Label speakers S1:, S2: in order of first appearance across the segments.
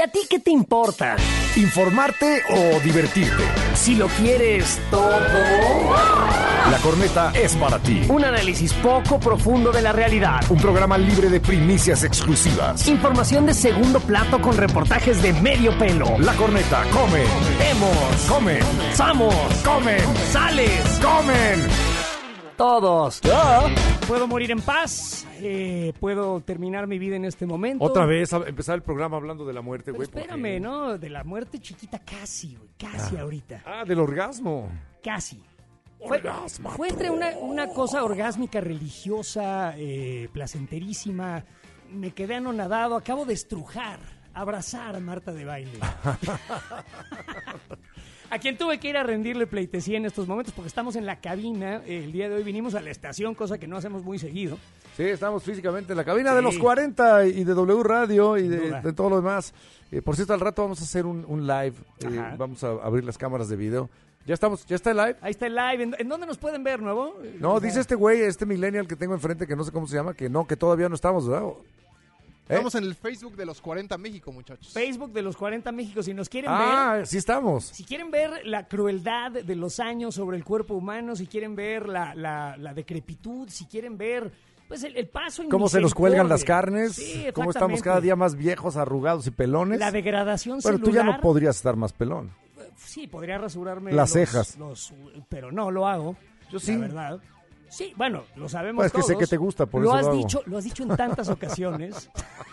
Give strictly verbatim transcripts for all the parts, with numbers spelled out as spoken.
S1: a ti qué te importa?
S2: ¿Informarte o divertirte?
S1: Si lo quieres todo.
S2: La Corneta es para ti.
S1: Un análisis poco profundo de la realidad.
S2: Un programa libre de primicias exclusivas.
S1: Información de segundo plato con reportajes de medio pelo.
S2: La Corneta come.
S1: Vemos.
S2: Come.
S1: Somos.
S2: Comen.
S1: Sales.
S2: Comen.
S1: Todos.
S2: ¿Ya?
S1: ¿Puedo morir en paz? Eh, ¿Puedo terminar mi vida en este momento?
S2: Otra vez a empezar el programa hablando de la muerte,
S1: Pero
S2: güey.
S1: espérame,
S2: porque...
S1: ¿no? De la muerte chiquita casi, güey. Casi
S2: ah.
S1: ahorita.
S2: Ah, del orgasmo.
S1: Casi. Fue, fue entre una, una cosa orgásmica, religiosa, eh, placenterísima. Me quedé anonadado. Acabo de estrujar, abrazar a Marta de Baile. A quien tuve que ir a rendirle pleitesía en estos momentos porque estamos en la cabina. El día de hoy vinimos a la estación, cosa que no hacemos muy seguido.
S2: Sí, estamos físicamente en la cabina
S1: Sí.
S2: de los cuarenta y de W Radio y de,
S1: duda.
S2: de todo lo demás. Eh, por cierto, al rato vamos a hacer un, un live. Eh,
S1: Ajá.
S2: vamos a abrir las cámaras de video. ¿Ya estamos? ¿Ya está el live?
S1: Ahí está el live. ¿En, en dónde nos pueden ver, nuevo?
S2: No,
S1: O sea,
S2: dice este güey, este millennial que tengo enfrente, que no sé cómo se llama, que no, que todavía no estamos, ¿verdad? ¿Eh?
S3: Estamos en el Facebook de los cuarenta México, muchachos.
S1: Facebook de los cuarenta México. Si nos quieren
S2: Ah,
S1: ver...
S2: sí estamos.
S1: Si quieren ver la crueldad de los años sobre el cuerpo humano, si quieren ver la, la, la decrepitud, si quieren ver pues el, el paso en
S2: Cómo se nos cuelgan las carnes,
S1: Sí,
S2: cómo estamos
S1: exactamente.
S2: cada día más viejos, arrugados y pelones.
S1: La degradación
S2: Bueno,
S1: celular.
S2: tú ya no podrías estar más pelón.
S1: Sí, podría rasurarme
S2: Las
S1: los-
S2: cejas.
S1: los- pero no lo hago.
S2: Yo sí.
S1: La verdad. Sí, bueno, lo sabemos
S2: Pues es que sé
S1: todos.
S2: que te gusta, por
S1: lo
S2: eso
S1: has
S2: lo hago.
S1: dicho, lo has dicho en tantas ocasiones.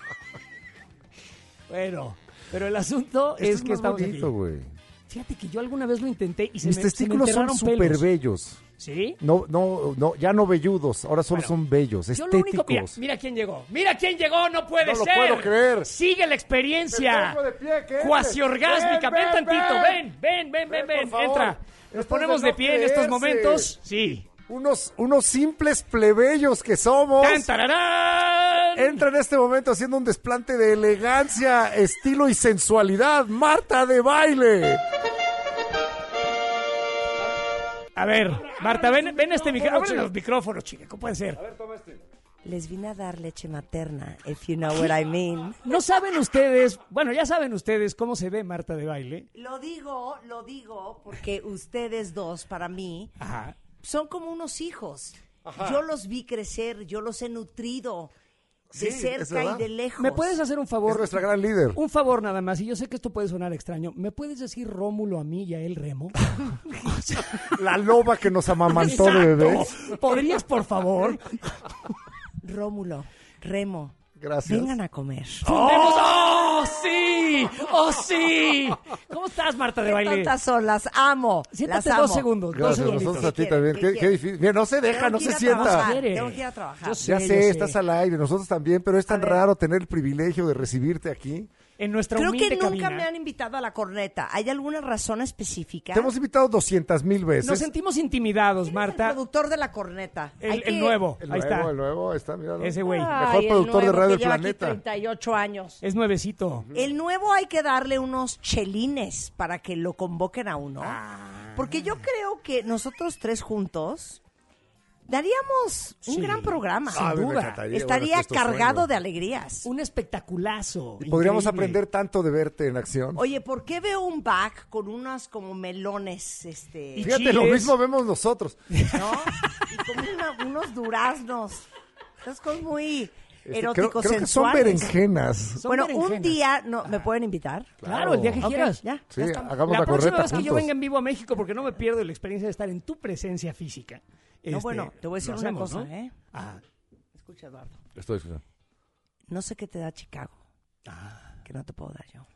S1: Bueno, pero el asunto
S2: Esto
S1: es que
S2: más
S1: estamos
S2: bonito,
S1: aquí.
S2: güey.
S1: Fíjate que yo alguna vez lo intenté y se
S2: Mis
S1: me, se me
S2: testículos son
S1: enterraron
S2: súper
S1: pelos.
S2: bellos.
S1: ¿Sí?
S2: No, no, no, ya no velludos, ahora solo
S1: Bueno,
S2: son bellos,
S1: Yo lo único,
S2: estéticos.
S1: mira, mira quién llegó. Mira quién llegó, no puede
S2: No lo
S1: ser.
S2: puedo creer.
S1: Sigue la experiencia.
S2: Me pongo de pie, ¿qué?
S1: Cuasi orgásmica. Ven,
S2: Ven, ven,
S1: tantito,
S2: ven.
S1: ven, ven, ven, ven,
S2: Ven,
S1: ven.
S2: por favor.
S1: Entra.
S2: Esto
S1: Nos
S2: es
S1: ponemos
S2: de
S1: de
S2: no
S1: pie en estos
S2: creerse.
S1: momentos. Sí.
S2: Unos, unos simples plebeyos que somos.
S1: ¡Tan, tararán!
S2: Entra en este momento haciendo un desplante de elegancia, estilo y sensualidad. Marta de Baile.
S1: A ver, Marta, ven, ven a este micrófono. Abre los micrófonos, chica. ¿Cómo puede ser?
S4: Les vine a dar leche materna, if you know what I mean.
S1: No saben ustedes, bueno, ya saben ustedes cómo se ve Marta de Baile.
S4: Lo digo, lo digo, porque ustedes dos, para mí,
S1: Ajá.
S4: son como unos hijos. Yo los vi crecer, yo los he nutrido de
S2: Sí, es
S4: cerca
S2: verdad.
S4: y de lejos.
S1: ¿Me puedes hacer un
S2: Es
S1: favor?
S2: nuestra gran líder.
S1: Un favor nada más, y yo sé que esto puede sonar extraño. ¿Me puedes decir Rómulo a mí y a él Remo?
S2: La loba que nos amamantó de bebés.
S1: Exacto. ¿Podrías, por favor?
S4: Rómulo, Remo,
S2: Gracias.
S4: vengan a comer.
S1: ¡Oh, sí! ¡Oh, sí! ¿Cómo estás, Marta de
S4: Qué
S1: Baile?
S4: tontas son, las amo.
S1: Siéntate
S4: las amo.
S1: dos segundos, dos
S2: Gracias,
S1: segunditos.
S2: nosotros a ti
S4: ¿Qué
S2: también.
S4: quiere?
S2: Qué,
S4: ¿Qué
S2: qué difícil. Mira, no se deja,
S4: Tengo
S2: no
S4: que
S2: se
S4: ir a
S2: sienta.
S4: trabajar,
S1: Quiere.
S4: Tengo que ir a trabajar.
S1: Yo sé.
S2: Ya
S1: yo
S2: sé,
S1: sé.
S2: estás al aire, nosotros también, pero es tan
S4: A ver.
S2: raro tener el privilegio de recibirte aquí.
S1: En nuestra
S4: Creo
S1: humilde
S4: que nunca
S1: cabina.
S4: me han invitado a la corneta. ¿Hay alguna razón específica?
S2: Te hemos invitado doscientas mil veces.
S1: Nos sentimos intimidados,
S4: ¿Quién es
S1: Marta.
S4: el productor de la corneta?
S1: El,
S4: Hay
S1: el
S4: que-
S1: nuevo,
S2: El
S1: ahí
S2: nuevo,
S1: está.
S2: el nuevo, ahí está, míralo.
S1: Ese güey.
S4: Ay,
S2: Mejor
S4: el
S2: productor de
S4: nuevo,
S2: radio
S4: que
S2: del
S4: lleva aquí
S2: planeta.
S4: treinta y ocho años.
S1: Es nuevecito.
S4: El nuevo hay que darle unos chelines para que lo convoquen a uno.
S1: Ah.
S4: Porque yo creo que nosotros tres juntos daríamos un
S1: Sí,
S4: gran programa.
S1: sin
S2: Ah, me
S1: duda.
S2: encantaría,
S4: Estaría
S2: bueno, es nuestro
S4: cargado
S2: sueño.
S4: de alegrías.
S1: Un espectaculazo.
S2: Y podríamos
S1: increíble.
S2: aprender tanto de verte en acción.
S4: Oye, ¿por qué veo un back con unos como melones, este,
S1: Y
S2: Fíjate, lo
S1: chiles.
S2: mismo vemos nosotros.
S4: ¿no? Y como una- unos duraznos. Esas cosas muy
S2: Este,
S4: eróticos,
S2: creo, creo que son
S4: sensuales.
S2: berenjenas.
S1: Son
S4: Bueno,
S1: berenjenas.
S4: un día no, ¿me pueden invitar?
S1: Claro, el día que
S4: Ok,
S1: quieras.
S4: ya.
S2: Sí,
S4: ya estamos.
S2: hagamos
S1: La
S2: la,
S1: próxima
S2: correta
S1: vez que yo
S2: juntos.
S1: venga en vivo a México, porque no me pierdo la experiencia de estar en tu presencia física.
S4: No,
S1: Este,
S4: bueno, te voy a decir
S1: lo
S4: una
S1: hacemos,
S4: cosa,
S1: ¿no?
S4: ¿eh?
S1: Ah,
S4: Escucha, Eduardo.
S2: Estoy escuchando.
S4: No sé qué te da Chicago,
S1: Ah.
S4: que no te puedo dar yo.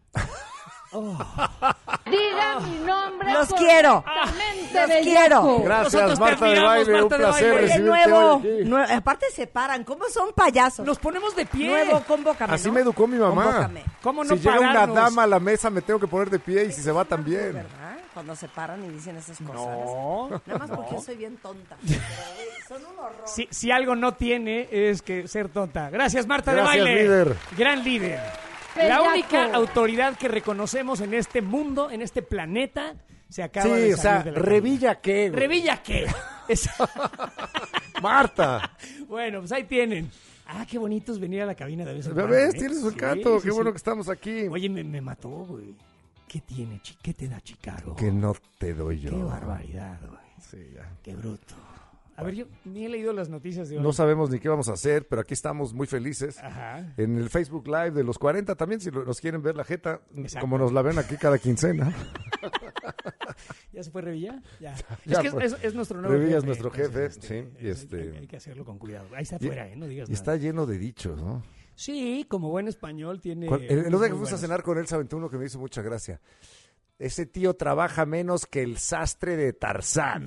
S5: Diga mi nombre.
S4: ¡Los quiero!
S5: correctamente,
S4: ¡Los
S5: bellaco.
S4: quiero!
S2: Gracias,
S1: Nosotros te
S2: Marta de
S1: admiramos,
S2: Baile.
S1: Marta
S2: Un
S1: de
S2: placer
S1: Baile.
S4: Oye,
S2: recibirte
S4: nuevo,
S2: hoy aquí.
S4: nue- aparte se paran, ¿cómo son payasos?
S1: Nos ponemos de pie.
S4: Nuevo, convócame,
S2: Así
S4: ¿no?
S2: me educó mi mamá.
S4: Convócame.
S1: ¿Cómo no
S2: Si llega una
S1: pararnos?
S2: dama a la mesa, me tengo que poner de pie y si se va también.
S4: ¿Verdad? Cuando se paran y dicen esas cosas.
S1: No.
S4: Nada más porque yo soy bien tonta. Pero, eh, son un horror.
S1: Si, si algo no tiene, es que ser tonta. Gracias, Marta
S2: Gracias,
S1: de Baile.
S2: líder.
S1: Gran líder. La
S5: Bellaco.
S1: única autoridad que reconocemos en este mundo, en este planeta, se acaba de
S2: Sí,
S1: salir
S2: o sea,
S1: de la
S2: ¿revilla qué?
S1: cabina.
S2: güey?
S1: ¿Revilla qué? Es-
S2: Marta.
S1: Bueno, pues ahí tienen. Ah, qué bonito es venir a la cabina de vez en cuando.
S2: ¿Ves?
S1: ¿eh?
S2: Tienes su
S1: Sí,
S2: encanto.
S1: sí,
S2: Qué bueno
S1: sí.
S2: que estamos aquí.
S1: Oye, me, me mató, güey. ¿Qué tiene? Chi- ¿Qué te da Chicago?
S2: Que no te doy yo.
S1: Qué barbaridad, güey.
S2: Sí, ya.
S1: Qué bruto. A ver, yo ni he leído las noticias de hoy.
S2: No sabemos ni qué vamos a hacer, pero aquí estamos muy felices.
S1: Ajá.
S2: En el Facebook Live de los cuarenta también, si lo- nos quieren ver la jeta,
S1: Exacto.
S2: como nos la ven aquí cada quincena.
S1: ¿Ya se fue Revilla? Ya.
S2: Ya,
S1: es que es,
S2: pues,
S1: es- es nuestro nuevo
S2: Revilla
S1: jefe.
S2: es nuestro jefe,
S1: Entonces,
S2: sí, y
S1: es-
S2: este-
S1: hay, hay que hacerlo con cuidado. Ahí está
S2: Y-
S1: afuera, ¿eh? No digas
S2: Y
S1: nada.
S2: está lleno de dichos, ¿no?
S1: Sí, como buen español tiene...
S2: Cuando- el, el otro día que
S1: muy
S2: fuimos a
S1: buenos.
S2: cenar con él, se aventó uno que me hizo mucha gracia. Ese tío trabaja menos que el sastre de Tarzán.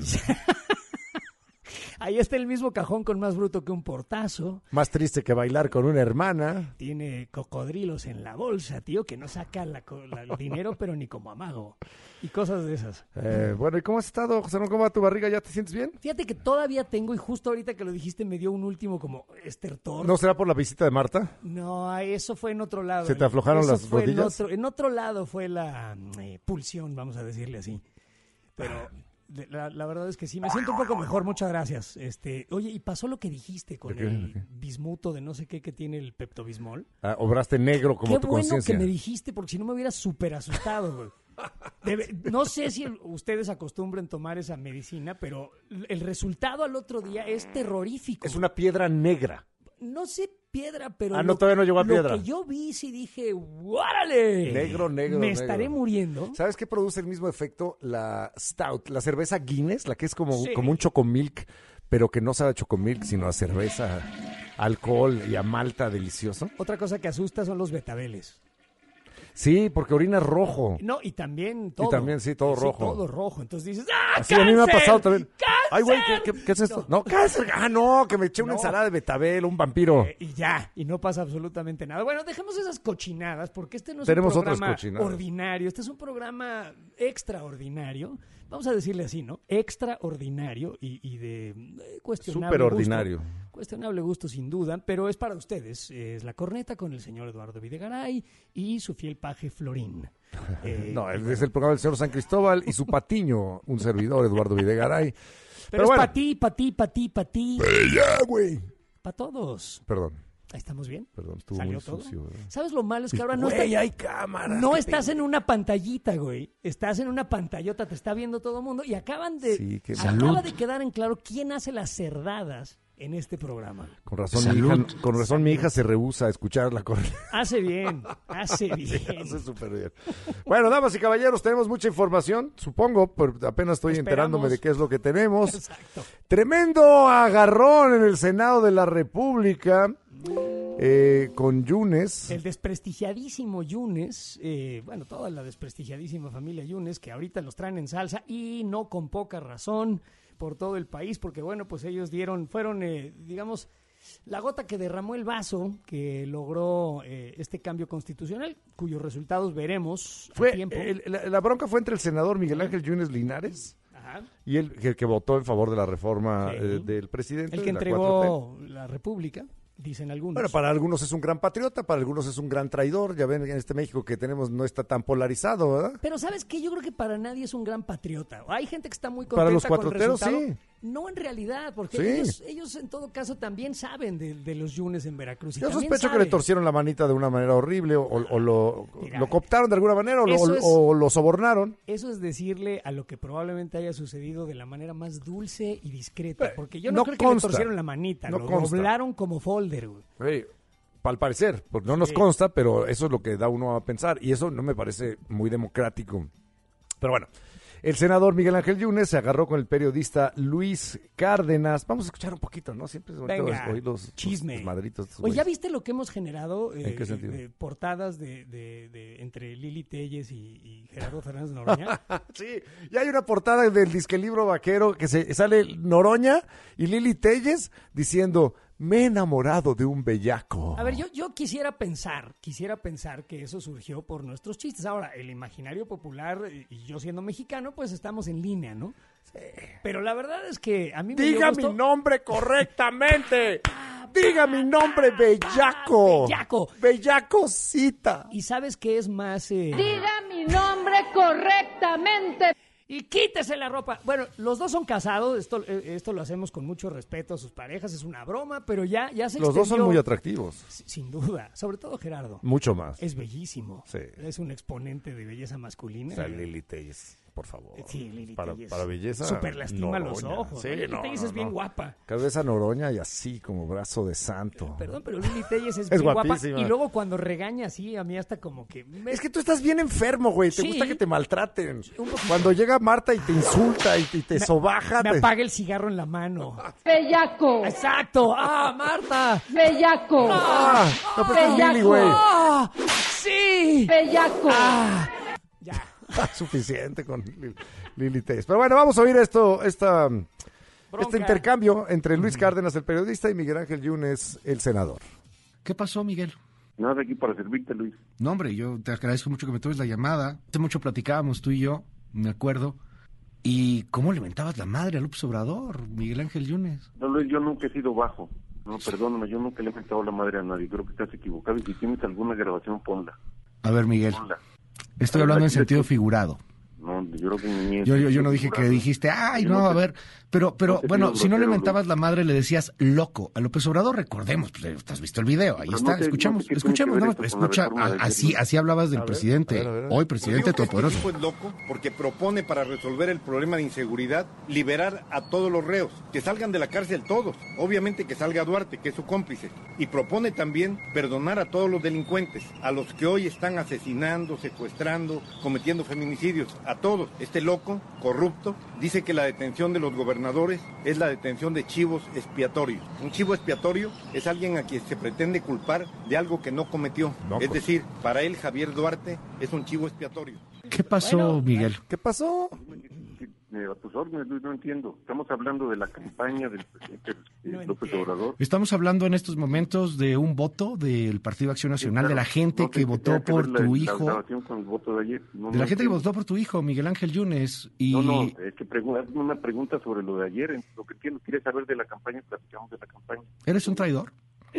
S1: Ahí está el mismo cajón con más bruto que un portazo.
S2: Más triste que bailar con una hermana.
S1: Tiene cocodrilos en la bolsa, tío, que no saca la co- la- el dinero, pero ni como amago. Y cosas de esas.
S2: Eh, bueno, ¿y cómo has estado, José? ¿Cómo va tu barriga? ¿Ya te sientes bien?
S1: Fíjate que todavía tengo, y justo ahorita que lo dijiste me dio un último como estertor.
S2: ¿No será por la visita de Marta?
S1: No, eso fue en otro lado.
S2: ¿Se te aflojaron
S1: Eso
S2: las
S1: fue en
S2: rodillas?
S1: otro, en otro lado fue la mm, eh, pulsión, vamos a decirle así. Pero de- la, la verdad es que sí, me siento un poco mejor, muchas gracias. Este, oye, ¿y pasó lo que dijiste con
S2: ¿De qué?
S1: el
S2: ¿De qué?
S1: bismuto de no sé qué que tiene el Pepto-Bismol?
S2: Ah, obraste negro como
S1: Qué
S2: tu
S1: bueno
S2: conciencia.
S1: que me dijiste, porque si no me hubiera súper asustado, güey. Debe- no sé si el- ustedes acostumbren tomar esa medicina, pero el resultado al otro día es terrorífico.
S2: Es una piedra negra.
S1: No sé piedra, pero...
S2: Ah, no,
S1: lo-
S2: todavía no llegó a
S1: lo
S2: piedra.
S1: que yo vi, sí dije, ¡guárale!
S2: Negro, negro,
S1: Me
S2: negro.
S1: estaré muriendo.
S2: ¿Sabes qué produce el mismo efecto? La Stout, la cerveza Guinness, la que es como,
S1: Sí.
S2: como un chocomilk, pero que no sabe a chocomilk, sino a cerveza, alcohol y a malta delicioso.
S1: Otra cosa que asusta son los betabeles.
S2: Sí, porque orina rojo.
S1: No, y también todo.
S2: también, sí, todo rojo.
S1: todo rojo. Entonces dices, ¡ah,
S2: Así a mí me ha
S1: cáncer!
S2: pasado también.
S1: ¡Cáncer!
S2: Ay, güey, ¿qué, qué- qué es esto? No, cáncer. Ah, no, que me eché una
S1: No.
S2: ensalada de betabel, un vampiro.
S1: Eh, y ya, y no pasa absolutamente nada. Bueno, dejemos esas cochinadas, porque este no es
S2: Tenemos
S1: un
S2: otras
S1: programa
S2: cochinadas.
S1: ordinario, este es un programa extraordinario. Vamos a decirle así, ¿no? Extraordinario y, y de eh, cuestionable
S2: Superordinario.
S1: gusto. Cuestionable gusto, sin duda, pero es para ustedes. Es La Corneta con el señor Eduardo Videgaray y su fiel paje Florín. Eh,
S2: No, es el programa del señor San Cristóbal y su patiño, un servidor, Eduardo Videgaray.
S1: pero
S2: Pero
S1: es
S2: bueno.
S1: para ti, para ti, para ti, para ti,
S2: Ya, güey.
S1: para todos.
S2: Perdón,
S1: Ahí estamos bien.
S2: perdón, estuvo
S1: ¿Salió
S2: muy
S1: todo?
S2: sucio. ¿verdad?
S1: ¿Sabes lo malo? Es que ahora no
S2: Güey,
S1: está...
S2: hay cámaras.
S1: No
S2: qué
S1: estás en una pantallita, güey. Estás en una pantallota, te está viendo todo el mundo y acaban de
S2: Sí, qué
S1: acaba
S2: salud.
S1: de quedar en claro quién hace las cerdadas en este programa.
S2: Con razón, mi hija, con razón mi hija se rehúsa a escuchar la corneta.
S1: Hace bien, hace bien.
S2: Hace súper bien. Bueno, damas y caballeros, tenemos mucha información, supongo, pero apenas estoy
S1: Esperamos.
S2: enterándome de qué es lo que tenemos.
S1: Exacto.
S2: Tremendo agarrón en el Senado de la República eh, con Yunes.
S1: El desprestigiadísimo Yunes, eh, bueno, toda la desprestigiadísima familia Yunes, que ahorita los traen en salsa y no con poca razón por todo el país, porque bueno, pues ellos dieron, fueron, eh, digamos, la gota que derramó el vaso que logró eh, este cambio constitucional, cuyos resultados veremos a
S2: Fue,
S1: tiempo.
S2: el- la, la bronca fue entre el senador Miguel Ángel Yunes Linares
S1: Ajá.
S2: y el, el que votó en favor de la reforma
S1: Sí.
S2: eh, del presidente.
S1: El que
S2: de la cuatro T.
S1: entregó la República, dicen algunos.
S2: Bueno, para algunos es un gran patriota, para algunos es un gran traidor. Ya ven, en este México que tenemos no está tan polarizado, ¿verdad?
S1: Pero ¿sabes qué? Yo creo que para nadie es un gran patriota. Hay gente que está muy contenta
S2: Para los
S1: con el
S2: cuatroteros,
S1: resultado.
S2: sí.
S1: No en realidad, porque
S2: Sí.
S1: ellos, ellos en todo caso también saben de, de los Yunes en Veracruz. y
S2: Yo
S1: también
S2: sospecho que le
S1: saben.
S2: torcieron la manita de una manera horrible o, o- o lo,
S1: Mira,
S2: lo cooptaron de alguna manera o lo,
S1: eso es-
S2: o lo sobornaron.
S1: Eso es decirle a lo que probablemente haya sucedido de la manera más dulce y discreta.
S2: Eh,
S1: Porque yo no,
S2: no
S1: creo que
S2: consta.
S1: le torcieron la manita.
S2: No
S1: lo
S2: consta.
S1: doblaron como folder, güey.
S2: Al parecer, pues no nos
S1: Sí.
S2: consta, pero eso es lo que da uno a pensar y eso no me parece muy democrático. Pero bueno, el senador Miguel Ángel Yunes se agarró con el periodista Luis Cárdenas. Vamos a escuchar un poquito, ¿no? Siempre es bonito
S1: Venga,
S2: oír los,
S1: chisme.
S2: los madritos. estos
S1: Oye, ¿ya
S2: güeyes.
S1: viste lo que hemos generado?
S2: ¿En qué
S1: eh,
S2: sentido?
S1: de portadas de, de- de- entre Lili Telles y, y Gerardo Fernández Noroña.
S2: Sí, ya hay una portada del disque libro vaquero que se sale Noroña y Lili Telles diciendo, me he enamorado de un bellaco.
S1: A ver, yo, yo quisiera pensar, quisiera pensar que eso surgió por nuestros chistes. Ahora, el imaginario popular, y y yo siendo mexicano, pues estamos en línea, ¿no? Pero la verdad es que a mí me
S2: Diga
S1: dio gusto-
S2: mi nombre correctamente. Diga mi nombre, bellaco.
S1: Bellaco.
S2: Bellacocita.
S1: ¿Y sabes qué es más? eh,
S5: Diga mi nombre correctamente.
S1: y quítese la ropa. Bueno, los dos son casados, esto, esto lo hacemos con mucho respeto a sus parejas, es una broma, pero ya, ya se
S2: Los
S1: extendió.
S2: dos son muy atractivos.
S1: Sin duda, sobre todo Gerardo.
S2: Mucho más.
S1: Es bellísimo.
S2: Sí.
S1: Es un exponente de belleza masculina.
S2: O sea, Lili Telles, por favor.
S1: Sí, Lili
S2: para,
S1: Telles.
S2: para belleza.
S1: Súper lastima los
S2: Noroña.
S1: ojos.
S2: Sí,
S1: Lili
S2: no,
S1: Telles
S2: no,
S1: es bien
S2: no.
S1: guapa.
S2: Cabeza noroña y así como brazo de santo.
S1: Perdón, pero Lili Telles es,
S2: Es
S1: bien guapa.
S2: guapísima.
S1: Y luego cuando regaña así, a mí hasta como que... me-
S2: Es que tú estás bien enfermo, güey. Te
S1: Sí.
S2: gusta que te maltraten.
S1: Un poquito.
S2: Cuando llega Marta y te insulta y te, y te sobaja.
S1: Me
S2: te-
S1: apaga el cigarro en la mano.
S5: Bellaco,
S1: ¡Exacto! ¡Ah, Marta!
S5: bellaco,
S2: ¡Ah! No, pero es Lili, güey.
S1: ¡Ah! ¡Sí!
S5: bellaco.
S1: ¡Ah! Ya.
S2: Suficiente con Lili, Lili Telles. Pero bueno, vamos a oír esto, esta, este intercambio entre Luis Cárdenas, el periodista, y Miguel Ángel Yunes, el senador.
S6: ¿Qué pasó, Miguel?
S7: Nada, aquí para servirte, Luis.
S6: No, hombre, yo te agradezco mucho que me tomes la llamada. Hace mucho platicábamos tú y yo, me acuerdo. ¿Y cómo le mentabas la madre a López Obrador, Miguel Ángel Yunes?
S7: No, Luis, yo nunca he sido bajo. No, perdóname, yo nunca le he mentado la madre a nadie. Creo que estás equivocado y si tienes alguna grabación, ponla.
S6: A ver, Miguel,
S7: Ponla.
S6: estoy hablando en sentido figurado.
S7: No, yo creo que ni
S6: Yo, yo, yo no dije que dijiste, ay,
S7: Yo
S6: no,
S7: no
S6: a
S7: te-
S6: ver, pero, pero,
S7: no te
S6: bueno,
S7: pido
S6: si no le
S7: grosero,
S6: mentabas
S7: Luis.
S6: la madre, le decías loco. A López Obrador, recordemos, pues, te has visto el video, ahí
S7: Pero
S6: está,
S7: no te-
S6: escuchamos,
S7: no sé qué
S6: escuchemos,
S7: tiene
S6: no,
S7: que ver esto con la
S6: escucha,
S7: reforma
S6: a-
S7: del
S6: así,
S7: gobierno.
S6: así hablabas del
S2: A ver,
S6: presidente,
S2: a ver, a ver.
S6: hoy presidente
S8: Este
S6: todopoderoso.
S8: tipo es loco porque propone para resolver el problema de inseguridad liberar a todos los reos, que salgan de la cárcel todos, obviamente que salga Duarte, que es su cómplice, y propone también perdonar a todos los delincuentes, a los que hoy están asesinando, secuestrando, cometiendo feminicidios, a todos. Este loco, corrupto, dice que la detención de los gobernadores es la detención de chivos expiatorios. Un chivo expiatorio es alguien a quien se pretende culpar de algo que no cometió.
S2: No,
S8: es
S2: pues.
S8: decir, para él Javier Duarte es un chivo expiatorio.
S6: ¿Qué pasó,
S1: Bueno,
S6: Miguel?
S2: ¿Qué pasó?
S7: Eh, a tus órdenes, Luis, no entiendo. Estamos hablando de la campaña del presidente eh,
S1: No
S7: López
S1: entiendo.
S7: Obrador.
S6: Estamos hablando en estos momentos de un voto del Partido Acción Nacional, de la gente
S7: No sé
S6: que
S7: qué
S6: votó
S7: tenga que
S6: por
S7: ver la-
S6: tu
S7: la
S6: hijo,
S7: grabación con el voto de ayer. No,
S6: de la
S7: no
S6: gente que
S7: entiendo.
S6: votó por tu hijo, Miguel Ángel Yunes, y
S7: No, no, es que pregu- hazme una pregunta sobre lo de ayer. Lo que quiero, quieres saber de la campaña, platicamos de la campaña.
S6: ¿eres un traidor?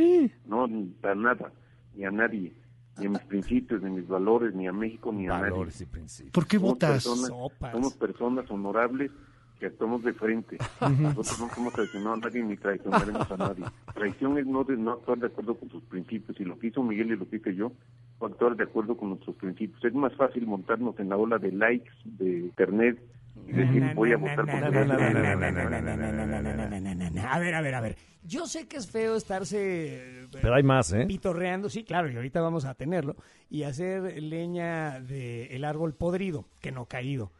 S7: No, ni para nada, ni a nadie, ni a mis principios, ni a mis valores, ni a México, ni a
S2: Valores
S7: nadie.
S2: y principios.
S6: ¿Por qué
S7: Somos
S6: votas?
S7: personas-
S1: Sopas.
S7: somos personas honorables que actuamos de frente. Nosotros nunca hemos traicionado a nadie ni traicionaremos a nadie. Traición es no, de, no actuar de acuerdo con sus principios. Y lo que hizo Miguel y lo que hice yo fue actuar de acuerdo con nuestros principios. Es más fácil montarnos en la ola de likes de internet y decir voy a votar por
S1: A ver, a ver, a ver. Yo sé que es feo estarse eh,
S2: Pero hay más, ¿eh?
S1: pitorreando, sí, claro, y ahorita vamos a tenerlo, y hacer leña del árbol podrido, que no caído.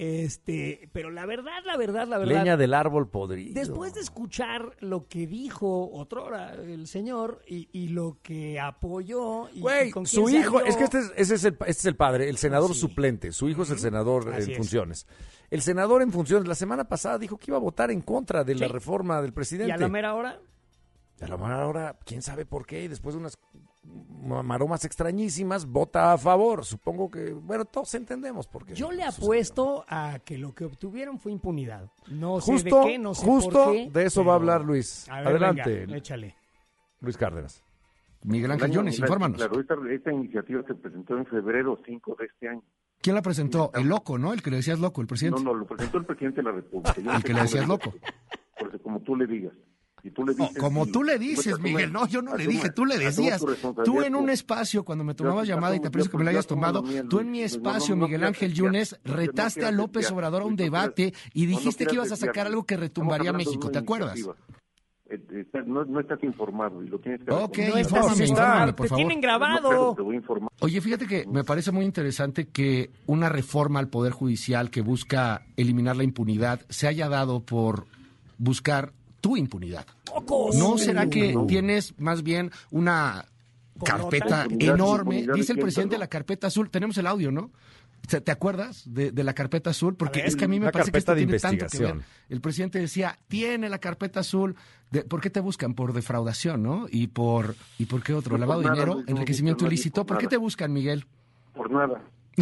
S1: Este, pero la verdad, la verdad, la verdad.
S2: Leña del árbol podrido.
S1: Después de escuchar lo que dijo otrora el señor y, y lo que apoyó y, y
S2: Güey,
S1: con quién
S2: su hijo,
S1: salió,
S2: es que este es, ese es el, este es el padre, el senador
S1: Sí.
S2: suplente. Su hijo es el senador
S1: Así
S2: en
S1: es.
S2: funciones. El senador en funciones, la semana pasada dijo que iba a votar en contra de la
S1: Sí.
S2: reforma del presidente.
S1: y a la mera hora,
S2: Y a la mera hora, quién sabe por qué, y después de unas maromas extrañísimas, vota a favor. Supongo que, bueno, todos entendemos por qué.
S1: yo le
S2: sucedió.
S1: apuesto a que lo que obtuvieron fue impunidad. No sé
S2: Justo,
S1: de qué, no sé
S2: justo
S1: por qué.
S2: de eso
S1: pero-
S2: va a hablar Luis.
S1: A ver,
S2: Adelante,
S1: venga, échale.
S2: Luis Cárdenas.
S6: Miguel Ángel
S7: El año-
S6: Yunes,
S7: la-
S6: infórmanos.
S7: Claro, esta, esta iniciativa se presentó en febrero cinco de este año.
S6: ¿Quién la presentó? El loco, ¿no? El que le decías loco, el presidente.
S7: No, no, lo presentó el presidente de la República. Yo no
S6: El
S7: sé
S6: que le
S7: cómo
S6: decías
S7: digas,
S6: loco.
S7: Porque como tú le digas. Y tú le
S6: No,
S7: dices,
S6: como
S7: y-
S6: tú le
S7: y
S6: dices,
S7: asume-
S6: Miguel, no, yo no le
S7: asume-
S6: dije, tú le
S7: asume
S6: decías.
S7: tu
S6: Tú
S7: responsabilidad
S6: en
S7: tú.
S6: un espacio, cuando me tomabas
S7: Yo-
S6: llamada y te
S7: yo-
S6: aprecio que me la
S7: yo-
S6: hayas
S7: yo asumo
S6: tomado,
S7: lo mío,
S6: tú en
S7: Luis.
S6: mi
S7: No,
S6: espacio,
S7: no, no
S6: Miguel
S7: quieras
S6: Ángel
S7: desviar.
S6: Yunes,
S7: No, no
S6: retaste a
S7: quieras
S6: López
S7: desviar.
S6: Obrador a un
S7: Luis, no
S6: debate
S7: quieras-
S6: y
S7: no, no
S6: dijiste que
S7: quieras
S6: ibas a sacar
S7: desviar.
S6: algo que
S7: Estamos
S6: retumbaría a
S7: hablando de
S6: México,
S7: una
S6: ¿te acuerdas?
S7: iniciativa. Eh, eh, está- no, no estás informado y lo tienes que
S6: Ok,
S7: reconocer.
S1: No estás
S6: infórmame,
S1: informado,
S6: infórmame, por
S1: te
S6: favor.
S1: tienen
S7: No, claro,
S1: grabado.
S7: te voy a informar.
S6: Oye, fíjate que me parece muy interesante que una reforma al Poder Judicial que busca eliminar la impunidad se haya dado por buscar tu impunidad. ¿No será que
S7: No.
S6: tienes más bien una carpeta
S7: Impunidad,
S6: enorme?
S7: impunidad
S6: Dice
S7: de
S6: el
S7: quién,
S6: presidente
S7: perdón.
S6: la carpeta azul. Tenemos el audio, ¿no? ¿Te te acuerdas de, de la carpeta azul? Porque
S1: A ver,
S6: es que a mí me
S2: una
S6: parece que esto
S2: carpeta de
S6: tiene tanto que ver.
S2: investigación.
S6: El presidente decía, tiene la carpeta azul. De- ¿Por qué te buscan? Por defraudación, ¿no? Y por, ¿y por qué otro?
S7: No,
S6: Lavado de
S7: por nada,
S6: dinero,
S7: Luis, no,
S6: enriquecimiento
S7: no, no,
S6: ilícito.
S7: por
S6: ¿Por qué
S7: nada.
S6: te buscan, Miguel?
S7: Por nada.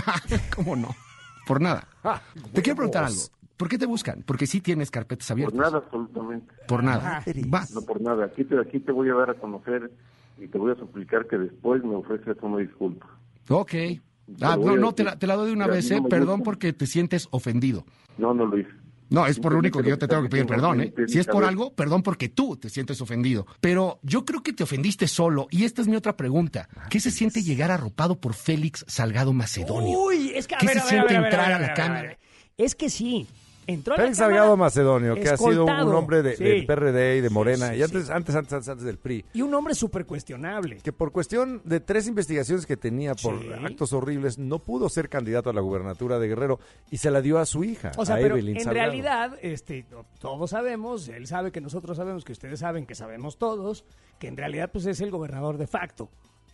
S6: ¿Cómo no? Por nada.
S2: Ah,
S6: Te quiero preguntar algo.
S2: huevos.
S6: ¿Por qué te buscan? Porque sí tienes carpetas
S7: Por
S6: abiertas.
S7: nada, absolutamente.
S6: Por nada.
S1: Ajá.
S6: Va.
S7: No por nada. Aquí te, aquí te voy a dar a conocer y te voy a suplicar que después me ofrezcas una disculpa.
S6: Ok. Ah,
S7: Pero
S6: no, no,
S7: oye,
S6: te la, te la doy de una
S7: pero a
S6: vez,
S7: mí
S6: ¿eh?
S7: no me
S6: Perdón
S7: gusta.
S6: porque te sientes ofendido.
S7: No, no lo hice.
S6: No, es por lo único que yo te tengo que pedir perdón, ¿eh? Si es por
S7: Saber.
S6: algo, perdón porque tú te sientes ofendido. Pero yo creo que te ofendiste solo, y esta es mi otra pregunta. ¿Qué se siente llegar arropado por Félix Salgado Macedonio?
S1: Uy, es que a
S6: ¿Qué
S1: ver,
S6: se
S1: a ver,
S6: siente
S1: a ver,
S6: entrar
S1: ver,
S6: a la
S1: ver,
S6: cámara?
S1: ver. Es que sí. Entró a la
S2: Félix
S1: cámara
S2: Salgado Macedonio, que ha sido un
S1: escoltado.
S2: hombre de-
S1: Sí.
S2: del P R D y de Morena,
S1: sí,
S2: y antes,
S1: sí.
S2: antes, antes, antes, antes del P R I.
S1: Y un hombre súper cuestionable.
S2: Que por cuestión de tres investigaciones que tenía por
S1: Sí.
S2: actos horribles, no pudo ser candidato a la gubernatura de Guerrero y se la dio a su hija,
S1: O sea,
S2: a
S1: pero
S2: Evelyn
S1: en
S2: Salgado.
S1: realidad, este, todos sabemos, él sabe que nosotros sabemos, que ustedes saben, que sabemos todos, que en realidad pues es el gobernador de facto.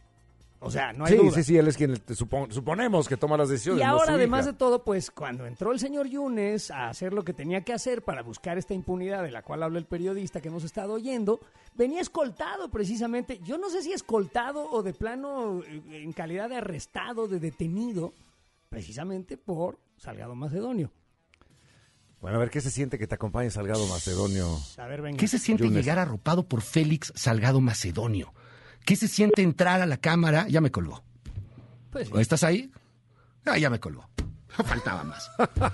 S1: O sea, no hay
S2: Sí,
S1: duda.
S2: sí, sí, él es quien te supon- suponemos que toma las decisiones.
S1: Y
S2: no
S1: ahora,
S2: su
S1: además
S2: hija.
S1: de todo, pues cuando entró el señor Yunes a hacer lo que tenía que hacer para buscar esta impunidad de la cual habla el periodista que hemos estado oyendo, venía escoltado precisamente, yo no sé si escoltado o de plano eh, en calidad de arrestado, de detenido, precisamente por Salgado Macedonio.
S2: Bueno, a ver, ¿qué se siente que te acompañe Salgado Macedonio?
S1: A ver, venga.
S6: ¿Qué se siente
S2: Yunes.
S6: llegar arropado por Félix Salgado Macedonio? ¿Qué se siente entrar a la cámara? Ya me colgó.
S1: Pues sí.
S6: ¿Estás ahí? Ah, ya me colgó. Faltaba más.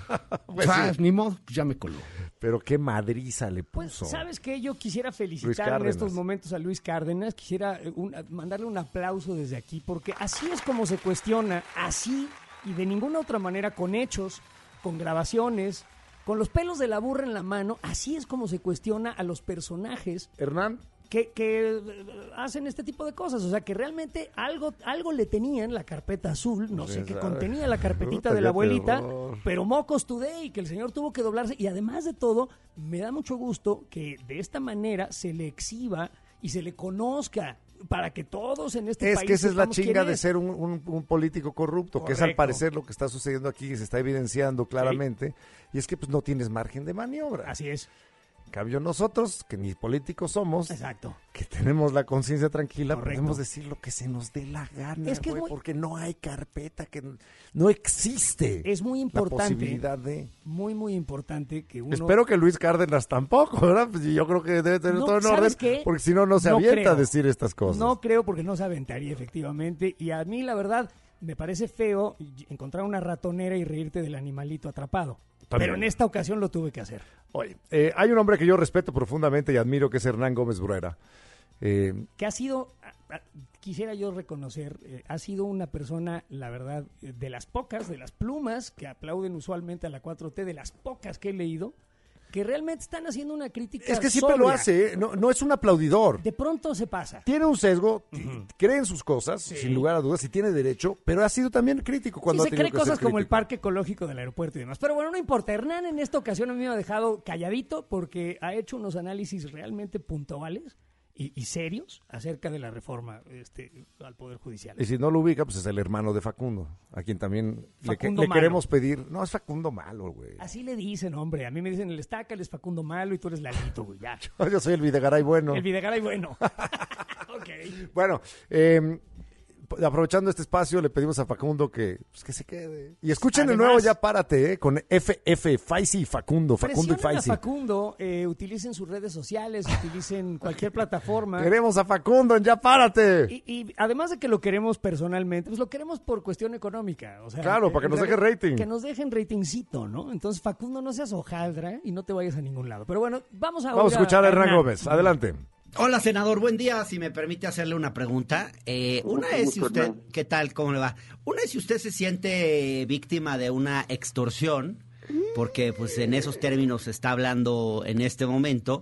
S2: Pues
S6: Ah,
S2: sí.
S6: Ni modo, ya me colgó.
S2: Pero qué madriza le
S1: Pues,
S2: puso.
S1: ¿sabes qué? Yo quisiera
S2: Luis
S1: felicitar en
S2: Cárdenas.
S1: estos momentos a Luis Cárdenas, quisiera eh, un- mandarle un aplauso desde aquí, porque así es como se cuestiona, así y de ninguna otra manera, con hechos, con grabaciones, con los pelos de la burra en la mano, así es como se cuestiona a los personajes
S2: Hernán,
S1: que, que eh, hacen este tipo de cosas. O sea, que realmente algo, algo le tenían la carpeta azul, no sé
S2: Pues,
S1: qué
S2: a
S1: contenía
S2: ver.
S1: la carpetita
S2: Puta,
S1: de la
S2: qué
S1: abuelita,
S2: terror.
S1: pero mocos today, que el señor tuvo que doblarse. Y además de todo, me da mucho gusto que de esta manera se le exhiba y se le conozca para que todos en este
S2: es
S1: país
S2: que esa es la
S1: sepamos quién
S2: chinga de
S1: es.
S2: ser un, un- un político corrupto, que es al
S1: Correcto.
S2: parecer lo que está sucediendo aquí, que se está evidenciando claramente, y es que pues no tienes margen de maniobra.
S1: Así es,
S2: En cambio nosotros, que ni políticos somos,
S1: exacto.
S2: que tenemos la conciencia tranquila,
S1: Correcto.
S2: podemos decir lo que se nos dé la gana,
S1: Es que es
S2: güey,
S1: muy-
S2: porque no hay carpeta, que n- no existe
S1: Es muy
S2: la
S1: importante,
S2: posibilidad de...
S1: muy, muy importante que uno...
S2: Espero que Luis Cárdenas tampoco, ¿verdad? Pues yo creo que debe tener
S1: No,
S2: todo en
S1: ¿sabes
S2: orden,
S1: qué?
S2: porque si no, no se
S1: No
S2: avienta
S1: creo.
S2: a decir estas cosas.
S1: No creo, porque no se aventaría efectivamente. Y a mí, la verdad, me parece feo encontrar una ratonera y reírte del animalito atrapado.
S2: También.
S1: Pero en esta ocasión lo tuve que hacer.
S2: Oye, eh, hay un hombre que yo respeto profundamente y admiro, que es Hernán Gómez Bruera. Eh,
S1: Que ha sido, a- a- quisiera yo reconocer, eh, ha sido una persona, la verdad, eh, de las pocas, de las plumas que aplauden usualmente a la cuatro T, de las pocas que he leído, que realmente están haciendo una crítica
S2: es que siempre lo
S1: sobria.
S2: hace, ¿eh? no, no es un aplaudidor.
S1: De pronto se pasa.
S2: Tiene un sesgo, cree en sus cosas,
S1: Sí.
S2: sin lugar a dudas, y tiene derecho, pero ha sido también crítico cuando
S1: Sí,
S2: ha
S1: se
S2: tenido
S1: cree
S2: que ser
S1: cosas como el
S2: crítico.
S1: parque ecológico del aeropuerto y demás. Pero bueno, no importa. Hernán en esta ocasión a mí me ha dejado calladito porque ha hecho unos análisis realmente puntuales y, y serios acerca de la reforma este, al Poder Judicial.
S2: Y si no lo ubica, pues es el hermano de Facundo, a quien también le, que-
S1: Facundo
S2: le
S1: Malo.
S2: queremos pedir. No, es Facundo Malo, güey.
S1: Así le dicen, hombre. A mí me dicen el estaca, él es Facundo Malo y tú eres Lalito, güey. Ya.
S2: Yo soy el Videgaray bueno.
S1: El Videgaray bueno. Ok.
S2: Bueno, eh, aprovechando este espacio, le pedimos a Facundo que, pues, que se quede. Y escuchen de
S1: Además-
S2: nuevo Ya Párate, eh, con F F, Faisy y Facundo, Facundo y
S1: Presionen a
S2: Faisy.
S1: Facundo, eh, utilicen sus redes sociales, utilicen cualquier plataforma.
S2: Queremos a Facundo en Ya Párate.
S1: Y, y además de que lo queremos personalmente, pues lo queremos por cuestión económica. O sea,
S2: Claro, para que
S1: en
S2: nos deje
S1: realidad,
S2: rating.
S1: Que nos dejen ratingcito, ¿no? Entonces, Facundo, no seas hojaldra y no te vayas a ningún lado. Pero bueno, vamos a
S2: Vamos a escuchar a Hernán Gómez. Adelante.
S5: Hola, senador, buen día. Si me permite hacerle una pregunta. Eh,
S7: Con
S5: una
S7: mucho
S5: es si
S7: gusto,
S5: usted,
S7: Hernán.
S5: ¿qué tal? ¿Cómo le va? Una es si usted se siente víctima de una extorsión, porque pues en esos términos se está hablando en este momento.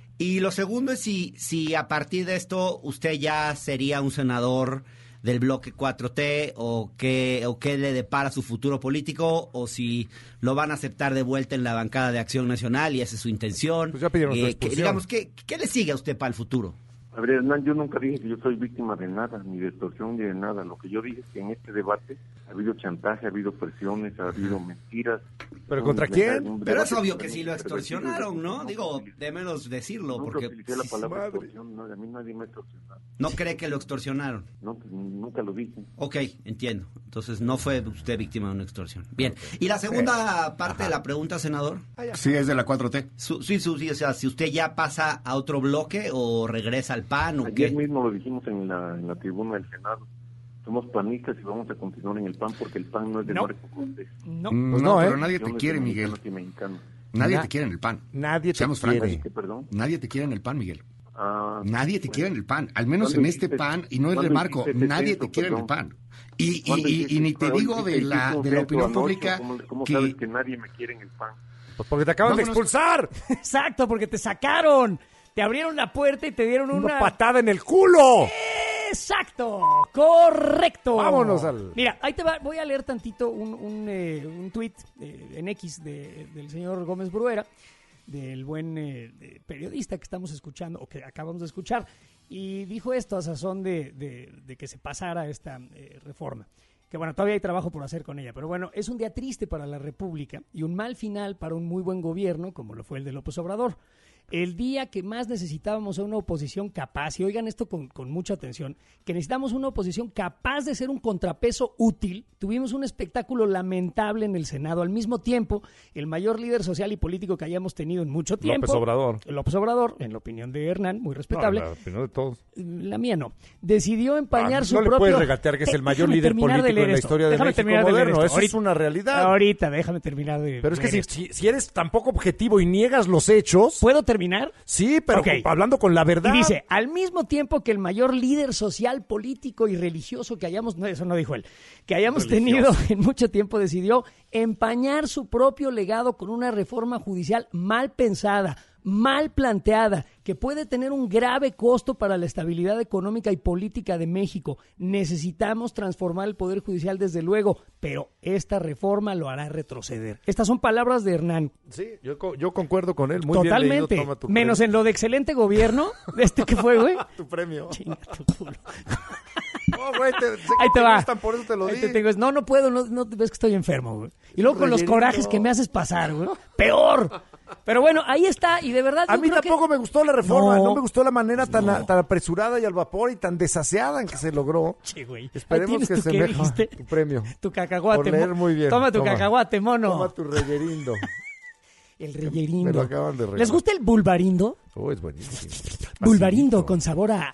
S5: Y lo segundo es si, si a partir de esto usted ya sería un senador del bloque cuatro T o qué, o qué le depara su futuro político o si lo van a aceptar de vuelta en la bancada de Acción Nacional y esa es su intención.
S2: Pues ya pidieron su
S5: Eh, que,
S2: expulsión.
S5: digamos, ¿qué, ¿qué le sigue a usted para el futuro?
S7: A ver, Hernán, yo nunca dije que yo soy víctima de nada, ni de extorsión, ni de nada. Lo que yo dije es que en este debate ha habido chantaje, ha habido presiones, ha habido mentiras.
S2: ¿Pero
S7: Un-
S2: contra quién?
S7: un
S5: Pero es
S7: debate
S5: obvio que sí lo
S7: pervertido.
S5: extorsionaron, ¿no?
S7: No,
S5: Digo,
S7: no,
S5: de menos decirlo,
S7: nunca
S5: porque
S7: utilicé la
S5: sí,
S7: palabra
S2: madre.
S7: extorsión, no, a mí nadie me ha extorsionado.
S5: no cree que lo extorsionaron.
S7: No, pues, nunca lo dije.
S5: Ok, entiendo. Entonces no fue usted víctima de una extorsión. Bien. Y la segunda parte de la pregunta, senador.
S6: Sí, es de la cuatro T.
S5: Su- sí, su- sí, o sea, si usted ya pasa a otro bloque o regresa al P A N o
S7: Ayer
S5: qué.
S7: mismo lo dijimos en la, en la tribuna del Senado. somos panistas y vamos a continuar en el P A N porque el P A N no es de
S1: No.
S7: Marco Cortés.
S1: No.
S6: Mm,
S2: Pues
S6: no,
S2: no, ¿eh?
S6: pero nadie
S7: Yo
S6: te
S7: no
S6: quiere,
S7: soy
S6: Miguel.
S7: mexicano, soy mexicano.
S6: Nadie
S2: Na-
S6: te quiere en el P A N.
S2: Nadie te
S6: Seamos
S2: quiere.
S6: francos.
S7: ¿Qué, perdón?
S6: Nadie te quiere en el P A N, Miguel.
S7: Ah,
S6: Nadie te
S7: bueno.
S6: quiere en el P A N, al menos
S7: ¿Cuándo
S6: en este
S7: hiciste-
S6: P A N, y no es de
S7: cuándo
S6: Marco,
S7: hiciste
S6: nadie
S7: eso,
S6: te quiere en el P A
S7: perdón?
S6: N. Y,
S7: ¿Cuándo
S6: y, y,
S7: hiciste-
S6: y ni te
S7: cuándo
S6: digo
S7: hiciste
S6: de la,
S7: eso
S6: de la
S7: eso
S6: opinión
S7: anoche?
S6: pública
S7: ¿Cómo, cómo
S6: que...
S7: sabes que nadie me quiere en el P A N?
S2: Pues porque te acaban de
S6: Vámonos.
S2: expulsar.
S1: Exacto, porque te sacaron. Te abrieron la puerta y te dieron una...
S2: Una patada en el culo.
S1: Exacto, correcto.
S2: Vámonos al-
S1: Mira, ahí te va, voy a leer tantito un, un, eh, un tuit eh, en X de- del señor Gómez Bruera, del buen eh, de- periodista que estamos escuchando, o que acabamos de escuchar, y dijo esto a sazón de, de- de que se pasara esta eh, reforma. Que bueno, todavía hay trabajo por hacer con ella, pero bueno, es un día triste para la República y un mal final para un muy buen gobierno, como lo fue el de López Obrador. El día que más necesitábamos a una oposición capaz, y oigan esto con, con mucha atención, que necesitamos una oposición capaz de ser un contrapeso útil, tuvimos un espectáculo lamentable en el Senado. Al mismo tiempo, el mayor líder social y político que hayamos tenido en mucho tiempo,
S2: López Obrador.
S1: López Obrador, en la opinión de Hernán, muy respetable,
S2: No, la opinión de todos.
S1: la mía no, decidió empañar
S2: Ah,
S1: su
S2: no le
S1: propio...
S2: puedes regatear que es el mayor
S1: Déjame
S2: líder
S1: terminar de
S2: político
S1: leer
S2: en la
S1: esto.
S2: historia de
S1: Déjame
S2: México
S1: terminar de leer
S2: moderno.
S1: esto.
S2: Eso
S1: Ahorita-
S2: es una realidad.
S1: Ahorita, déjame terminar de
S2: Pero es que
S1: leer
S2: si,
S1: esto.
S2: si, si eres tan poco objetivo y niegas los hechos,
S1: ¿Puedo terminar?
S2: sí, pero
S1: Ok.
S2: hablando con la verdad.
S1: Y dice, al mismo tiempo que el mayor líder social, político y religioso que hayamos, no, eso no dijo él, que hayamos tenido en mucho tiempo, decidió empañar su propio legado con una reforma judicial mal pensada, mal planteada, que puede tener un grave costo para la estabilidad económica y política de México. Necesitamos transformar el Poder Judicial desde luego, pero esta reforma lo hará retroceder. Estas son palabras de Hernán.
S2: Sí, yo, co- yo concuerdo con él. Muy
S1: Totalmente.
S2: bien leído, toma tu
S1: Menos
S2: premio.
S1: en lo de excelente gobierno. ¿Este que fue, güey?
S2: Tu premio.
S1: Chinga tu culo.
S2: No, güey, te, sé que
S1: Ahí te
S2: te
S1: va.
S2: gustan, por eso te lo
S1: Ahí
S2: di.
S1: te tengo. No, no puedo, no, no ves que estoy enfermo, güey. Y luego con los
S2: Rellenito.
S1: corajes que me haces pasar, güey. Peor. Pero bueno, ahí está. Y de verdad,
S2: A
S1: yo
S2: mí
S1: creo
S2: tampoco
S1: que...
S2: me gustó la reforma, no,
S1: No.
S2: me gustó la manera tan, tan apresurada y al vapor y tan desaseada en que se logró.
S1: Che, güey. Ahí
S2: Esperemos
S1: tienes
S2: que
S1: tu
S2: se
S1: qué
S2: me
S1: dijiste.
S2: tu premio.
S1: Tu cacahuate.
S2: Por leer
S1: mo-
S2: muy bien.
S1: Toma tu
S2: Toma.
S1: cacahuate, mono.
S2: Toma tu reyerindo.
S1: El
S2: Me lo
S1: reyerindo.
S2: acaban de regalar.
S1: ¿Les gusta el bulbarindo?
S2: Oh, es buenísimo.
S1: Bulbarindo
S2: Facilito.
S1: con sabor a...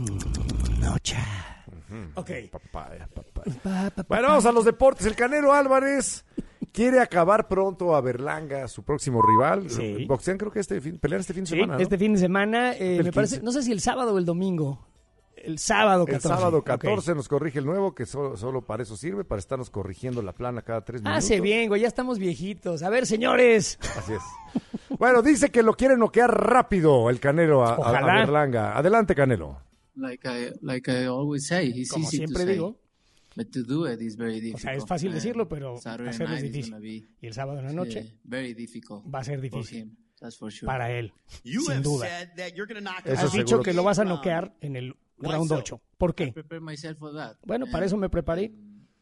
S1: Mm, nocha. Ok.
S2: Papaya, papaya.
S1: Pa, pa, pa,
S2: Bueno,
S1: pa.
S2: vamos a los deportes. El Canelo Álvarez quiere acabar pronto a Berlanga, su próximo rival.
S1: Sí.
S2: Boxean creo que este fin, pelear este fin de
S1: Sí,
S2: semana, ¿no?
S1: este fin de semana, eh,
S2: El
S1: me parece,
S2: quince.
S1: no sé si el sábado o el domingo. El sábado
S2: El
S1: catorce.
S2: sábado catorce
S1: Ok.
S2: nos corrige el nuevo, que solo, solo para eso sirve, para estarnos corrigiendo la plana cada tres minutos.
S1: Hace bien, güey, ya estamos viejitos. A ver, señores.
S2: Así es. Bueno, dice que lo quiere noquear rápido el Canelo a, a- a
S1: Ojalá.
S2: Berlanga. Adelante, Canelo.
S9: Like I like I always say, it's
S1: Como
S9: easy
S1: siempre
S9: to say,
S1: digo.
S9: but to do it is very
S1: O
S9: difficult.
S1: sea, es fácil
S9: And
S1: decirlo, pero
S9: Saturday
S1: hacerlo es
S9: night is
S1: difícil.
S9: gonna be,
S1: Y el sábado en la noche
S9: eh, very difficult
S1: va a ser
S9: for
S1: difícil
S9: him, that's for sure.
S1: para él,
S10: You
S1: sin
S10: have
S1: duda.
S10: said that you're going to knock
S2: Eso
S1: Has
S10: him out.
S1: dicho
S2: seguro
S1: que
S2: que
S1: lo vas a
S10: Um,
S1: noquear en el
S10: Why
S1: round
S10: so?
S1: ocho. ¿Por
S9: I
S1: qué?
S9: prepare myself for that.
S1: Bueno, para
S9: And,
S1: eso me preparé.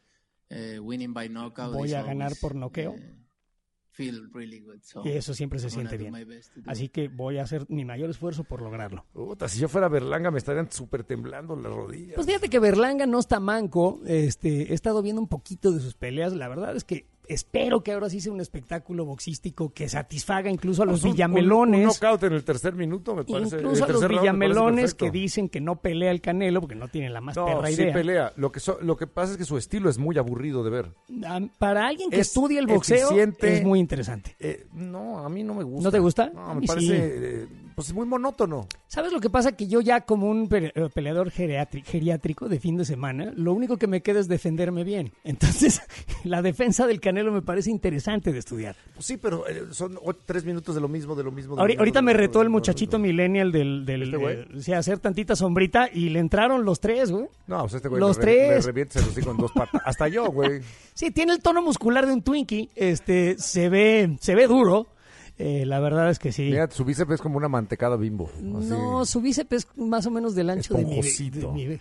S9: eh, winning by knockout
S1: Voy
S9: is
S1: a ganar
S9: always,
S1: por noqueo.
S9: eh, feel really good. So
S1: Y eso siempre se
S9: I'm gonna
S1: siente
S9: do
S1: bien.
S9: my best to do
S1: Así
S9: it.
S1: que voy a hacer mi mayor esfuerzo por lograrlo.
S2: Puta, si yo fuera Berlanga me estarían súper temblando las rodillas.
S1: Pues fíjate que Berlanga no está manco. Este, he estado viendo un poquito de sus peleas. La verdad es que espero que ahora sí sea un espectáculo boxístico que satisfaga incluso a los
S2: Pues un-
S1: villamelones.
S2: Un, un knockout en el tercer minuto, me parece.
S1: Incluso a
S2: el
S1: los
S2: tercer round me parece
S1: villamelones que
S2: perfecto.
S1: dicen que no pelea el Canelo porque no tienen la más
S2: No,
S1: perra
S2: sí
S1: idea.
S2: pelea. Lo que, so- lo que pasa es que su estilo es muy aburrido de ver.
S1: Ah, Para alguien que
S2: Es
S1: estudia el boxeo
S2: eficiente.
S1: es muy interesante.
S2: Eh, no, a mí no me gusta.
S1: ¿No te gusta?
S2: No,
S1: A
S2: me
S1: mí
S2: parece
S1: sí.
S2: eh, pues muy monótono.
S1: ¿Sabes lo que pasa? Que yo ya como un pe- eh, peleador geriatri- geriátrico de fin de semana, lo único que me queda es defenderme bien. Entonces, la defensa del Canelo me parece interesante de estudiar.
S2: Pues sí, pero eh, son o- tres minutos de lo mismo, de lo mismo. de lo
S1: Ahori-
S2: mismo,
S1: Ahorita
S2: de lo
S1: me
S2: mismo,
S1: retó
S2: de
S1: el
S2: lo mismo,
S1: muchachito
S2: de lo mismo.
S1: millennial del... del
S2: ¿Este güey?
S1: eh, sí, hacer tantita sombrita y le entraron los tres, güey.
S2: No, pues este güey
S1: Los
S2: le, re- le
S1: tres.
S2: revienta el hocico en dos patas. Hasta yo, güey.
S1: Sí, tiene el tono muscular de un Twinkie. Este, se ve, se ve duro. Eh, la verdad es que sí.
S2: Mira, su bíceps es como una mantecada Bimbo. así.
S1: No, su bíceps es más o menos del ancho de mi,
S2: Esponjosito.
S1: de mi-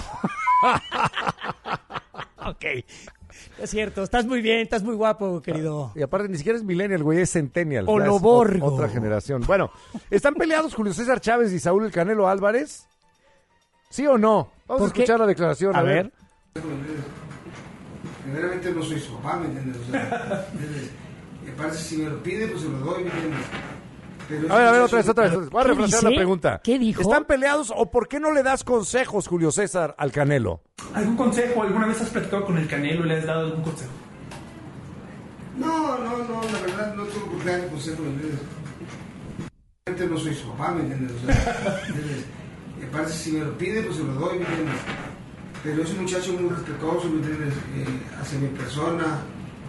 S1: Ok. Es cierto, estás muy bien, estás muy guapo, querido.
S2: Y aparte, ni siquiera es millennial, güey, es centennial.
S1: O
S2: Ya es
S1: Loborgo.
S2: ot- Otra generación. Bueno, ¿están peleados Julio César Chávez y Saúl El Canelo Álvarez? ¿Sí o no? Vamos a
S1: ¿Por qué?
S2: escuchar la declaración.
S1: A ver.
S11: Primeramente no soy su papá, ¿me entiendes? O sea, ¿entiendes? Y aparte si me lo pide, pues se lo doy, ¿me entiendes? Pero
S2: A ver, a ver,
S11: es-
S2: otra vez, otra vez. otra vez. Voy a
S1: ¿Qué
S2: refrasear
S1: dice?
S2: la pregunta.
S1: ¿Qué dijo?
S2: ¿Están peleados o por qué no le das consejos, Julio César, al Canelo?
S10: ¿Algún consejo? ¿Alguna vez has platicado con el Canelo y le has dado algún consejo?
S11: No, no, no, la verdad no tengo por qué dar consejo, ¿me entiendes? Realmente no soy su papá, ¿me entiendes? O sea, ¿entiendes? Me parece si me lo pide, pues se lo doy, ¿me entiendes? Pero es un muchacho muy respetuoso, ¿me entiendes? Eh, hacia mi persona,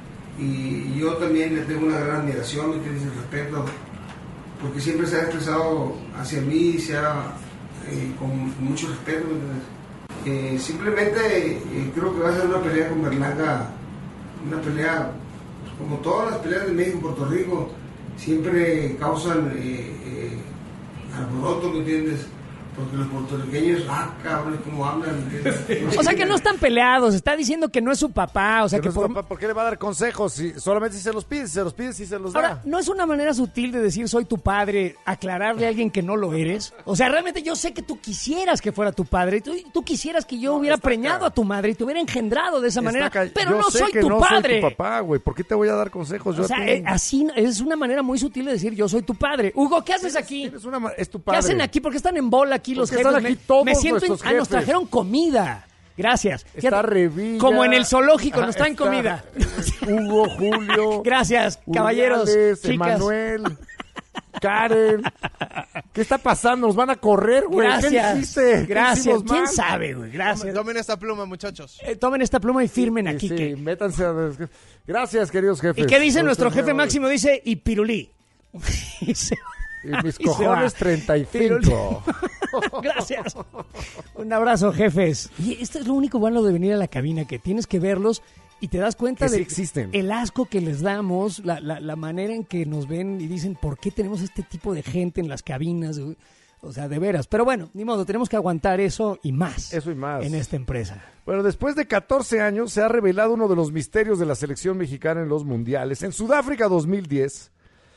S11: y yo también le tengo una gran admiración, ¿me entiendes? El respeto, porque siempre se ha expresado hacia mí, se ha, eh, con mucho respeto, ¿me entiendes? Eh, simplemente eh, creo que va a ser una pelea con Berlanga, una pelea como todas las peleas de México y Puerto Rico, siempre causan eh, eh, alboroto, ¿me entiendes? Porque los puertorriqueños, ah, cabrón, ¿cómo hablan?
S1: O sea que no están peleados, está diciendo que no es su papá, o sea
S2: que,
S1: que
S2: no es
S1: por...
S2: papá, ¿por qué le va a dar consejos? Si, solamente si se los pide, si se los pide, si se los da.
S1: Ahora, ¿no es una manera sutil de decir soy tu padre, aclararle a alguien que no lo eres? O sea, realmente yo sé que tú quisieras que fuera tu padre, tú, tú quisieras que yo
S2: No,
S1: hubiera
S2: está
S1: preñado
S2: ca-
S1: a tu madre y te hubiera engendrado de esa
S2: Está
S1: manera,
S2: ca-
S1: pero
S2: yo
S1: no
S2: sé
S1: soy
S2: que
S1: tu
S2: no
S1: padre.
S2: soy tu papá, güey. ¿Por qué te voy a dar consejos? Yo
S1: O sea,
S2: a ti?
S1: eh, así es una manera muy sutil de decir yo soy tu padre. Hugo, ¿qué haces aquí?
S2: Eres una ma- es tu
S1: ¿Qué
S2: padre.
S1: hacen aquí? ¿Por qué están en bola aquí los
S2: Porque
S1: jefes?
S2: están aquí
S1: Me-
S2: todos
S1: me siento en-
S2: nuestros
S1: ah, nos
S2: jefes.
S1: trajeron comida. Gracias.
S2: Está
S1: Fíjate,
S2: Revilla.
S1: como en el zoológico, nos
S2: Ah,
S1: traen
S2: está
S1: comida.
S2: Hugo, Julio.
S1: Gracias, caballeros,
S2: Uriales,
S1: chicas.
S2: Emanuel, Karen. ¿Qué está pasando? Nos van a correr, güey. ¿Qué
S1: Gracias.
S2: dijiste? ¿Qué
S1: Gracias.
S2: hicimos
S1: ¿Quién
S2: mal?
S1: sabe, güey? Gracias.
S3: Tomen esta pluma, muchachos.
S1: Eh, tomen esta pluma y firmen aquí.
S2: Sí,
S1: que-
S2: métanse a... Gracias, queridos jefes.
S1: ¿Y qué dice
S2: Todos
S1: nuestro
S2: son
S1: jefe
S2: nuevos.
S1: máximo? Dice, y pirulí. Y se-
S2: Y mis
S1: y se
S2: cojones
S1: va.
S2: treinta y
S1: Pirulí.
S2: cinco.
S1: Gracias. Un abrazo, jefes. Y esto es lo único bueno de venir a la cabina, que tienes que verlos y te das cuenta
S2: Que sí
S1: de
S2: existen.
S1: el asco que les damos, la, la, la manera en que nos ven y dicen, ¿por qué tenemos este tipo de gente en las cabinas? O sea, de veras. Pero bueno, ni modo, tenemos que aguantar eso y más.
S2: Eso y más.
S1: En esta empresa.
S2: Bueno, después de catorce años se ha revelado uno de los misterios de la selección mexicana en los mundiales. En Sudáfrica dos mil diez,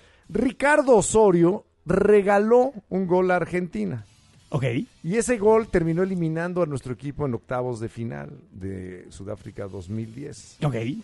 S2: Ricardo Osorio regaló un gol a Argentina.
S1: Ok.
S2: Y ese gol terminó eliminando a nuestro equipo en octavos de final de Sudáfrica dos mil diez.
S1: Ok.
S2: Y,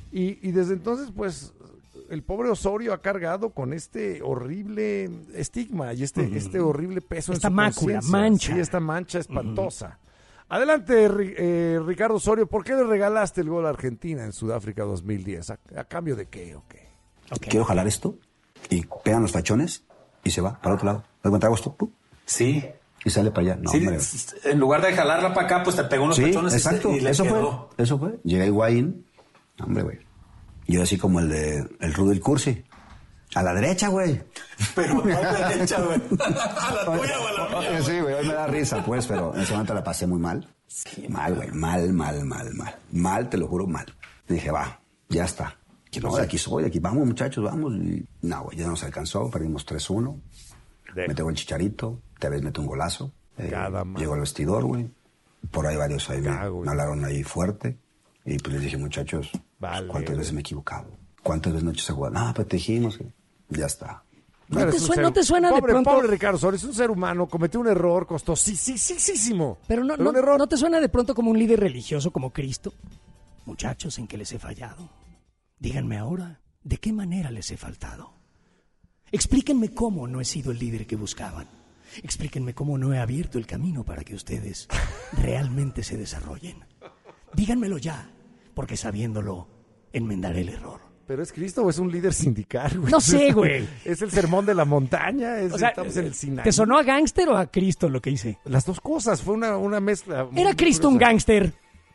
S2: y desde entonces, pues, el pobre Osorio ha cargado con este horrible estigma y este,
S1: Ujú.
S2: este horrible peso
S1: Esta
S2: en su
S1: mácula,
S2: conciencia.
S1: mancha.
S2: Sí, esta mancha espantosa. Adelante, Ri- eh, Ricardo Osorio, ¿por qué le regalaste el gol a Argentina en Sudáfrica dos mil diez? ¿A, a cambio de qué o qué?
S12: Quiero jalar esto y pegan los fachones y se va para otro lado. ¿Te cuenta esto? ¡Pum!
S13: Sí.
S12: Y sale para allá. No,
S13: Sí,
S12: hombre.
S13: s- en lugar de jalarla para acá, pues te pegó unos
S12: Sí,
S13: pechones y se-
S12: exacto.
S13: y, le
S12: eso
S13: quedó.
S12: fue. Eso fue. Llega Higuaín. Hombre, güey. Yo así como el de el Rudy el Cursi. A la derecha, güey.
S13: Pero no a la derecha, güey. A la tuya o a la mía.
S12: Sí, güey. Hoy me da risa, pues, pero en ese momento la pasé muy mal. Mal, güey. Mal, mal, mal, mal. Mal, te lo juro, mal. Y dije, va, ya está. Que no, de aquí soy, de aquí vamos, muchachos, vamos. Y no, güey, ya nos alcanzó. Perdimos tres uno. Me tengo el Chicharito. Te ves, mete un golazo. Eh, llego al vestidor, güey. Por ahí varios ahí me, me hablaron ahí fuerte. Y pues les dije, muchachos,
S2: Vale,
S12: ¿cuántas
S2: güey.
S12: veces me he equivocado? ¿Cuántas veces no he hecho esa jugada? No, pues te dijimos que ya está.
S1: ¿No
S2: Eres
S1: te
S2: un
S1: suena-
S2: ser-
S1: no te suena de
S2: pobre,
S1: pronto-
S2: Pobre Ricardo Osorio, es un ser humano, cometió un error costosísimo.
S1: Pero no, no, ¿no te suena de pronto como un líder religioso como Cristo? Muchachos, ¿en qué les he fallado? Díganme ahora, ¿de qué manera les he faltado? Explíquenme cómo no he sido el líder que buscaban. Explíquenme cómo no he abierto el camino para que ustedes realmente se desarrollen. Díganmelo ya, porque sabiéndolo, enmendaré el error.
S2: ¿Pero es Cristo o es un líder sindical, güey?
S1: No sé, güey.
S2: Es el sermón de la montaña, es,
S1: O sea,
S2: estamos en el Sinaí.
S1: ¿te sonó a gángster o a Cristo lo que hice?
S2: Las dos cosas, fue una, una mezcla. muy
S1: ¿Era Cristo un
S2: gruesa.
S1: gángster?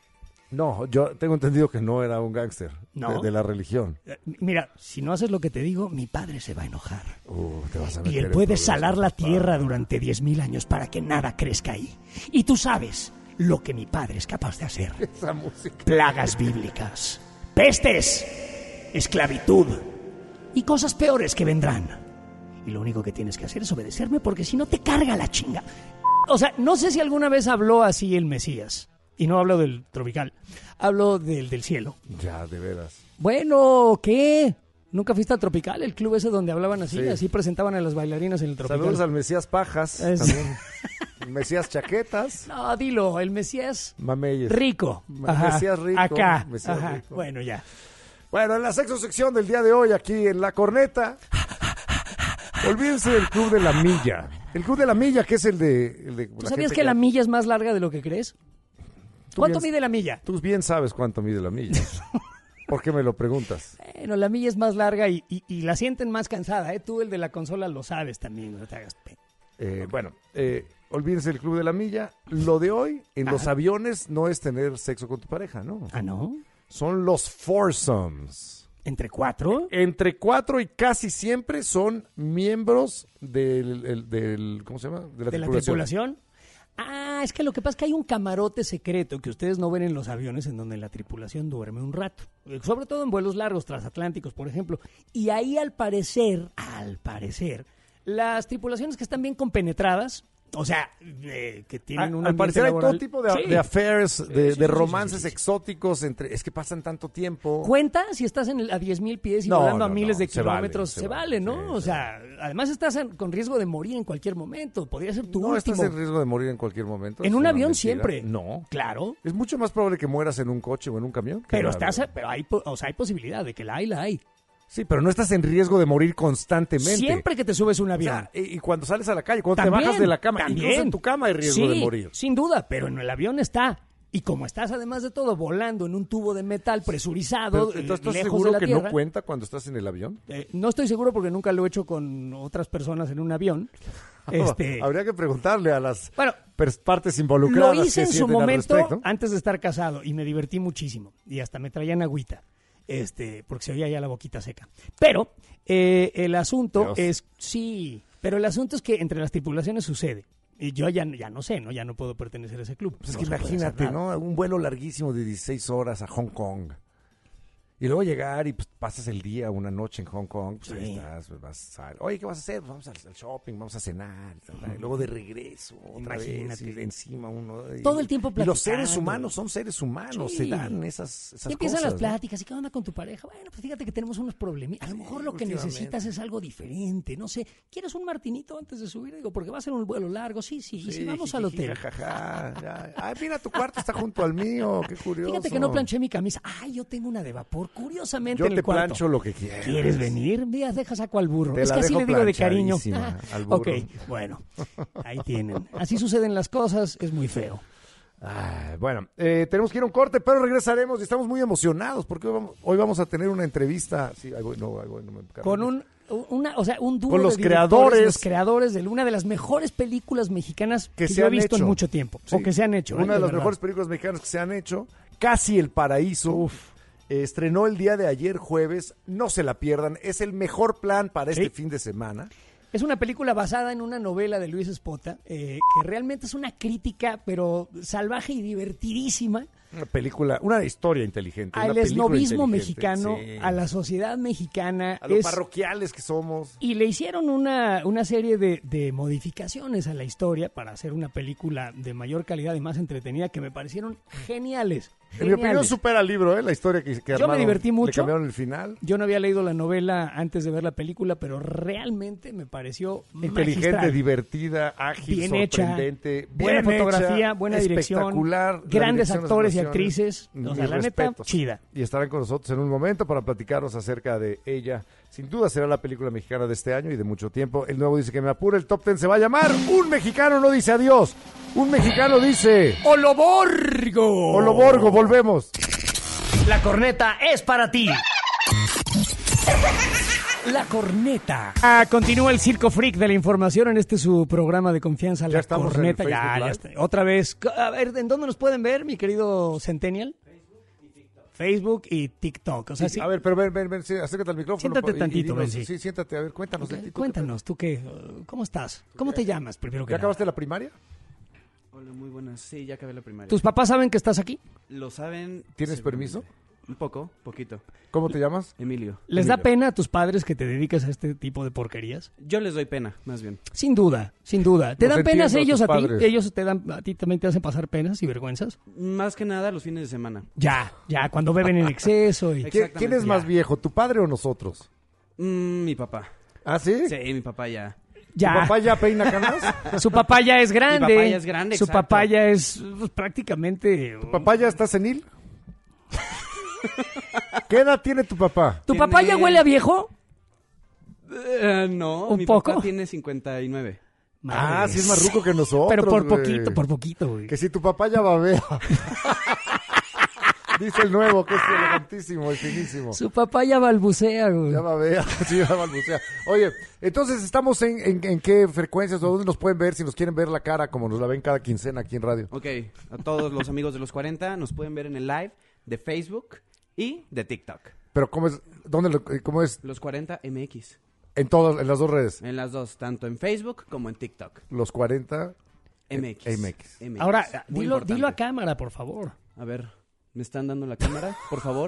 S2: No, yo tengo entendido que no era un gángster
S1: ¿No?
S2: de, de la religión.
S1: Eh, Mira, si no haces lo que te digo, mi padre se va a enojar.
S2: Uh, te vas a
S1: Y
S2: meter
S1: él
S2: en
S1: puede
S2: problemas
S1: salar
S2: con
S1: la
S2: tu padre.
S1: tierra durante diez mil años para que nada crezca ahí. Y tú sabes lo que mi padre es capaz de hacer.
S2: Esa música.
S1: Plagas bíblicas, pestes, esclavitud y cosas peores que vendrán. Y lo único que tienes que hacer es obedecerme porque si no te carga la chinga. O sea, no sé si alguna vez habló así el Mesías. Y no hablo del tropical, hablo del del cielo.
S2: Ya, de veras.
S1: Bueno, ¿qué? ¿Nunca fuiste al Tropical? El club ese donde hablaban así,
S2: Sí.
S1: así presentaban a las bailarinas en el Tropical.
S2: Saludos al Mesías Pajas,
S1: Es-
S2: también. Mesías Chaquetas,
S1: No, dilo, el Mesías
S2: Mameyes.
S1: rico.
S2: Ma-
S1: Ajá,
S2: Mesías rico.
S1: Acá.
S2: Mesías
S1: Ajá,
S2: rico.
S1: bueno, ya.
S2: Bueno, en la sexta sección del día de hoy, aquí en La Corneta, olvídense del Club de la Milla. El Club de la Milla, que es el de... el de
S1: ¿Tú sabías que la
S2: gente
S1: milla es más larga de lo que crees? ¿Cuánto
S2: bien-
S1: mide la milla?
S2: Tú bien sabes cuánto mide la milla. ¿Por qué me lo preguntas?
S1: Bueno, la milla es más larga y, y- y la sienten más cansada, ¿eh? Tú, el de la consola, lo sabes también, no te hagas pe...
S2: Eh, bueno, eh, olvídense del club de la milla. Lo de hoy en los
S1: Ajá.
S2: aviones no es tener sexo con tu pareja, ¿no?
S1: ¿Ah, no?
S2: Son los foursomes.
S1: ¿Entre cuatro?
S2: Entre cuatro y casi siempre son miembros del, el- del- ¿cómo se llama? De la
S1: ¿De la
S2: tripulación.
S1: tripulación? Ah, es que lo que pasa es que hay un camarote secreto que ustedes no ven en los aviones en donde la tripulación duerme un rato. Eh, Sobre todo en vuelos largos, transatlánticos, por ejemplo. Y ahí, al parecer, al parecer, las tripulaciones que están bien compenetradas, o sea, eh, que tienen
S2: A-
S1: un
S2: al
S1: ambiente
S2: parecer hay todo
S1: laboral-
S2: tipo de,
S1: Sí.
S2: de affairs, de,
S1: Sí, sí,
S2: de
S1: sí, sí,
S2: romances
S1: sí, sí.
S2: exóticos entre, es que pasan tanto tiempo.
S1: Cuenta si estás en el- a diez mil pies y
S2: No,
S1: volando a
S2: no,
S1: miles
S2: no,
S1: de
S2: se vale,
S1: kilómetros,
S2: se
S1: se,
S2: vale,
S1: vale, ¿no? o sea, además estás en- con riesgo de morir en cualquier momento. Podría ser tu
S2: No
S1: último.
S2: estás en riesgo de morir en cualquier momento.
S1: En
S2: es
S1: un
S2: una
S1: avión
S2: mentira.
S1: siempre.
S2: No.
S1: Claro.
S2: Es mucho más probable que mueras en un coche o en un camión. que
S1: Pero
S2: en un
S1: estás,
S2: avión.
S1: pero hay, po- o sea, hay posibilidad de que la hay, la hay.
S2: Sí, pero no estás en riesgo de morir constantemente.
S1: Siempre que te subes a un
S2: O
S1: avión.
S2: sea, y, y cuando sales a la calle, cuando
S1: También,
S2: te bajas de la cama,
S1: también.
S2: incluso en tu cama hay riesgo
S1: Sí,
S2: de morir.
S1: sin duda, pero en el avión está. Y como estás, además de todo, volando en un tubo de metal presurizado,
S2: Pero, entonces,
S1: eh,
S2: ¿estás
S1: lejos
S2: seguro
S1: de la
S2: que
S1: tierra.
S2: no cuenta cuando estás en el avión?
S1: Eh, no estoy seguro porque nunca lo he hecho con otras personas en un avión. Este,
S2: Habría que preguntarle a las
S1: Bueno,
S2: pers- partes involucradas.
S1: Lo hice
S2: qué
S1: en su
S2: sienten al
S1: momento
S2: respecto.
S1: antes de estar casado y me divertí muchísimo. Y hasta me traían agüita, este, porque se oía ya la boquita seca. Pero eh, el asunto
S2: Dios.
S1: es, sí, pero el asunto es que entre las tripulaciones sucede. Y yo ya, ya no sé, ¿no? Ya no puedo pertenecer a ese club.
S2: Pues es
S1: No
S2: que
S1: se puede hacer
S2: imagínate,
S1: nada.
S2: ¿no? Un vuelo larguísimo de dieciséis horas a Hong Kong. Y luego llegar y pues, pasas el día, una noche en Hong Kong, pues ahí
S1: Sí.
S2: estás, pues, vas a- oye, ¿qué vas a hacer? Pues, vamos al, al shopping, vamos a cenar, tal, tal. Y luego de regreso, otra
S1: Imagínate.
S2: vez, y encima uno. y-
S1: Todo el tiempo
S2: Y los seres
S1: platicando.
S2: humanos son seres humanos,
S1: Sí.
S2: se dan esas, esas
S1: Y empiezan
S2: cosas,
S1: las
S2: ¿no?
S1: pláticas. ¿Y qué onda con tu pareja? Bueno, pues fíjate que tenemos unos problemitas. A lo mejor lo que
S2: últimamente.
S1: necesitas es algo diferente. No sé, ¿quieres un martinito antes de subir? Digo, porque va a ser un vuelo largo. Sí, sí. y si
S2: Sí,
S1: vamos al
S2: jijiji,
S1: hotel.
S2: jajaja, ya. Ay, mira, tu cuarto está junto al mío, qué curioso.
S1: Fíjate que no planché mi camisa. Ay, yo tengo una de vapor. Curiosamente
S2: Yo
S1: en el
S2: te
S1: cuarto.
S2: plancho lo que quieras.
S1: ¿Quieres venir? Mira, deja saco al burro.
S2: Te
S1: Es
S2: la
S1: que así
S2: dejo
S1: le digo de cariño.
S2: planchadísima
S1: Ah,
S2: al burro.
S1: ok, bueno, ahí tienen. Así suceden las cosas, es muy feo.
S2: Ah, bueno, eh, tenemos que ir a un corte, pero regresaremos y estamos muy emocionados porque hoy vamos, hoy vamos a tener una entrevista. Sí, ahí voy, no, ahí voy, no me
S1: Con un, una, o sea, un dúo
S2: Con los
S1: de directores,
S2: creadores.
S1: los creadores de una de las mejores películas mexicanas que,
S2: que se
S1: yo he
S2: han
S1: visto
S2: hecho.
S1: en mucho tiempo,
S2: Sí,
S1: o que se han hecho.
S2: Una
S1: ¿eh?
S2: de, las
S1: verdad.
S2: mejores películas mexicanas que se han hecho, Casi el Paraíso. Eh, estrenó el día de ayer jueves, no se la pierdan, es el mejor plan para este
S1: Sí.
S2: fin de semana.
S1: Es una película basada en una novela de Luis Espota, eh, que realmente es una crítica, pero salvaje y divertidísima,
S2: Una película, una historia inteligente.
S1: al
S2: una película
S1: esnovismo
S2: inteligente,
S1: mexicano,
S2: sí.
S1: a la sociedad mexicana.
S2: A lo
S1: Es-
S2: parroquiales que somos.
S1: Y le hicieron una, una serie de, de modificaciones a la historia para hacer una película de mayor calidad y más entretenida que me parecieron geniales.
S2: En mi opinión
S1: geniales.
S2: supera el libro, ¿eh? La historia que, que
S1: Yo me
S2: armaron.
S1: divertí
S2: Le
S1: mucho.
S2: cambiaron el final.
S1: Yo no había leído la novela antes de ver la película, pero realmente me pareció
S2: Inteligente,
S1: magistral.
S2: divertida, ágil,
S1: Bien hecha,
S2: sorprendente,
S1: buena
S2: bien
S1: fotografía,
S2: hecha,
S1: buena dirección,
S2: espectacular, la
S1: grandes
S2: dirección, las
S1: actores y
S2: actuaciones.
S1: actrices. O sea,
S2: Mis
S1: la neta,
S2: respetos.
S1: chida.
S2: Y estarán con nosotros en un momento para platicarnos acerca de ella. Sin duda será la película mexicana de este año y de mucho tiempo. El nuevo dice que me apure, el top ten se va a llamar Un mexicano no dice adiós. Un mexicano dice
S1: ¡Oloborgo!
S2: Oloborgo, volvemos.
S1: La corneta es para ti. La corneta. Ah, continúa el circo freak de la información en este su programa de confianza. La
S2: estamos en
S1: corneta.
S2: el
S1: Ya,
S2: Facebook
S1: ya
S2: Live.
S1: está. Otra vez. A ver, ¿en dónde nos pueden ver, mi querido Centennial? Facebook y TikTok. O sea,
S2: Sí,
S1: sí.
S2: A ver, pero ven, ven, ven, sí, acércate al micrófono.
S1: Siéntate
S2: y- y
S1: tantito,
S2: dinos-
S1: ven, sí.
S2: Sí, siéntate, a ver, cuéntanos de ti. ¿Tú qué
S1: Cuéntanos, ¿tú qué? ¿Cómo estás? ¿Cómo te llamas, primero que
S2: ¿Ya
S1: nada?
S2: acabaste la primaria?
S14: Hola, muy buenas. Sí, ya acabé la primaria.
S1: ¿Tus papás saben que estás aquí?
S14: ¿Lo saben?
S2: ¿Tienes
S14: seguramente.
S2: permiso?
S14: Un poco, poquito.
S2: ¿Cómo te llamas?
S14: Emilio.
S1: ¿Les da pena a tus padres que te dediques a este tipo de porquerías?
S14: Yo les doy pena, más bien.
S1: Sin duda, sin duda. ¿Te
S2: Los
S1: dan penas
S2: entiendo,
S1: ellos
S2: tus
S1: a ti?
S2: padres.
S1: ¿Ellos te dan, a ti también te hacen pasar penas y vergüenzas?
S14: Más que nada los fines de semana.
S1: Ya, ya, cuando beben en exceso y...
S2: ¿Quién, quién es
S1: Ya.
S2: más viejo, tu padre o nosotros?
S14: Mm, mi papá.
S2: ¿Ah, sí?
S14: Sí, mi papá ya.
S1: Ya.
S2: ¿Tu papá ya peina canas?
S1: Su papá ya es grande.
S14: Mi papá ya es grande,
S1: Su
S14: exacto.
S1: papá ya es pues, prácticamente...
S2: ¿Tu papá ya está senil? ¿Qué edad tiene tu papá?
S1: ¿Tu papá ya
S14: Tiene-
S1: huele a viejo?
S14: Eh, no,
S1: ¿Un
S14: mi
S1: poco?
S14: papá tiene cincuenta y nueve.
S2: Ah,
S1: Madres.
S2: sí es más ruco que nosotros.
S1: Pero por
S2: güey.
S1: poquito, por poquito, güey.
S2: Que si tu papá ya babea. Dice el nuevo, que es elegantísimo, el finísimo.
S1: Su papá ya balbucea, güey.
S2: Ya babea, sí, ya balbucea. Oye, entonces, ¿estamos en, en, en qué frecuencias o dónde nos pueden ver si nos quieren ver la cara como nos la ven cada quincena aquí en radio?
S14: Ok, a todos los amigos de los cuarenta nos pueden ver en el live de Facebook y de TikTok.
S2: Pero ¿cómo es? ¿Dónde lo- cómo es?
S14: Los cuarenta M X.
S2: En todas, en las dos redes.
S14: En las dos, tanto en Facebook como en TikTok.
S2: Los cuarenta
S14: M X.
S2: M X.
S14: M X.
S1: Ahora,
S14: Muy
S1: dilo,
S14: importante.
S1: dilo a cámara, por favor.
S14: A ver, ¿me están dando la cámara, por favor?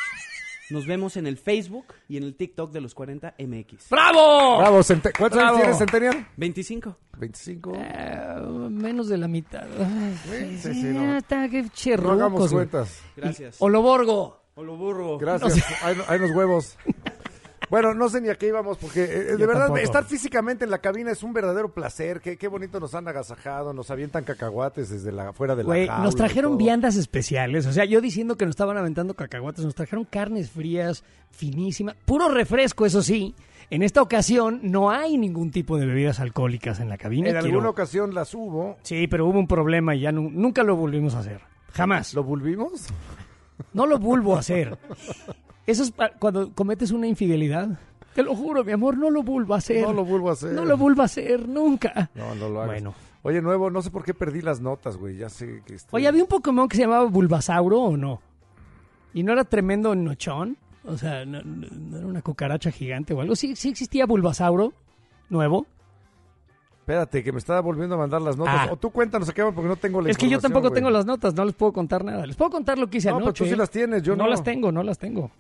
S14: Nos vemos en el Facebook y en el TikTok de los cuarenta M X.
S1: ¡Bravo!
S2: Bravo, Cente- ¿cuántos
S1: Bravo.
S2: años tienes, Centennial?
S14: veinticinco.
S2: veinticinco.
S1: Eh, menos de la mitad. Ay,
S2: Sí, sí,
S1: sí,
S2: sí,
S1: ya
S2: no.
S1: está, qué
S2: No
S1: cherrucos,
S2: hagamos
S1: güey.
S2: cuentas.
S14: Gracias.
S1: Oloborgo.
S14: Oloburgo.
S2: Gracias. Hay, hay unos huevos. Bueno, no sé ni a qué íbamos, porque eh, de
S1: Yo
S2: verdad,
S1: tampoco.
S2: estar físicamente en la cabina es un verdadero placer. Qué, qué bonito nos han agasajado, nos avientan cacahuates desde la afuera de la
S1: Güey,
S2: jaula
S1: nos
S2: y
S1: trajeron
S2: todo.
S1: viandas especiales. O sea, yo diciendo que nos estaban aventando cacahuates, nos trajeron carnes frías, finísimas, puro refresco, eso sí. En esta ocasión no hay ningún tipo de bebidas alcohólicas en la cabina.
S2: En
S1: Quiero-
S2: alguna ocasión las hubo.
S1: Sí, pero hubo un problema y ya nu- nunca lo volvimos a hacer. Jamás.
S2: ¿Lo volvimos?
S1: No lo vuelvo a hacer. Eso es pa- cuando cometes una infidelidad. Te lo juro, mi amor, no lo vuelvo a hacer.
S2: No lo vuelvo a hacer.
S1: No lo vuelvo a hacer, nunca.
S2: No, no lo hagas.
S1: Bueno.
S2: Oye, nuevo, no sé por qué perdí las notas, güey. Ya sé que estoy...
S1: Oye, ¿había un Pokémon que se llamaba Bulbasauro o no? ¿Y no era tremendo nochón? O sea, ¿no, no- no era una cucaracha gigante o algo? ¿Sí, sí existía Bulbasauro nuevo?
S2: Espérate, que me estaba volviendo a mandar las notas.
S1: Ah.
S2: O tú cuéntanos a qué van, porque no tengo la
S1: Es que yo
S2: información,
S1: tampoco
S2: güey.
S1: tengo las notas, no les puedo contar nada. Les puedo contar lo que hice
S2: No,
S1: anoche.
S2: pues tú sí las tienes, yo no.
S1: No las tengo, no las tengo.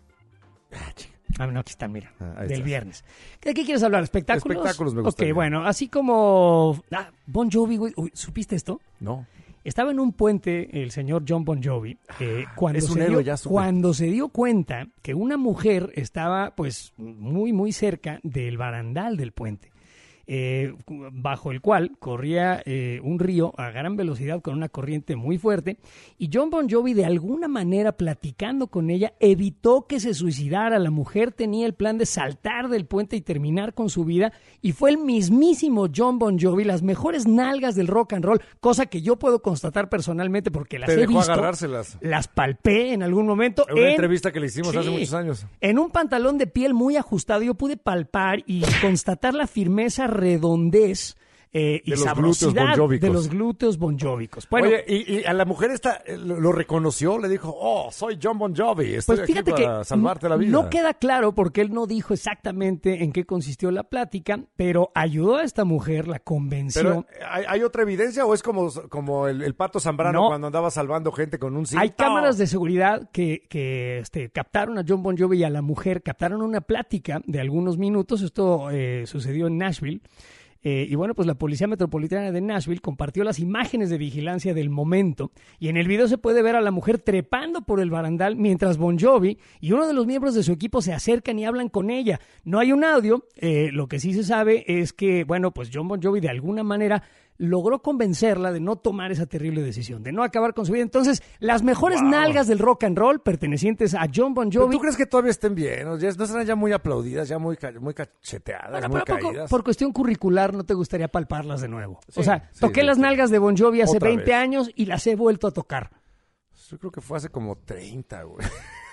S1: Ah, no, aquí están, mira,
S2: Ah, ahí
S1: del
S2: está.
S1: viernes. ¿De qué quieres hablar? ¿Espectáculos?
S2: Espectáculos me
S1: Ok,
S2: gustaría.
S1: bueno, así como... Ah, Bon Jovi, güey. Uy, ¿supiste esto?
S2: No.
S1: Estaba en un puente el señor John Bon Jovi eh, cuando,
S2: es un
S1: se
S2: héroe,
S1: dio,
S2: ya supe.
S1: cuando se dio cuenta que una mujer estaba pues muy muy cerca del barandal del puente, eh, bajo el cual corría eh, un río a gran velocidad con una corriente muy fuerte, y John Bon Jovi, de alguna manera platicando con ella, evitó que se suicidara. La mujer tenía el plan de saltar del puente y terminar con su vida, y fue el mismísimo John Bon Jovi, las mejores nalgas del rock and roll, cosa que yo puedo constatar personalmente porque las
S2: Te
S1: he
S2: dejó
S1: visto,
S2: agarrárselas.
S1: las palpé en algún momento.
S2: En una
S1: en-
S2: entrevista que le hicimos hace
S1: Sí.
S2: muchos años.
S1: En un pantalón de piel muy ajustado yo pude palpar y constatar la firmeza, redondez eh, y
S2: De los glúteos
S1: sabrosidad
S2: bonjóvicos.
S1: de los glúteos bonjóvicos. Bueno,
S2: Oye, y, y a la mujer esta eh, lo, lo reconoció, le dijo, oh, soy John Bon Jovi, estoy
S1: pues
S2: aquí
S1: fíjate
S2: para
S1: que
S2: salvarte la vida.
S1: no queda claro porque él no dijo exactamente en qué consistió la plática, pero ayudó a esta mujer, la convenció.
S2: Pero, ¿hay, hay otra evidencia o es como, como el, el Pato Zambrano
S1: No.
S2: cuando andaba salvando gente con un cinto?
S1: Hay cámaras de seguridad que, que este, captaron a John Bon Jovi y a la mujer, captaron una plática de algunos minutos. Esto eh, sucedió en Nashville. Eh, y bueno, pues la Policía Metropolitana de Nashville compartió las imágenes de vigilancia del momento, y en el video se puede ver a la mujer trepando por el barandal mientras Bon Jovi y uno de los miembros de su equipo se acercan y hablan con ella. No hay un audio, eh, lo que sí se sabe es que, bueno, pues John Bon Jovi de alguna manera logró convencerla de no tomar esa terrible decisión, de no acabar con su vida. Entonces, las mejores
S2: Wow.
S1: nalgas del rock and roll pertenecientes a John Bon
S2: ¿Pero
S1: Jovi.
S2: ¿Tú crees que todavía estén bien? ¿No, ya, no estarán ya muy aplaudidas, ya muy, ca- muy cacheteadas,
S1: Bueno,
S2: muy
S1: pero por,
S2: caídas?
S1: por cuestión curricular no te gustaría palparlas de nuevo.
S2: Sí,
S1: o sea,
S2: sí,
S1: toqué
S2: sí,
S1: las
S2: sí.
S1: nalgas de Bon Jovi hace
S2: Otra
S1: veinte
S2: vez.
S1: años y las he vuelto a tocar.
S2: Yo creo que fue hace como treinta, güey.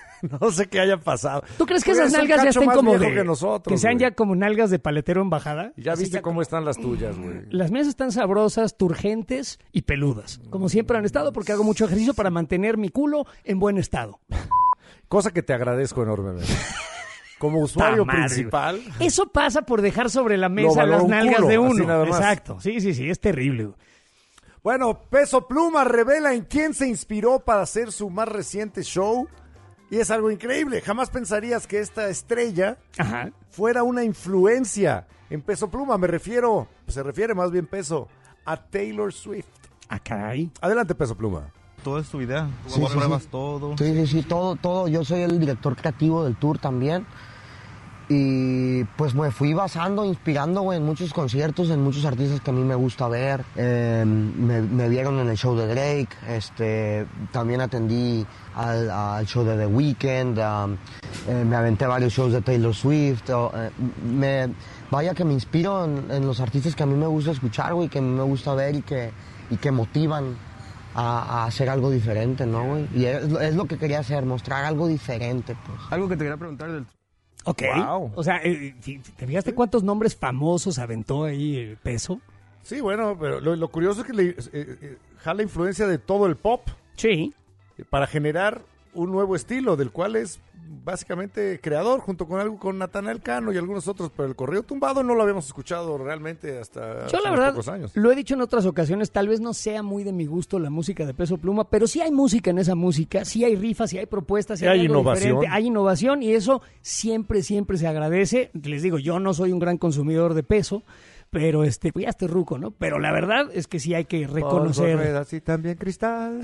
S2: No sé qué haya pasado.
S1: ¿Tú crees que
S2: Oye,
S1: esas
S2: es un
S1: nalgas ya
S2: cacho
S1: estén
S2: más
S1: como
S2: viejo
S1: de...
S2: que nosotros,
S1: que sean
S2: güey.
S1: ya como nalgas de paletero en bajada?
S2: Ya
S1: Así
S2: viste cómo están las tuyas, güey.
S1: Las mías están sabrosas, turgentes y peludas. Como siempre han estado, porque hago mucho ejercicio para mantener mi culo en buen estado.
S2: Cosa que te agradezco enormemente. Como usuario
S1: Ta madre,
S2: principal.
S1: güey. Eso pasa por dejar sobre la
S2: Lo
S1: mesa
S2: valora
S1: las
S2: un
S1: nalgas
S2: culo,
S1: de
S2: así
S1: uno.
S2: nada más.
S1: Exacto. Sí, sí, sí, es terrible, güey.
S2: Bueno, Peso Pluma revela en quién se inspiró para hacer su más reciente show. Y es algo increíble. Jamás pensarías que esta estrella
S1: Ajá.
S2: fuera una influencia en Peso Pluma. Me refiero, se refiere más bien Peso, a Taylor Swift.
S1: Ah, caray.
S2: Adelante, Peso Pluma.
S15: Todo es tu idea. Tú
S16: Sí, sí,
S15: pruebas
S16: sí.
S15: todo.
S16: Sí, sí, sí, todo, todo. Yo soy el director creativo del tour también.
S15: y pues me fui basando, inspirando, güey, en muchos conciertos, en muchos artistas que a mí me gusta ver. Eh, me, me vieron en el show de Drake, este, también atendí al, al show de The Weeknd, um, eh, me aventé varios shows de Taylor Swift. Uh, me, vaya que me inspiro en, en los artistas que a mí me gusta escuchar, güey, que a mí me gusta ver y que, y que motivan a, a hacer algo diferente, ¿no, güey? Y es, es lo que quería hacer, mostrar algo diferente, pues.
S6: Algo que te quería preguntar del...
S1: Ok.
S2: Wow.
S1: O sea, eh, ¿te fijaste cuántos nombres famosos aventó ahí el Peso?
S2: Sí, bueno, pero lo, lo curioso es que le, eh, eh, jala influencia de todo el pop.
S1: Sí.
S2: Para generar un nuevo estilo, del cual es básicamente creador, junto con algo con Natanael Cano y algunos otros, pero el corrido tumbado no lo habíamos escuchado realmente hasta
S1: Yo
S2: hace
S1: la
S2: unos
S1: verdad,
S2: pocos años.
S1: lo he dicho en otras ocasiones, tal vez no sea muy de mi gusto la música de Peso Pluma, pero sí hay música en esa música, sí hay rifas, sí hay propuestas, sí
S2: hay
S1: hay, algo
S2: innovación.
S1: diferente, hay innovación y eso siempre, siempre se agradece. Les digo, yo no soy un gran consumidor de Peso, pero este, pues ya estoy ruco, ¿no? Pero la verdad es que sí hay que reconocer.
S2: Polvo, ruedas y también cristal.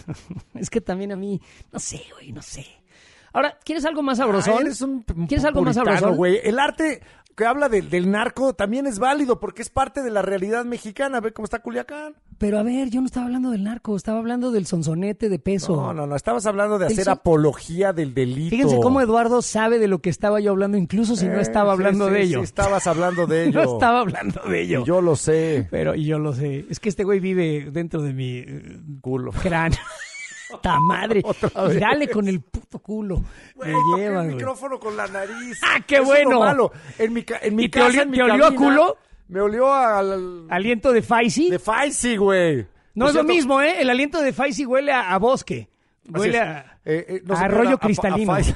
S1: Es que también a mí, no sé, güey, no sé. Ahora, ¿quieres algo más sabrosón?
S2: Ah, eres un, un
S1: ¿Quieres algo más
S2: puritano,
S1: sabrosón?
S2: güey. El arte que habla del, del narco también es válido porque es parte de la realidad mexicana. Ve cómo está Culiacán.
S1: Pero a ver, yo no estaba hablando del narco, estaba hablando del sonsonete de Peso.
S2: No, no, no. Estabas hablando de
S1: Del
S2: hacer
S1: son-
S2: apología del delito.
S1: Fíjense cómo Eduardo sabe de lo que estaba yo hablando, incluso si no
S2: Eh,
S1: estaba
S2: sí,
S1: hablando
S2: sí,
S1: de
S2: sí,
S1: ello.
S2: estabas hablando de ello.
S1: No estaba hablando de ello.
S2: Y yo lo sé.
S1: Pero y yo lo sé. Es que este güey vive dentro de mi eh,
S2: Culo.
S1: cráneo. ¡Ta madre!
S2: Otra vez.
S1: Y dale con el puto culo.
S2: Güey,
S1: Me
S2: toqué
S1: lleva,
S2: el
S1: güey.
S2: micrófono con la nariz.
S1: ¡Ah, qué
S2: Eso es
S1: bueno!
S2: lo malo. En mi, ca- en mi
S1: ¿Y te
S2: casa,
S1: olió-
S2: en mi
S1: te olió a
S2: cabina,
S1: culo?
S2: Me olió al...
S1: ¿Aliento de Faisy?
S2: De Faisy, güey.
S1: No
S2: Por
S1: es lo
S2: cierto,
S1: mismo, ¿eh? El aliento de Faisy huele a, a bosque.
S2: así
S1: Huele
S2: es.
S1: a,
S2: Eh, eh, no
S1: a
S2: sé,
S1: arroyo
S2: a- a-
S1: cristalino.
S2: a Faisy.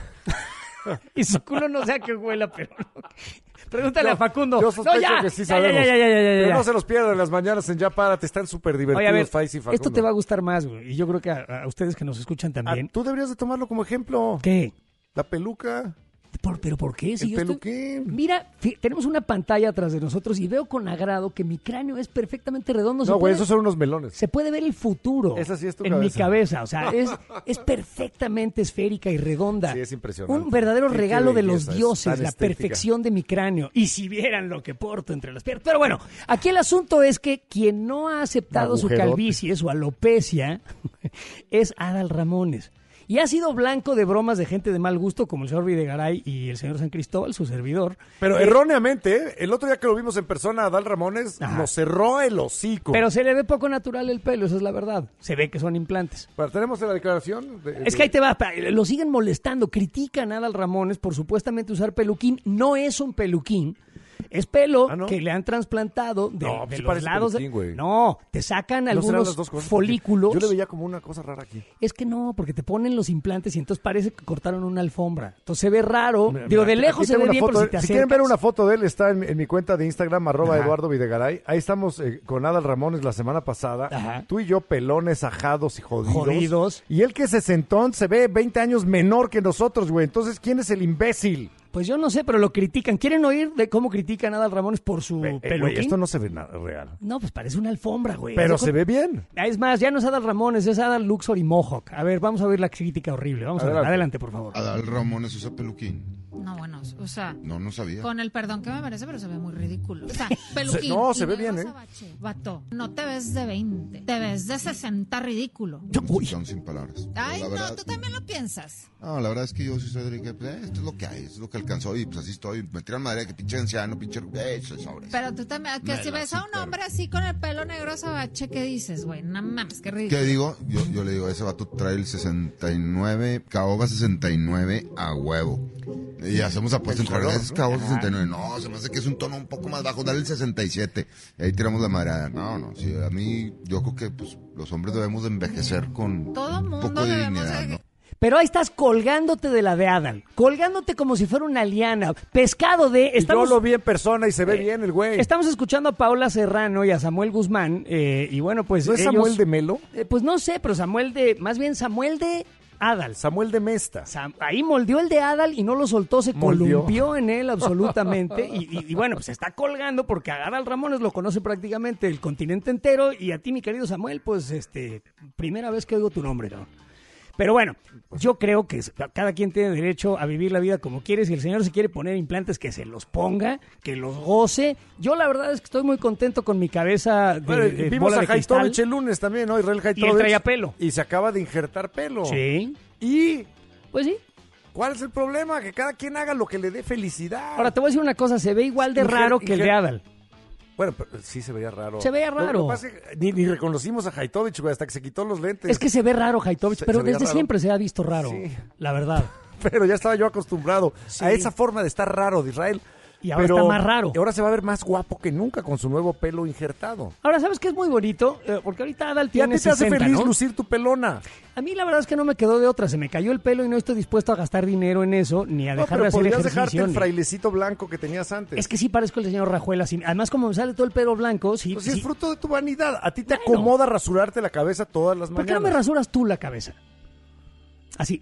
S1: Y su culo no sé a qué huela, pero... Pregúntale
S2: Yo-
S1: a Facundo.
S2: Yo sospecho
S1: no, ya,
S2: que sí
S1: ya,
S2: sabemos.
S1: ya, ya, ya, ya, ya,
S2: Pero
S1: ya.
S2: no se los pierdan en las mañanas en Ya Párate. Están súper divertidos,
S1: Oye, a ver,
S2: Faisy y Facundo.
S1: esto te va a gustar más, güey. Y yo creo que a, a ustedes que nos escuchan también.
S2: Ah, tú deberías de tomarlo como ejemplo.
S1: ¿Qué?
S2: La peluca.
S1: ¿Por, ¿Pero por qué? Si
S2: El
S1: yo estoy-
S2: peluquín.
S1: Mira, fi- tenemos una pantalla atrás de nosotros y veo con agrado que mi cráneo es perfectamente redondo. Se
S2: No, güey,
S1: puede-
S2: esos son unos melones.
S1: Se puede ver el futuro
S2: Esa sí es tu
S1: en mi
S2: cabeza.
S1: cabeza. O sea, es, es perfectamente esférica y redonda.
S2: Sí, es impresionante.
S1: Un verdadero
S2: Qué- qué
S1: regalo de los
S2: belleza, es
S1: dioses,
S2: tan
S1: la
S2: estética.
S1: perfección de mi cráneo. Y si vieran lo que porto entre las piernas. Pero bueno, aquí el asunto es que quien no ha aceptado su
S2: Agujerote.
S1: calvicie, su alopecia, es Adal Ramones. Y ha sido blanco de bromas de gente de mal gusto como el señor Videgaray y el señor San Cristóbal, su servidor.
S2: Pero
S1: Eh,
S2: erróneamente, ¿eh? El otro día que lo vimos en persona, Adal Ramones
S1: Ajá.
S2: nos cerró el hocico.
S1: Pero se le ve poco natural el pelo, esa es la verdad. Se ve que son implantes.
S2: Pero tenemos la declaración. de-
S1: Es que ahí te va, pa- lo siguen molestando, critican a Adal Ramones por supuestamente usar peluquín. No es un peluquín, es pelo
S2: ¿Ah, no?
S1: que le han trasplantado de,
S2: No,
S1: de
S2: pues sí
S1: los
S2: parece
S1: lados. de-
S2: peluquín, güey.
S1: No, te sacan
S2: ¿No serán
S1: algunos
S2: las dos cosas?
S1: folículos.
S2: Yo le veía como una cosa rara aquí.
S1: Es que no, porque te ponen los implantes y entonces parece que cortaron una alfombra. Entonces se ve raro.
S2: Mira,
S1: Digo,
S2: mira,
S1: de
S2: aquí
S1: lejos se
S2: tengo
S1: ve
S2: una
S1: bien,
S2: foto
S1: pero
S2: de
S1: si te
S2: él. Si quieren ver
S1: acercas-
S2: una foto de él, está en, en mi cuenta de Instagram, arroba
S1: Ajá.
S2: Eduardo Videgaray. Ahí estamos eh, con Adal Ramones la semana pasada.
S1: Ajá.
S2: Tú y yo, pelones, ajados y jodidos.
S1: Jodidos.
S2: Y él que se sentó se ve veinte años menor que nosotros, güey. Entonces, ¿quién es el imbécil?
S1: Pues yo no sé, pero lo critican. ¿Quieren oír de cómo critican a Adal Ramones por su
S2: Eh, eh,
S1: peluquín?
S2: güey, esto no se ve nada real.
S1: No, pues parece una alfombra, güey.
S2: Pero
S1: Haz de
S2: se
S1: cu-
S2: ve bien.
S1: Ah, Es más, ya no es Adal Ramones, es Adal Luxor y Mohawk. A ver, vamos a ver la crítica horrible. Vamos a ver,
S2: Adelante.
S1: adelante, por favor.
S16: Adal Ramones usa peluquín.
S17: No, bueno, o sea,
S16: No, no sabía.
S17: con el perdón que me merece, pero se ve muy ridículo. O sea, peluquín.
S2: no, se
S17: y
S2: ve
S17: negro
S2: bien, ¿eh?
S17: azabache. Vato, no te ves de veinte, te ves de sesenta ridículo.
S16: Uy. Son sin palabras. Pero
S17: Ay,
S16: la
S17: no,
S16: verdad,
S17: tú también lo piensas.
S16: no, la verdad es que yo sí soy de que pues, eh, esto es lo que hay, esto es lo que alcanzó y pues así estoy. Me tiran madre que pinche anciano, pinche... eh, Eso es sobre.
S17: Pero tú también, que
S16: Me
S17: si
S16: la
S17: ves a un
S16: super-
S17: hombre así con el pelo negro azabache, ¿qué dices, güey? No mames, qué ridículo.
S16: ¿Qué digo? Yo, yo le digo, ese vato trae el sesenta y nueve, Caoba sesenta y nueve a huevo. Y hacemos apuesta entre
S2: color,
S16: es
S2: ¿no?
S16: Caoba sesenta y nueve. No, se me hace que es un tono un poco más bajo, dale el sesenta y siete. Y ahí tiramos la madreada. No, no, sí, a mí yo creo que pues los hombres debemos de envejecer con
S17: Todo
S16: un
S17: mundo
S16: poco de
S17: debemos
S16: dignidad,
S17: de-
S16: ¿no?
S1: Pero ahí estás colgándote de la de Adal, colgándote como si fuera una liana, pescado de...
S2: Y
S1: Estamos,
S2: yo lo vi en persona y se ve
S1: Eh,
S2: bien el güey.
S1: estamos escuchando a Paula Serrano y a Samuel Guzmán, eh, y bueno, pues
S2: ¿No es
S1: ellos-
S2: Samuel de Melo?
S1: Eh, pues no sé, pero Samuel de... Más bien Samuel de Adal.
S2: Samuel de Mesta.
S1: Sam- ahí moldeó el de Adal y no lo soltó, se
S2: Moldeó.
S1: columpió en él absolutamente. y, y- y bueno, pues se está colgando porque a Adal Ramones lo conoce prácticamente el continente entero. Y a ti, mi querido Samuel, pues este, primera vez que oigo tu nombre, ¿no? Pero bueno, yo creo que cada quien tiene derecho a vivir la vida como quiere. Si el señor se quiere poner implantes, que se los ponga, que los goce. Yo la verdad es que estoy muy contento con mi cabeza de,
S2: bueno,
S1: de
S2: vimos
S1: bola
S2: a
S1: de cristal.
S2: Haitovich el lunes también, ¿no? Israel Haitovich.
S1: Y él traía pelo.
S2: Y se acaba de injertar pelo.
S1: Sí.
S2: Y...
S1: Pues sí.
S2: ¿Cuál es el problema? Que cada quien haga lo que le dé felicidad.
S1: Ahora, te voy a decir una cosa. Se ve igual de
S2: Injer-
S1: raro que el de
S2: injer-
S1: Adal.
S2: Bueno, pero sí se veía raro.
S1: Se veía raro.
S2: Lo que pasa es que ni, ni reconocimos a Haitovich, güey, hasta que se quitó los lentes.
S1: Es que se ve raro Haitovich,
S2: Se-
S1: pero
S2: se veía
S1: desde
S2: raro.
S1: siempre se ha visto raro.
S2: Sí.
S1: La verdad.
S2: Pero ya estaba yo acostumbrado
S1: Sí.
S2: a esa forma de estar raro de Israel.
S1: Y ahora
S2: Pero-
S1: está más raro.
S2: Y ahora se va a ver más guapo que nunca con su nuevo pelo injertado.
S1: Ahora, ¿sabes qué es muy bonito? Eh, porque ahorita Adal
S2: Y a
S1: tiene
S2: ti te hace
S1: sesenta,
S2: feliz
S1: ¿no?
S2: lucir tu pelona.
S1: A mí la verdad es que no me quedó de otra. Se me cayó el pelo y no estoy dispuesto a gastar dinero en eso, ni a
S2: No,
S1: dejar
S2: pero
S1: de hacer
S2: podrías
S1: ejercicio.
S2: dejarte el
S1: ni-
S2: frailecito blanco que tenías antes.
S1: Es que sí parezco el señor Rajuela. sin- Además, como me sale todo el pelo blanco, sí.
S2: Pues
S1: sí.
S2: es fruto de tu vanidad. A ti te
S1: Bueno.
S2: acomoda rasurarte la cabeza todas las
S1: ¿Por qué
S2: mañanas.
S1: no me rasuras tú la cabeza? Así.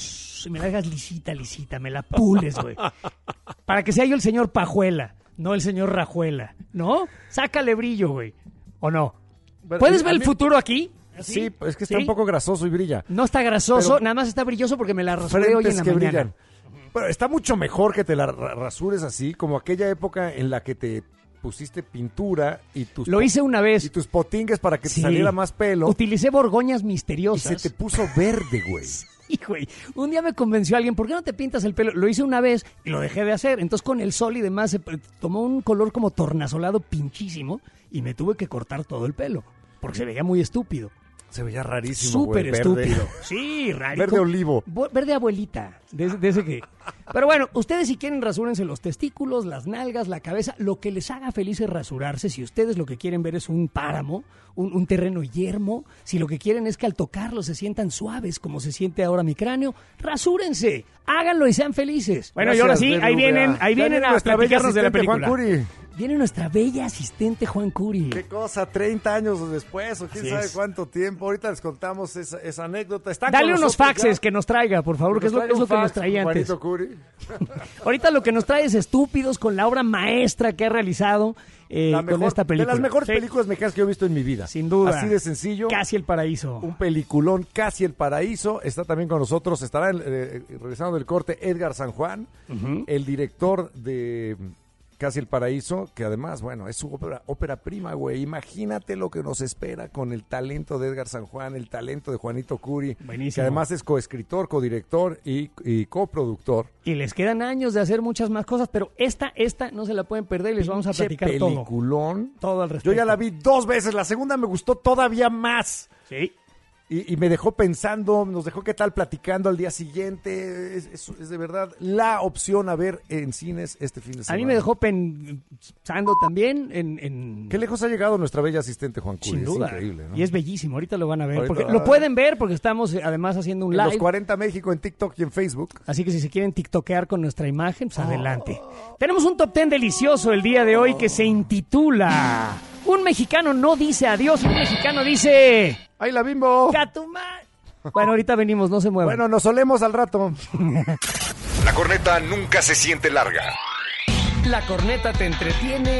S1: Y me la dejas lisita, lisita. Me la pules, güey. Para que sea yo el señor Pajuela, no el señor Rajuela. ¿No? Sácale brillo, güey. ¿O no?
S2: Bueno,
S1: ¿Puedes
S2: a
S1: ver el
S2: mí-
S1: futuro aquí?
S2: Sí, pues es que está
S1: ¿Sí?
S2: un poco grasoso y brilla.
S1: No está grasoso,
S2: Pero-
S1: nada más está brilloso porque me la rasuré hoy en
S2: Frentes
S1: la
S2: que
S1: mañana.
S2: brillan. Pero está mucho mejor que te la ra- rasures así, como aquella época en la que te pusiste pintura y tus
S1: Lo
S2: po-
S1: hice una vez.
S2: y tus potingues para que
S1: Sí.
S2: te saliera más pelo
S1: Utilicé borgoñas
S2: y
S1: misteriosas.
S2: se te puso verde, güey.
S1: Sí, güey. Un día me convenció alguien, ¿por qué no te pintas el pelo? Lo hice una vez y lo dejé de hacer. Entonces con el sol y demás se p- tomó un color como tornasolado pinchísimo y me tuve que cortar todo el pelo porque se veía muy estúpido.
S2: Se veía rarísimo,
S1: Súper
S2: güey, verde.
S1: estúpido. Sí, raro.
S2: Verde olivo.
S1: Bo- Verde abuelita. De, ese- de ese que... Pero bueno, ustedes si quieren rasúrense los testículos, las nalgas, la cabeza. Lo que les haga feliz es rasurarse. Si ustedes lo que quieren ver es un páramo, un, un terreno yermo, si lo que quieren es que al tocarlo se sientan suaves como se siente ahora mi cráneo, rasúrense. Háganlo y sean felices. Bueno, y ahora sí,
S2: Gracias,
S1: ahí
S2: B B V A.
S1: vienen, ahí
S2: Ya
S1: vienen
S2: viene
S1: a
S2: nuestra bella
S1: platicarnos de la
S2: asistente,
S1: película.
S2: Juan Curi.
S1: Viene nuestra bella asistente Juan Curi.
S2: ¿Qué cosa? treinta años después, o quién
S1: Así
S2: sabe
S1: es.
S2: cuánto tiempo. Ahorita les contamos esa, esa anécdota. Están
S1: Dale
S2: con
S1: unos
S2: nosotros
S1: faxes
S2: ya.
S1: que nos traiga, por favor, que es lo,
S2: traiga
S1: es lo
S2: un
S1: que nos
S2: fax,
S1: traía antes.
S2: Juanito Curi.
S1: Ahorita lo que nos trae es Estúpidos con la obra maestra que ha realizado eh,
S2: La
S1: con
S2: mejor-
S1: esta película.
S2: De las mejores
S1: Sí,
S2: películas mexicanas que yo he visto en mi vida.
S1: sin duda.
S2: Así de sencillo.
S1: Casi el paraíso.
S2: Un peliculón, Casi el Paraíso. Está también con nosotros, estará eh, regresando del corte Edgar San Juan,
S1: Ujú.
S2: el director de Casi el Paraíso, que además, bueno, es su ópera, ópera prima, güey. Imagínate lo que nos espera con el talento de Edgar San Juan, el talento de Juanito Curi,
S1: Buenísimo.
S2: que además es coescritor, codirector y, y coproductor.
S1: Y les quedan años de hacer muchas más cosas, pero esta, esta no se la pueden perder y les vamos a
S2: Pinche
S1: platicar todo.
S2: peliculón.
S1: Todo al respecto.
S2: Yo ya la vi dos veces, la segunda me gustó todavía más.
S1: Sí.
S2: Y, y me dejó pensando, nos dejó qué tal platicando al día siguiente. Es, es- es de verdad la opción a ver en cines este fin de
S1: A
S2: semana.
S1: mí me dejó pensando también en... en...
S2: Qué lejos ha llegado nuestra bella asistente Juan Curi.
S1: Sin
S2: Es
S1: duda.
S2: increíble, ¿no?
S1: Y es bellísimo, ahorita lo van a ver.
S2: Ahorita
S1: Porque
S2: va a
S1: lo
S2: ver.
S1: pueden ver porque estamos eh, además haciendo un
S2: En
S1: live.
S2: los cuarenta México en TikTok y en Facebook.
S1: Así que si se quieren tiktokear con nuestra imagen, pues adelante. Tenemos un top ten delicioso el día de hoy que se intitula Un mexicano no dice adiós, un mexicano dice...
S2: ¡Ay, la bimbo!
S1: ¡Catumá! Bueno, ahorita venimos, no se muevan.
S2: Bueno, nos solemos al rato.
S18: La corneta nunca se siente larga
S1: La corneta te entretiene.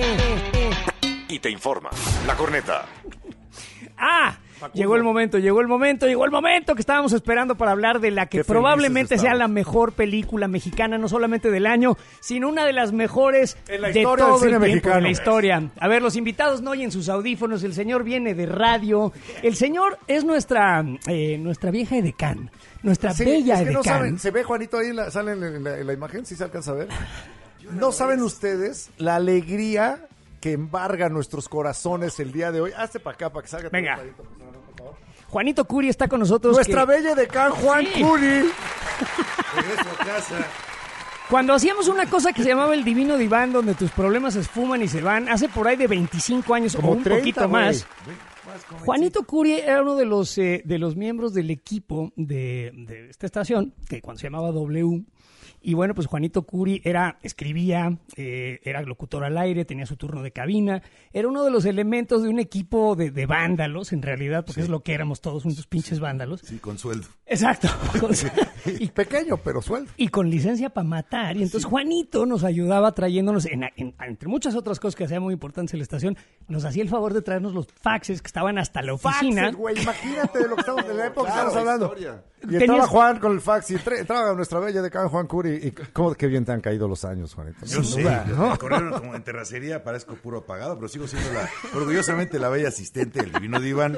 S18: y te informa. La corneta.
S1: ¡Ah! Llegó el momento, llegó el momento, llegó el momento que estábamos esperando para hablar de la que
S2: Qué
S1: probablemente
S2: felices
S1: sea
S2: estamos.
S1: la mejor película mexicana, no solamente del año, sino una de las mejores
S2: En la
S1: de
S2: historia
S1: todo
S2: del
S1: el
S2: cine
S1: tiempo,
S2: mexicano.
S1: de la historia. A ver, los invitados no oyen sus audífonos, el señor viene de radio, el señor es nuestra, eh, nuestra vieja edecán, nuestra
S2: Sí,
S1: bella
S2: es que no
S1: edecán.
S2: saben, ¿se ve Juanito ahí? en la- ¿Sale en la, en la imagen? ¿Sí se alcanza a ver? No saben ustedes la alegría que embarga nuestros corazones el día de hoy. Hazte para acá, para que salga.
S1: Venga.
S2: todo clarito, por favor.
S1: Juanito Curi está con nosotros.
S2: Nuestra
S1: que-
S2: bella decán Juan
S1: Sí.
S2: Curi.
S8: Regreso a casa.
S1: Cuando hacíamos una cosa que se llamaba el Divino Diván, donde tus problemas se esfuman y se van, hace por ahí de veinticinco años
S2: Como
S1: o un
S2: treinta,
S1: poquito
S2: güey.
S1: más. Juanito Curi era uno de los, eh, de los miembros del equipo de, de esta estación, que cuando se llamaba W. Y bueno, pues Juanito Curi era, escribía, eh, era locutor al aire, tenía su turno de cabina. Era uno de los elementos de un equipo de, de vándalos, en realidad, porque es lo que éramos todos, unos pinches vándalos.
S16: Sí, con sueldo.
S1: Exacto.
S2: Y pequeño, pero sueldo.
S1: Y con licencia para matar. Y entonces Juanito nos ayudaba trayéndonos, en, en- entre muchas otras cosas que hacía muy importantes en la estación, nos hacía el favor de traernos los faxes que estaban hasta la oficina.
S2: Faxes, güey, imagínate de lo que estamos, de la época que
S16: Claro,
S2: estamos hablando.
S16: historia.
S2: Y estaba Juan con el fax y tra- traga nuestra bella de Can Juan Curi. Y cómo que bien te han caído los años, Juanito.
S19: Yo
S2: Sin
S19: sé,
S2: duda, ¿no?
S19: me corrieron como en terracería, parezco puro apagado, pero sigo siendo la, orgullosamente la bella asistente del divino diván.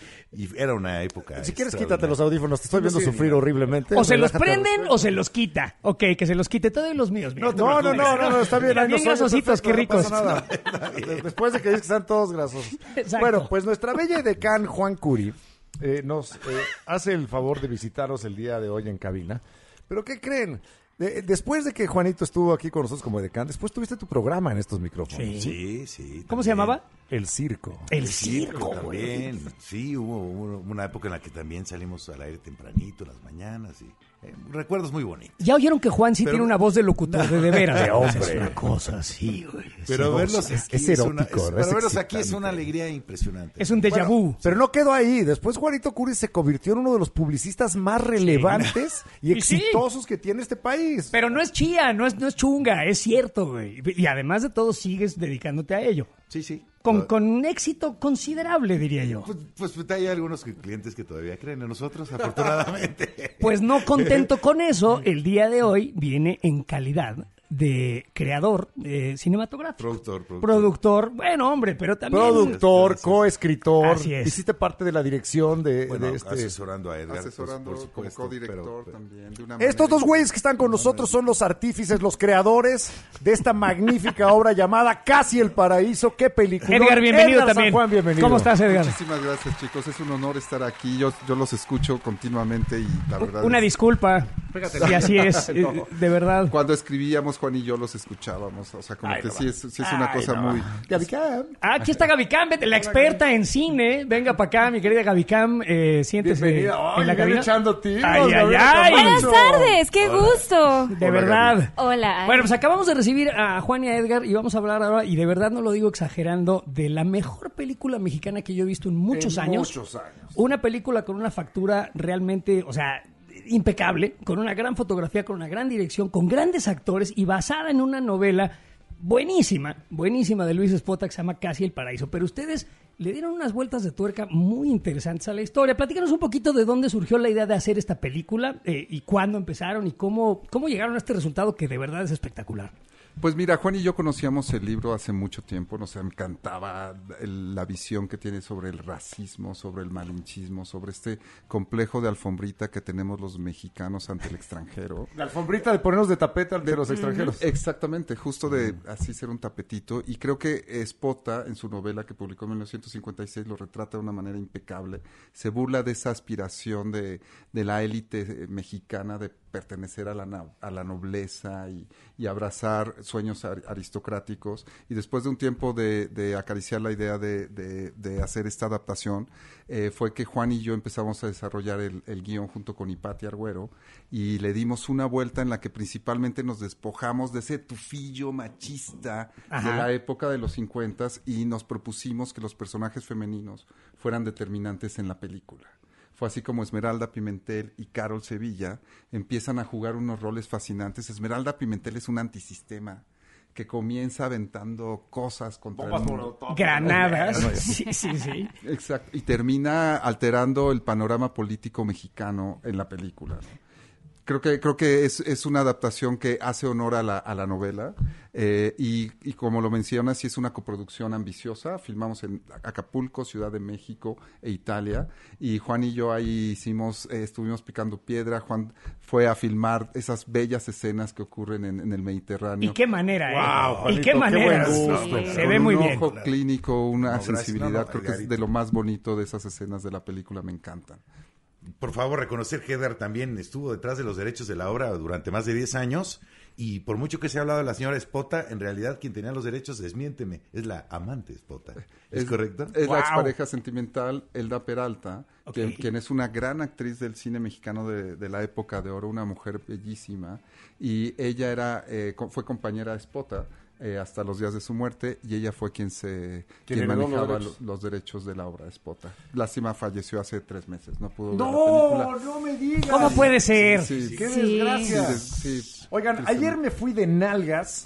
S19: Y era una época.
S2: Si quieres, quítate los audífonos, te estoy viendo
S19: Sí,
S2: sufrir
S19: mira.
S2: horriblemente.
S1: O se los
S2: Relájate.
S1: prenden o se los quita. Ok, que se los quite. Te doy los míos. mira.
S2: No, no, no, no, no, está bien.
S1: Mira,
S2: ahí
S1: bien
S2: nos oye,
S1: grasositos, qué
S2: perfecto,
S1: ricos.
S2: no pasa nada. Después de que dices que están todos grasosos.
S1: Exacto.
S2: Bueno, pues nuestra bella decán Juan Curi eh, nos eh, hace el favor de visitarnos el día de hoy en cabina. ¿Pero qué creen? De- después de que Juanito estuvo aquí con nosotros como decán, después tuviste tu programa en estos micrófonos.
S1: Sí.
S19: Sí, sí.
S1: ¿Cómo se llamaba?
S2: El Circo.
S1: El circo,
S19: también. Sí, hubo, hubo una época en la que también salimos al aire tempranito, en las mañanas. Y, eh, recuerdos muy bonitos.
S1: Ya oyeron que Juan sí
S19: Pero-
S1: tiene una voz de locutor de, de veras.
S2: De hombre.
S1: Es una cosa así, güey.
S19: Pero
S2: Sí,
S19: verlos
S2: es-
S19: aquí
S2: es
S19: es, una,
S2: erótico,
S19: es-
S2: ¿no?
S19: pero
S2: Es
S19: verlos aquí es
S2: excitante.
S19: una alegría impresionante.
S1: Es un déjà vu.
S2: Bueno, pero no quedó ahí. Después Juanito Curi se convirtió en uno de los publicistas más relevantes y
S1: Y sí.
S2: exitosos que tiene este país.
S1: Pero no es chía, no es, no es chunga, es cierto, güey. Y además de todo, sigues dedicándote a ello.
S19: Sí, sí.
S1: Con, con un éxito considerable, diría yo.
S19: Pues, pues, pues, hay algunos clientes que todavía creen en nosotros, afortunadamente.
S1: Pues no contento con eso, el día de hoy viene en calidad de creador eh, cinematográfico.
S19: Productor, productor.
S1: Productor, bueno, hombre, pero también...
S2: Productor, coescritor,
S1: Así es.
S2: hiciste parte de la dirección de,
S19: Bueno,
S2: de este...
S19: asesorando a Edgar.
S3: Asesorando
S19: pues, por
S3: como
S19: supuesto,
S3: codirector
S19: pero-
S3: también. De una
S2: Estos
S3: manera-
S2: dos güeyes que están con nosotros son los artífices, los creadores de esta magnífica obra llamada Casi el Paraíso. ¡Qué película!
S1: Edgar, bienvenido
S2: Edgar San
S1: también.
S2: Juan, bienvenido.
S1: ¿Cómo estás, Edgar?
S3: Muchísimas gracias, chicos. Es un honor estar aquí. Yo, yo los escucho continuamente y la verdad...
S1: Una
S3: es-
S1: disculpa, si así es, eh,
S3: No.
S1: de verdad.
S3: Cuando escribíamos, Juan y yo los escuchábamos. O sea, como
S1: Ay,
S3: que
S1: no
S3: sí
S1: va.
S3: es, sí es una
S1: Ay,
S3: cosa
S1: no
S3: muy...
S1: va.
S2: Gabicam.
S1: Ah, aquí está Gabicam, vete, la experta en cine. Venga para acá, mi querida Gabicam. Eh, siéntese
S2: Bienvenida. Ay,
S1: en la
S2: viene
S1: cabina.
S2: echando tiros,
S1: Ay, ay,
S2: Gabriela
S1: ay.
S20: Buenas
S2: Camacho.
S20: tardes, qué gusto.
S1: De verdad.
S20: Hola.
S1: Bueno, pues acabamos de recibir a Juan y a Edgar y vamos a hablar ahora, y de verdad no lo digo exagerando, de la mejor película mexicana que yo he visto en muchos
S2: En
S1: años.
S2: muchos años.
S1: Una película con una factura realmente, o sea, impecable, con una gran fotografía, con una gran dirección, con grandes actores y basada en una novela buenísima, buenísima de Luis Espota que se llama Casi el Paraíso. Pero ustedes le dieron unas vueltas de tuerca muy interesantes a la historia. Platícanos un poquito de dónde surgió la idea de hacer esta película eh, y cuándo empezaron y cómo, cómo llegaron a este resultado que de verdad es espectacular.
S3: Pues mira, Juan y yo conocíamos el libro hace mucho tiempo, nos encantaba el- la visión que tiene sobre el racismo, sobre el malinchismo, sobre este complejo de alfombrita que tenemos los mexicanos ante el extranjero.
S2: La alfombrita de ponernos de tapete ante los extranjeros.
S3: Exactamente, justo de así ser un tapetito. Y creo que Espota, en su novela que publicó en mil novecientos cincuenta y seis, lo retrata de una manera impecable. Se burla de esa aspiración de, de la élite eh, mexicana de pertenecer a la, na- a la nobleza y, y abrazar sueños ar- aristocráticos. Y después de un tiempo de, de acariciar la idea de, de- de hacer esta adaptación, eh, fue que Juan y yo empezamos a desarrollar el, el guión junto con Ipati Argüero y le dimos una vuelta en la que principalmente nos despojamos de ese tufillo machista
S1: Ajá.
S3: de la época de los cincuentas y nos propusimos que los personajes femeninos fueran determinantes en la película. Fue así como Esmeralda Pimentel y Carol Sevilla empiezan a jugar unos roles fascinantes. Esmeralda Pimentel es un antisistema que comienza aventando cosas contra
S2: Bombas
S3: el mundo.
S2: molotov.
S1: Granadas. Sí, sí, sí.
S3: Exacto. Y termina alterando el panorama político mexicano en la película, ¿no? Creo que, creo que es, es una adaptación que hace honor a la, a la novela eh, y, y como lo mencionas, sí es una coproducción ambiciosa. Filmamos en Acapulco, Ciudad de México e Italia y Juan y yo ahí hicimos, eh, estuvimos picando piedra. Juan fue a filmar esas bellas escenas que ocurren en, en el Mediterráneo.
S1: Y qué manera, ¿eh?
S2: Wow,
S1: y
S2: Juanito,
S1: qué
S2: qué
S1: manera.
S2: buen gusto.
S1: Se
S3: Con
S1: ve muy
S3: un
S1: bien.
S3: ojo clínico, una
S19: No, gracias.
S3: sensibilidad,
S19: No, no,
S3: creo que es
S19: Edgarito.
S3: de lo más bonito de esas escenas de la película, me encantan.
S19: Por favor, reconocer que Edgar también estuvo detrás de los derechos de la obra durante más de diez años y por mucho que se ha hablado de la señora Espota, en realidad quien tenía los derechos, desmiénteme, es la amante Espota. ¿Es, correcto?
S3: Es
S1: Wow.
S3: la expareja sentimental Elda Peralta,
S1: Ok.
S3: quien, quien es una gran actriz del cine mexicano de, de la época de oro, una mujer bellísima, y ella era eh, co- fue compañera de Espota eh, hasta los días de su muerte, y ella fue quien se
S2: ¿Quien
S3: quien
S2: heredó los
S3: manejaba
S2: derechos?
S3: lo- los derechos de la obra de Espota. Lástima, falleció hace tres meses, no pudo ver la
S2: No,
S3: película.
S2: no me digas.
S1: ¿Cómo puede ser?
S3: Sí, sí,
S2: ¡Qué
S20: Sí.
S2: desgracia!
S3: Sí, sí.
S2: Oigan,
S3: Tristemente.
S2: ayer me fui de nalgas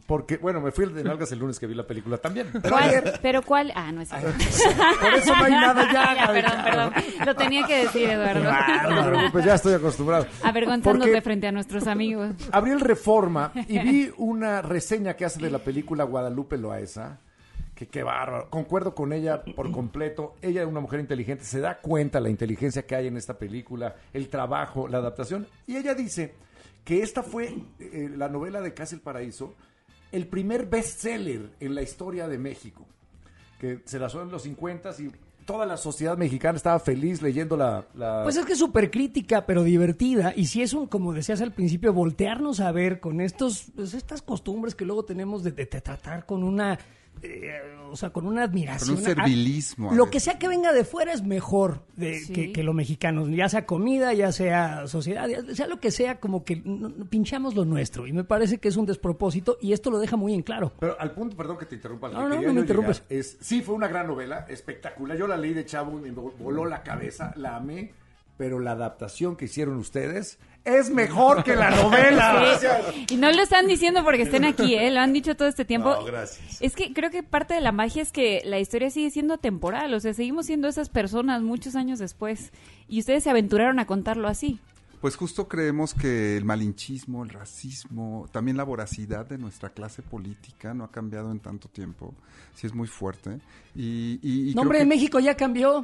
S2: Porque, bueno, me fui el de nalgas el lunes que vi la película también. Pero
S20: ¿Cuál?
S2: ayer-
S20: ¿Pero cuál? Ah, no es cierto.
S2: Por eso no hay nada ya.
S20: Ya, perdón, perdón. Lo tenía que decir, Eduardo.
S2: Ah, no te preocupes, ya estoy acostumbrado.
S20: Avergonzándote
S2: Porque
S20: frente a nuestros amigos.
S2: abrí el Reforma y vi una reseña que hace de la película Guadalupe Loaesa. Que qué bárbaro. Concuerdo con ella por completo. Ella es una mujer inteligente, se da cuenta la inteligencia que hay en esta película, el trabajo, la adaptación. Y ella dice que esta fue eh, la novela de Casa el Paraíso, el primer bestseller en la historia de México. Que se lanzó en los cincuenta y toda la sociedad mexicana estaba feliz leyendo la... la...
S1: Pues es que es súper crítica, pero divertida. Y si es un, como decías al principio, voltearnos a ver con estos, pues estas costumbres que luego tenemos de, de- de tratar con una... eh, o sea, con una admiración.
S3: Con un servilismo,
S1: a-
S3: a
S1: lo
S3: veces.
S1: que sea que venga de fuera es mejor de,
S20: Sí.
S1: que, que lo mexicano. Ya sea comida, ya sea sociedad, ya sea lo que sea, como que no- no- pinchamos lo nuestro. Y me parece que es un despropósito y esto lo deja muy en claro.
S2: Pero al punto, perdón que te interrumpa, al que
S1: No, no,
S2: quería
S1: no me
S2: yo
S1: interrumpes.
S2: llegar es, sí, fue una gran novela, espectacular. Yo la leí de chavo y me voló la cabeza, la amé, pero la adaptación que hicieron ustedes es mejor que la novela.
S20: Sí. Y no lo están diciendo porque estén aquí, ¿eh? Lo han dicho todo este tiempo.
S19: No, gracias.
S20: Es que creo que parte de la magia es que la historia sigue siendo temporal. O sea, seguimos siendo esas personas muchos años después. Y ustedes se aventuraron a contarlo así.
S3: Pues justo creemos que el malinchismo, el racismo, también la voracidad de nuestra clase política no ha cambiado en tanto tiempo. Sí es muy fuerte. Y, y, y
S1: Nombre
S3: creo
S1: de
S3: que-
S1: México ya cambió.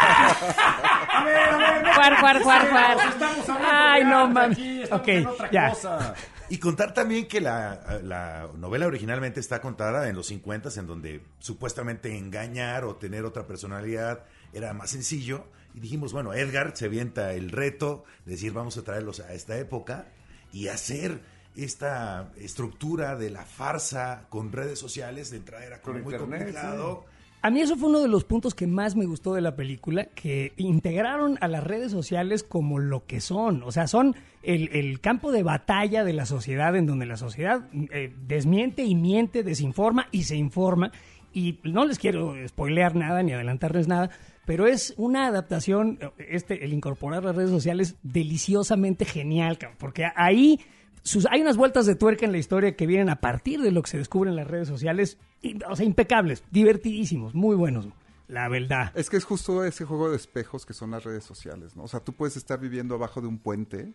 S2: A ver, a ver,
S20: Juar, juar, juar, juar.
S2: Estamos hablando
S1: Ay,
S2: de
S1: no,
S2: arte
S1: man.
S2: aquí, estamos
S1: Ok,
S2: en otra
S1: ya.
S2: cosa.
S19: Y contar también que la, la novela originalmente está contada en los cincuenta, en donde supuestamente engañar o tener otra personalidad era más sencillo. Y dijimos, bueno, Edgar se avienta el reto de decir, vamos a traerlos a esta época y hacer esta estructura de la farsa con redes sociales. De entrada era como
S2: Con
S19: muy
S2: internet,
S19: complicado.
S1: A mí eso fue uno de los puntos que más me gustó de la película, que integraron a las redes sociales como lo que son. O sea, son el, el campo de batalla de la sociedad, en donde la sociedad eh, desmiente y miente, desinforma y se informa. Y no les quiero spoilear nada ni adelantarles nada, pero es una adaptación, este, el incorporar las redes sociales, deliciosamente genial, cabrón, porque ahí sus, hay unas vueltas de tuerca en la historia que vienen a partir de lo que se descubre en las redes sociales, y, o sea, impecables, divertidísimos, muy buenos, la verdad.
S3: Es que es justo ese juego de espejos que son las redes sociales, ¿no? O sea, tú puedes estar viviendo abajo de un puente,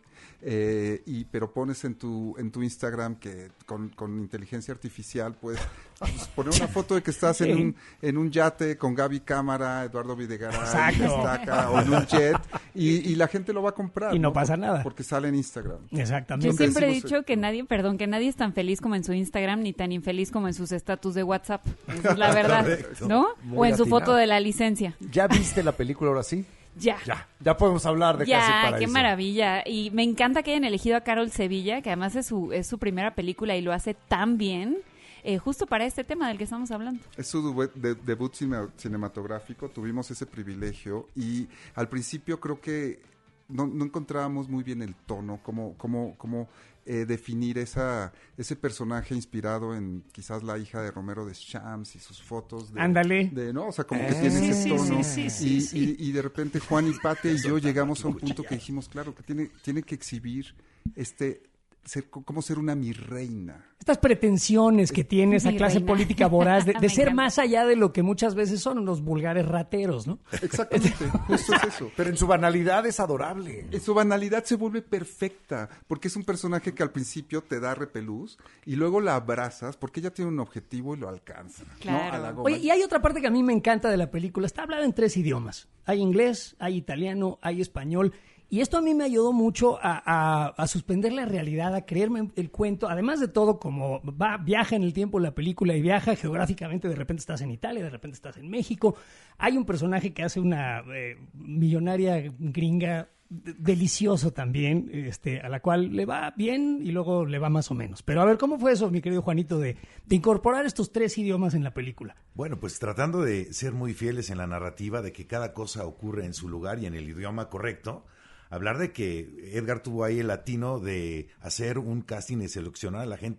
S3: eh, y pero pones en tu en tu Instagram que con, con inteligencia artificial puedes pues, poner una foto de que estás
S1: Sí.
S3: en un en un yate con Gaby Cámara, Eduardo Videgaray,
S1: Exacto.
S3: Estaca, o en un jet y, y la gente lo va a comprar.
S1: Y no pasa
S3: Por-
S1: nada.
S3: Porque sale en Instagram.
S1: Exactamente.
S20: Yo
S3: Siempre
S20: siempre he
S3: decimos,
S20: dicho que nadie, perdón, que nadie es tan feliz como en su Instagram ni tan infeliz como en sus estatus de WhatsApp. Esa es la verdad,
S2: Correcto.
S20: ¿no?
S2: Muy
S20: O en su
S2: atinado.
S20: foto de la licencia.
S2: ¿Ya viste la película ahora sí?
S20: Ya.
S2: Ya, ya podemos hablar de Casa del
S20: Ya,
S2: Paraíso.
S20: qué maravilla. Y me encanta que hayan elegido a Carol Sevilla, que además es su, es su primera película y lo hace tan bien, eh, justo para este tema del que estamos hablando.
S3: Es su debut, de- debut cine- cinematográfico, tuvimos ese privilegio y al principio creo que no, no encontrábamos muy bien el tono, cómo, cómo, cómo eh, definir esa, ese personaje inspirado en quizás la hija de Romero de Shams y sus fotos. De,
S1: Ándale.
S3: de, ¿no? O sea, como que
S1: Eh,
S3: tiene
S1: sí,
S3: ese
S1: sí,
S3: tono.
S1: sí, sí, sí,
S3: y,
S1: sí.
S3: y- y de repente Juan y Pate y yo llegamos a un punto que dijimos, claro, que tiene, tiene que exhibir este... Ser, como ser una mi reina.
S1: Estas pretensiones que tiene esa
S20: Mi
S1: clase
S20: reina.
S1: política voraz de, de
S20: Me
S1: ser
S20: encanta.
S1: más allá de lo que muchas veces son los vulgares rateros, ¿no?
S3: Exactamente, justo es eso.
S2: Pero en su banalidad es adorable.
S3: En su banalidad se vuelve perfecta, porque es un personaje que al principio te da repelús y luego la abrazas porque ella tiene un objetivo y lo alcanza. ¿no?
S20: Claro.
S3: A la goma.
S1: Oye, y hay otra parte que a mí me encanta de la película. Está hablada en tres idiomas. Hay inglés, hay italiano, hay español. Y esto a mí me ayudó mucho a, a- a suspender la realidad, a creerme el cuento. Además de todo, como va, viaja en el tiempo la película y viaja geográficamente, de repente estás en Italia, de repente estás en México. Hay un personaje que hace una eh, millonaria gringa de- delicioso también, este, a la cual le va bien y luego le va más o menos. Pero a ver, ¿cómo fue eso, mi querido Juanito, de, de incorporar estos tres idiomas en la película?
S19: Bueno, pues tratando de ser muy fieles en la narrativa, de que cada cosa ocurre en su lugar y en el idioma correcto. Hablar de que Edgar tuvo ahí el latino de hacer un casting y seleccionar a la gente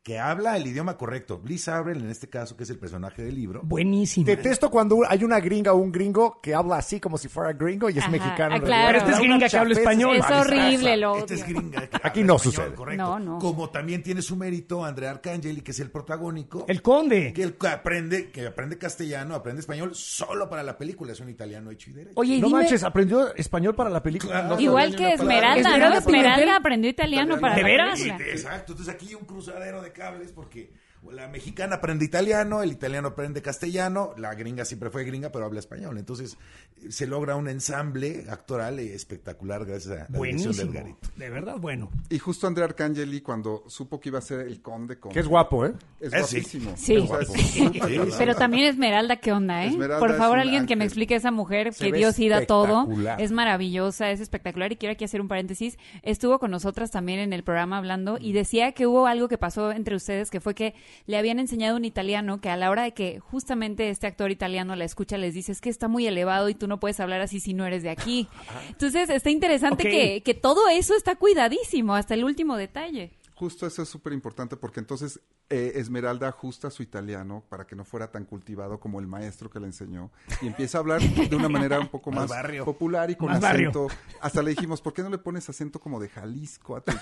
S19: que habla el idioma correcto. Bliss Abrel, en este caso, que es el personaje del libro.
S1: Buenísimo.
S2: Detesto cuando hay una gringa o un gringo que habla así como si fuera gringo y es
S20: Ajá,
S2: mexicano.
S20: ah,
S2: en
S20: claro.
S2: realidad.
S1: Pero esta es gringa que habla español.
S20: Es horrible, lo
S19: Esta es
S20: odio.
S19: gringa. que
S2: Aquí
S19: habla
S2: no
S19: español,
S2: sucede.
S19: Correcto.
S20: No, no.
S19: Como también tiene su mérito Andrea Arcangeli, que es el protagónico.
S1: El conde.
S19: Que él aprende, que aprende castellano, aprende español solo para la película. Es un italiano hecho y derecho.
S1: Oye, y
S2: No
S1: dime,
S2: manches, aprendió español para la película.
S19: Claro.
S20: Igual que Esmeralda, ¿no?
S1: Esmeralda
S20: Esmeralda
S1: Pimentel.
S20: aprendió italiano para
S1: ¿De
S20: la
S1: veras?
S20: película.
S19: Exacto, entonces aquí hay un cruzadero de cables porque la mexicana aprende italiano, el italiano aprende castellano, la gringa siempre fue gringa pero habla español, entonces se logra un ensamble actoral espectacular gracias a la dirección de
S1: buenísimo.
S19: Edgarito.
S1: De verdad, bueno.
S3: Y justo Andrea Arcangeli, cuando supo que iba a ser el conde con...
S2: Que es guapo, ¿eh?
S3: Es
S19: Eh, sí.
S3: guapísimo.
S20: Sí.
S3: O sea, es súper
S19: Sí.
S3: galán.
S20: Pero también Esmeralda, ¿qué onda, eh?
S3: Esmeralda
S20: Por favor,
S3: es un
S20: alguien que me
S3: ángel.
S20: explique a esa mujer
S2: Se
S20: que
S2: ve
S20: Dios sí da todo.
S2: espectacular.
S20: Es maravillosa, es espectacular. Y quiero aquí hacer un paréntesis. Estuvo con nosotras también en el programa hablando y decía que hubo algo que pasó entre ustedes, que fue que le habían enseñado un italiano que a la hora de que justamente este actor italiano la escucha, les dice, es que está muy elevado y tú no puedes hablar así si no eres de aquí. Entonces, está interesante
S1: Ok.
S20: que, que todo eso está cuidadísimo hasta el último detalle.
S3: Justo eso es súper importante porque entonces eh, Esmeralda ajusta su italiano para que no fuera tan cultivado como el maestro que le enseñó y empieza a hablar de una manera un poco
S19: Más
S3: más
S19: barrio.
S3: popular y con
S1: Más
S3: acento. Hasta le dijimos, ¿por qué no le pones acento como de Jalisco a tu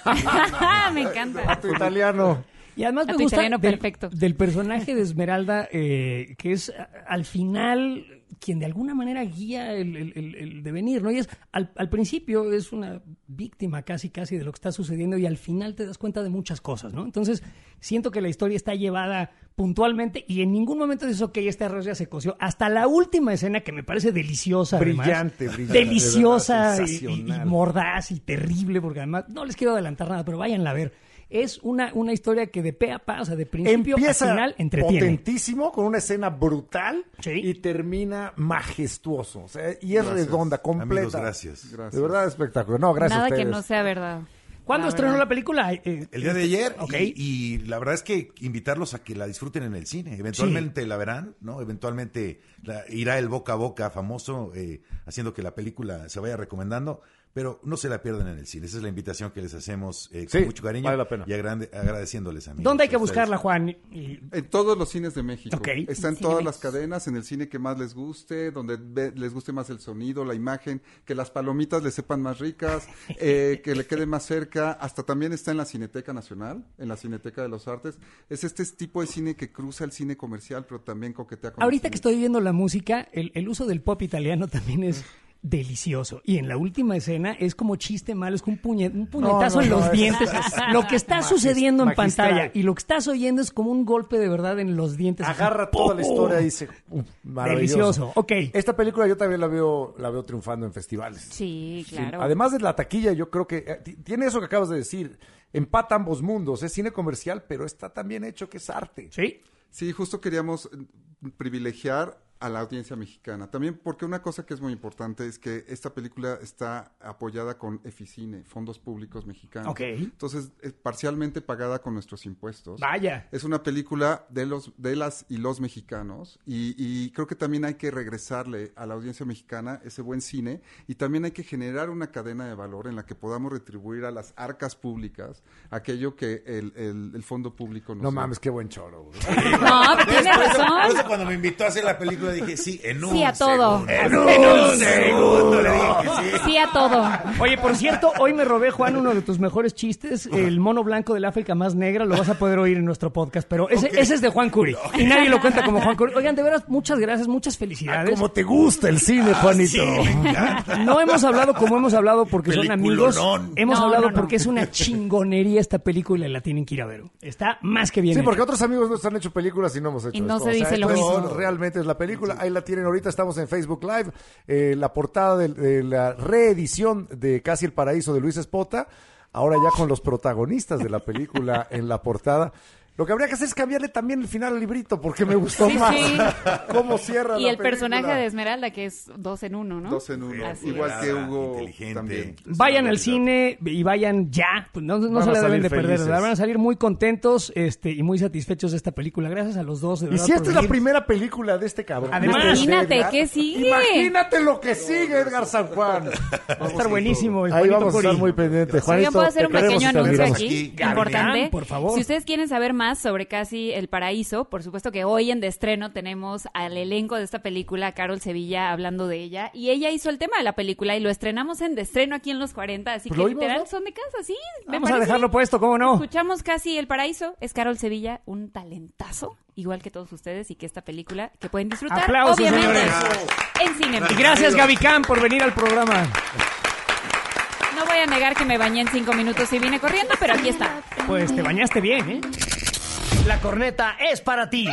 S20: Me encanta.
S2: A tu italiano.
S1: Y además
S20: A
S1: me
S20: tu
S1: gusta
S20: italiano
S1: del,
S20: perfecto.
S1: del personaje de Esmeralda, eh, que es a- al final quien de alguna manera guía el, el- el- el devenir, ¿no? Y es, al, al principio es una víctima casi casi de lo que está sucediendo y al final te das cuenta de muchas cosas, ¿no? Entonces, siento que la historia está llevada puntualmente y en ningún momento dices, ok, este arroz ya se coció. Hasta la última escena, que me parece deliciosa, además.
S2: Brillante, brillante.
S1: Deliciosa
S2: De verdad,
S1: y, y- y
S2: sensacional.
S1: mordaz y terrible, porque además no les quiero adelantar nada, pero váyanla a ver. Es una, una historia que de pe a pa, o sea, de principio
S2: Empieza
S1: a final, entretiene.
S2: potentísimo con una escena brutal
S1: Sí.
S2: y termina majestuoso. O sea, y es redonda, completa.
S19: Amigos, gracias.
S3: Gracias.
S2: De verdad espectacular. No, gracias
S20: Nada
S2: a ustedes.
S20: que no sea verdad.
S1: ¿Cuándo
S20: La
S1: estrenó
S20: verdad.
S1: la película? Eh,
S19: El día de ayer,
S1: Ok.
S19: y, y la verdad es que invitarlos a que la disfruten en el cine. Eventualmente la verán, ¿no? Eventualmente la- irá el boca a boca famoso, eh, haciendo que la película se vaya recomendando, pero no se la pierdan en el cine. Esa es la invitación que les hacemos eh, con
S2: Sí,
S19: mucho cariño
S2: vale la pena.
S19: y agrande- agradeciéndoles a mí.
S1: ¿Dónde hay que buscarla, Juan? Y-
S3: En todos los cines de México.
S1: Ok.
S3: Está en
S20: Cinemex.
S3: todas las cadenas, en el cine que más les guste, donde ve- les guste más el sonido, la imagen, que las palomitas les sepan más ricas, eh, que le quede más cerca. Hasta también está en la Cineteca Nacional, en la Cineteca de los Artes. Es este tipo de cine que cruza el cine comercial, pero también coquetea con el
S1: Ahorita
S3: cine.
S1: que estoy viendo la música, el, el uso del pop italiano también es delicioso. Y en la última escena es como chiste malo, es como un, puñe- un puñetazo
S2: no,
S1: en
S2: no,
S1: los
S2: es-
S1: dientes.
S2: es
S1: Lo que está
S2: magis-
S1: sucediendo en
S2: magistral.
S1: pantalla y lo que estás oyendo es como un golpe de verdad en los dientes.
S2: Agarra toda la historia y dice, "Uf, maravilloso".
S1: Delicioso. Ok.
S2: Esta película yo también la veo, la veo triunfando en festivales.
S20: Sí, claro.
S2: Además de la taquilla, yo creo que eh, ti- tiene eso que acabas de decir. Empata ambos mundos. Es cine comercial, pero está tan bien hecho que es arte.
S1: Sí.
S3: Sí, justo queríamos eh, privilegiar a la audiencia mexicana. También porque una cosa que es muy importante es que esta película está apoyada con Eficine, fondos públicos mexicanos.
S1: Ok.
S3: Entonces, es parcialmente pagada con nuestros impuestos.
S1: Vaya.
S3: Es una película de los de las y los mexicanos y, y creo que también hay que regresarle a la audiencia mexicana ese buen cine y también hay que generar una cadena de valor en la que podamos retribuir a las arcas públicas aquello que el, el, el fondo público nos
S2: No
S3: da.
S2: mames, qué buen choro. güey.
S20: No, pero tienes
S19: Por eso-
S20: razón.
S19: por eso cuando me invitó a hacer la película dije sí, en un
S20: Sí a todo.
S19: segundo.
S20: En
S19: un segundo le dije que sí.
S20: Sí a todo.
S1: Oye, por cierto, hoy me robé, Juan, uno de tus mejores chistes, el mono blanco del África más negra, lo vas a poder oír en nuestro podcast, pero ese,
S19: Ok.
S1: ese es de Juan Curi y nadie lo cuenta como Juan Curi. Oigan, de veras, muchas gracias, muchas felicidades.
S2: Como te gusta el cine, Juanito.
S19: Sí, me encanta.
S1: No hemos hablado como hemos hablado porque son amigos.
S19: Peliculonón.
S1: Hemos
S20: No,
S1: hablado
S20: no, no.
S1: porque es una chingonería esta película y la tienen que ir a ver. Está más que bien
S2: Sí,
S1: hecha.
S2: porque otros amigos nos han hecho películas y no hemos hecho
S20: Y no
S2: esto.
S20: se
S2: O sea,
S20: dice lo
S2: esto es-
S20: mismo.
S2: realmente es la película. Ahí la tienen ahorita. Estamos en Facebook Live. Eh, la portada de, de la reedición de Casi el Paraíso de Luis Espota. Ahora ya con los protagonistas de la película en la portada. Lo que habría que hacer es cambiarle también el final al librito porque me gustó
S20: Sí,
S2: más
S20: sí.
S2: cómo cierra
S20: Y
S2: la
S20: el personaje
S2: película.
S20: de Esmeralda, que es dos en uno, ¿no?
S3: Dos en uno.
S20: Así
S3: Igual
S20: es.
S3: que Hugo
S19: Inteligente.
S3: también.
S1: Vayan al cine y vayan ya, pues no, no
S2: Van
S1: se
S2: a
S1: la deben
S2: salir
S1: de perder,
S2: felices.
S1: ¿verdad? Van a salir muy contentos este, y muy satisfechos de esta película. Gracias a los dos. De
S2: Y
S1: verdad,
S2: si esta
S1: por
S2: es la
S1: venir.
S2: primera película de este cabrón.
S1: Además,
S2: de este
S20: imagínate,
S2: Edgar,
S20: ¿qué sigue?
S2: Imagínate lo que sigue, Edgar San Juan.
S1: Va a estar buenísimo. el
S2: Ahí
S1: Juanito
S2: vamos a estar
S1: Curi.
S2: muy pendientes.
S20: Oigan,
S2: Juanito,
S20: ¿puedo hacer
S2: te
S20: un
S2: queremos
S20: pequeño
S2: y te
S20: anuncio
S2: admiramos.
S20: aquí?
S19: Aquí,
S20: Importante.
S1: por favor.
S20: Si ustedes quieren saber más más sobre Casi el Paraíso. Por supuesto que hoy en de estreno tenemos al elenco de esta película, Carol Sevilla, hablando de ella. Y ella hizo el tema de la película y lo estrenamos en de estreno aquí en Los cuarenta. Así
S1: Pues
S20: que
S1: lo oímos,
S20: literal
S1: ¿no?
S20: son de casa, sí. me
S1: Vamos a
S20: parece.
S1: dejarlo puesto, ¿cómo no?
S20: Escuchamos Casi el Paraíso. Es Carol Sevilla, un talentazo, igual que todos ustedes, y que esta película que pueden disfrutar,
S1: Aplausos,
S20: obviamente,
S1: señores.
S20: en cine.
S1: Y gracias, Gaby Cam, por venir al programa.
S20: No voy a negar que me bañé en cinco minutos y vine corriendo, pero aquí está.
S1: Pues te bañaste bien, ¿eh? La corneta es para ti.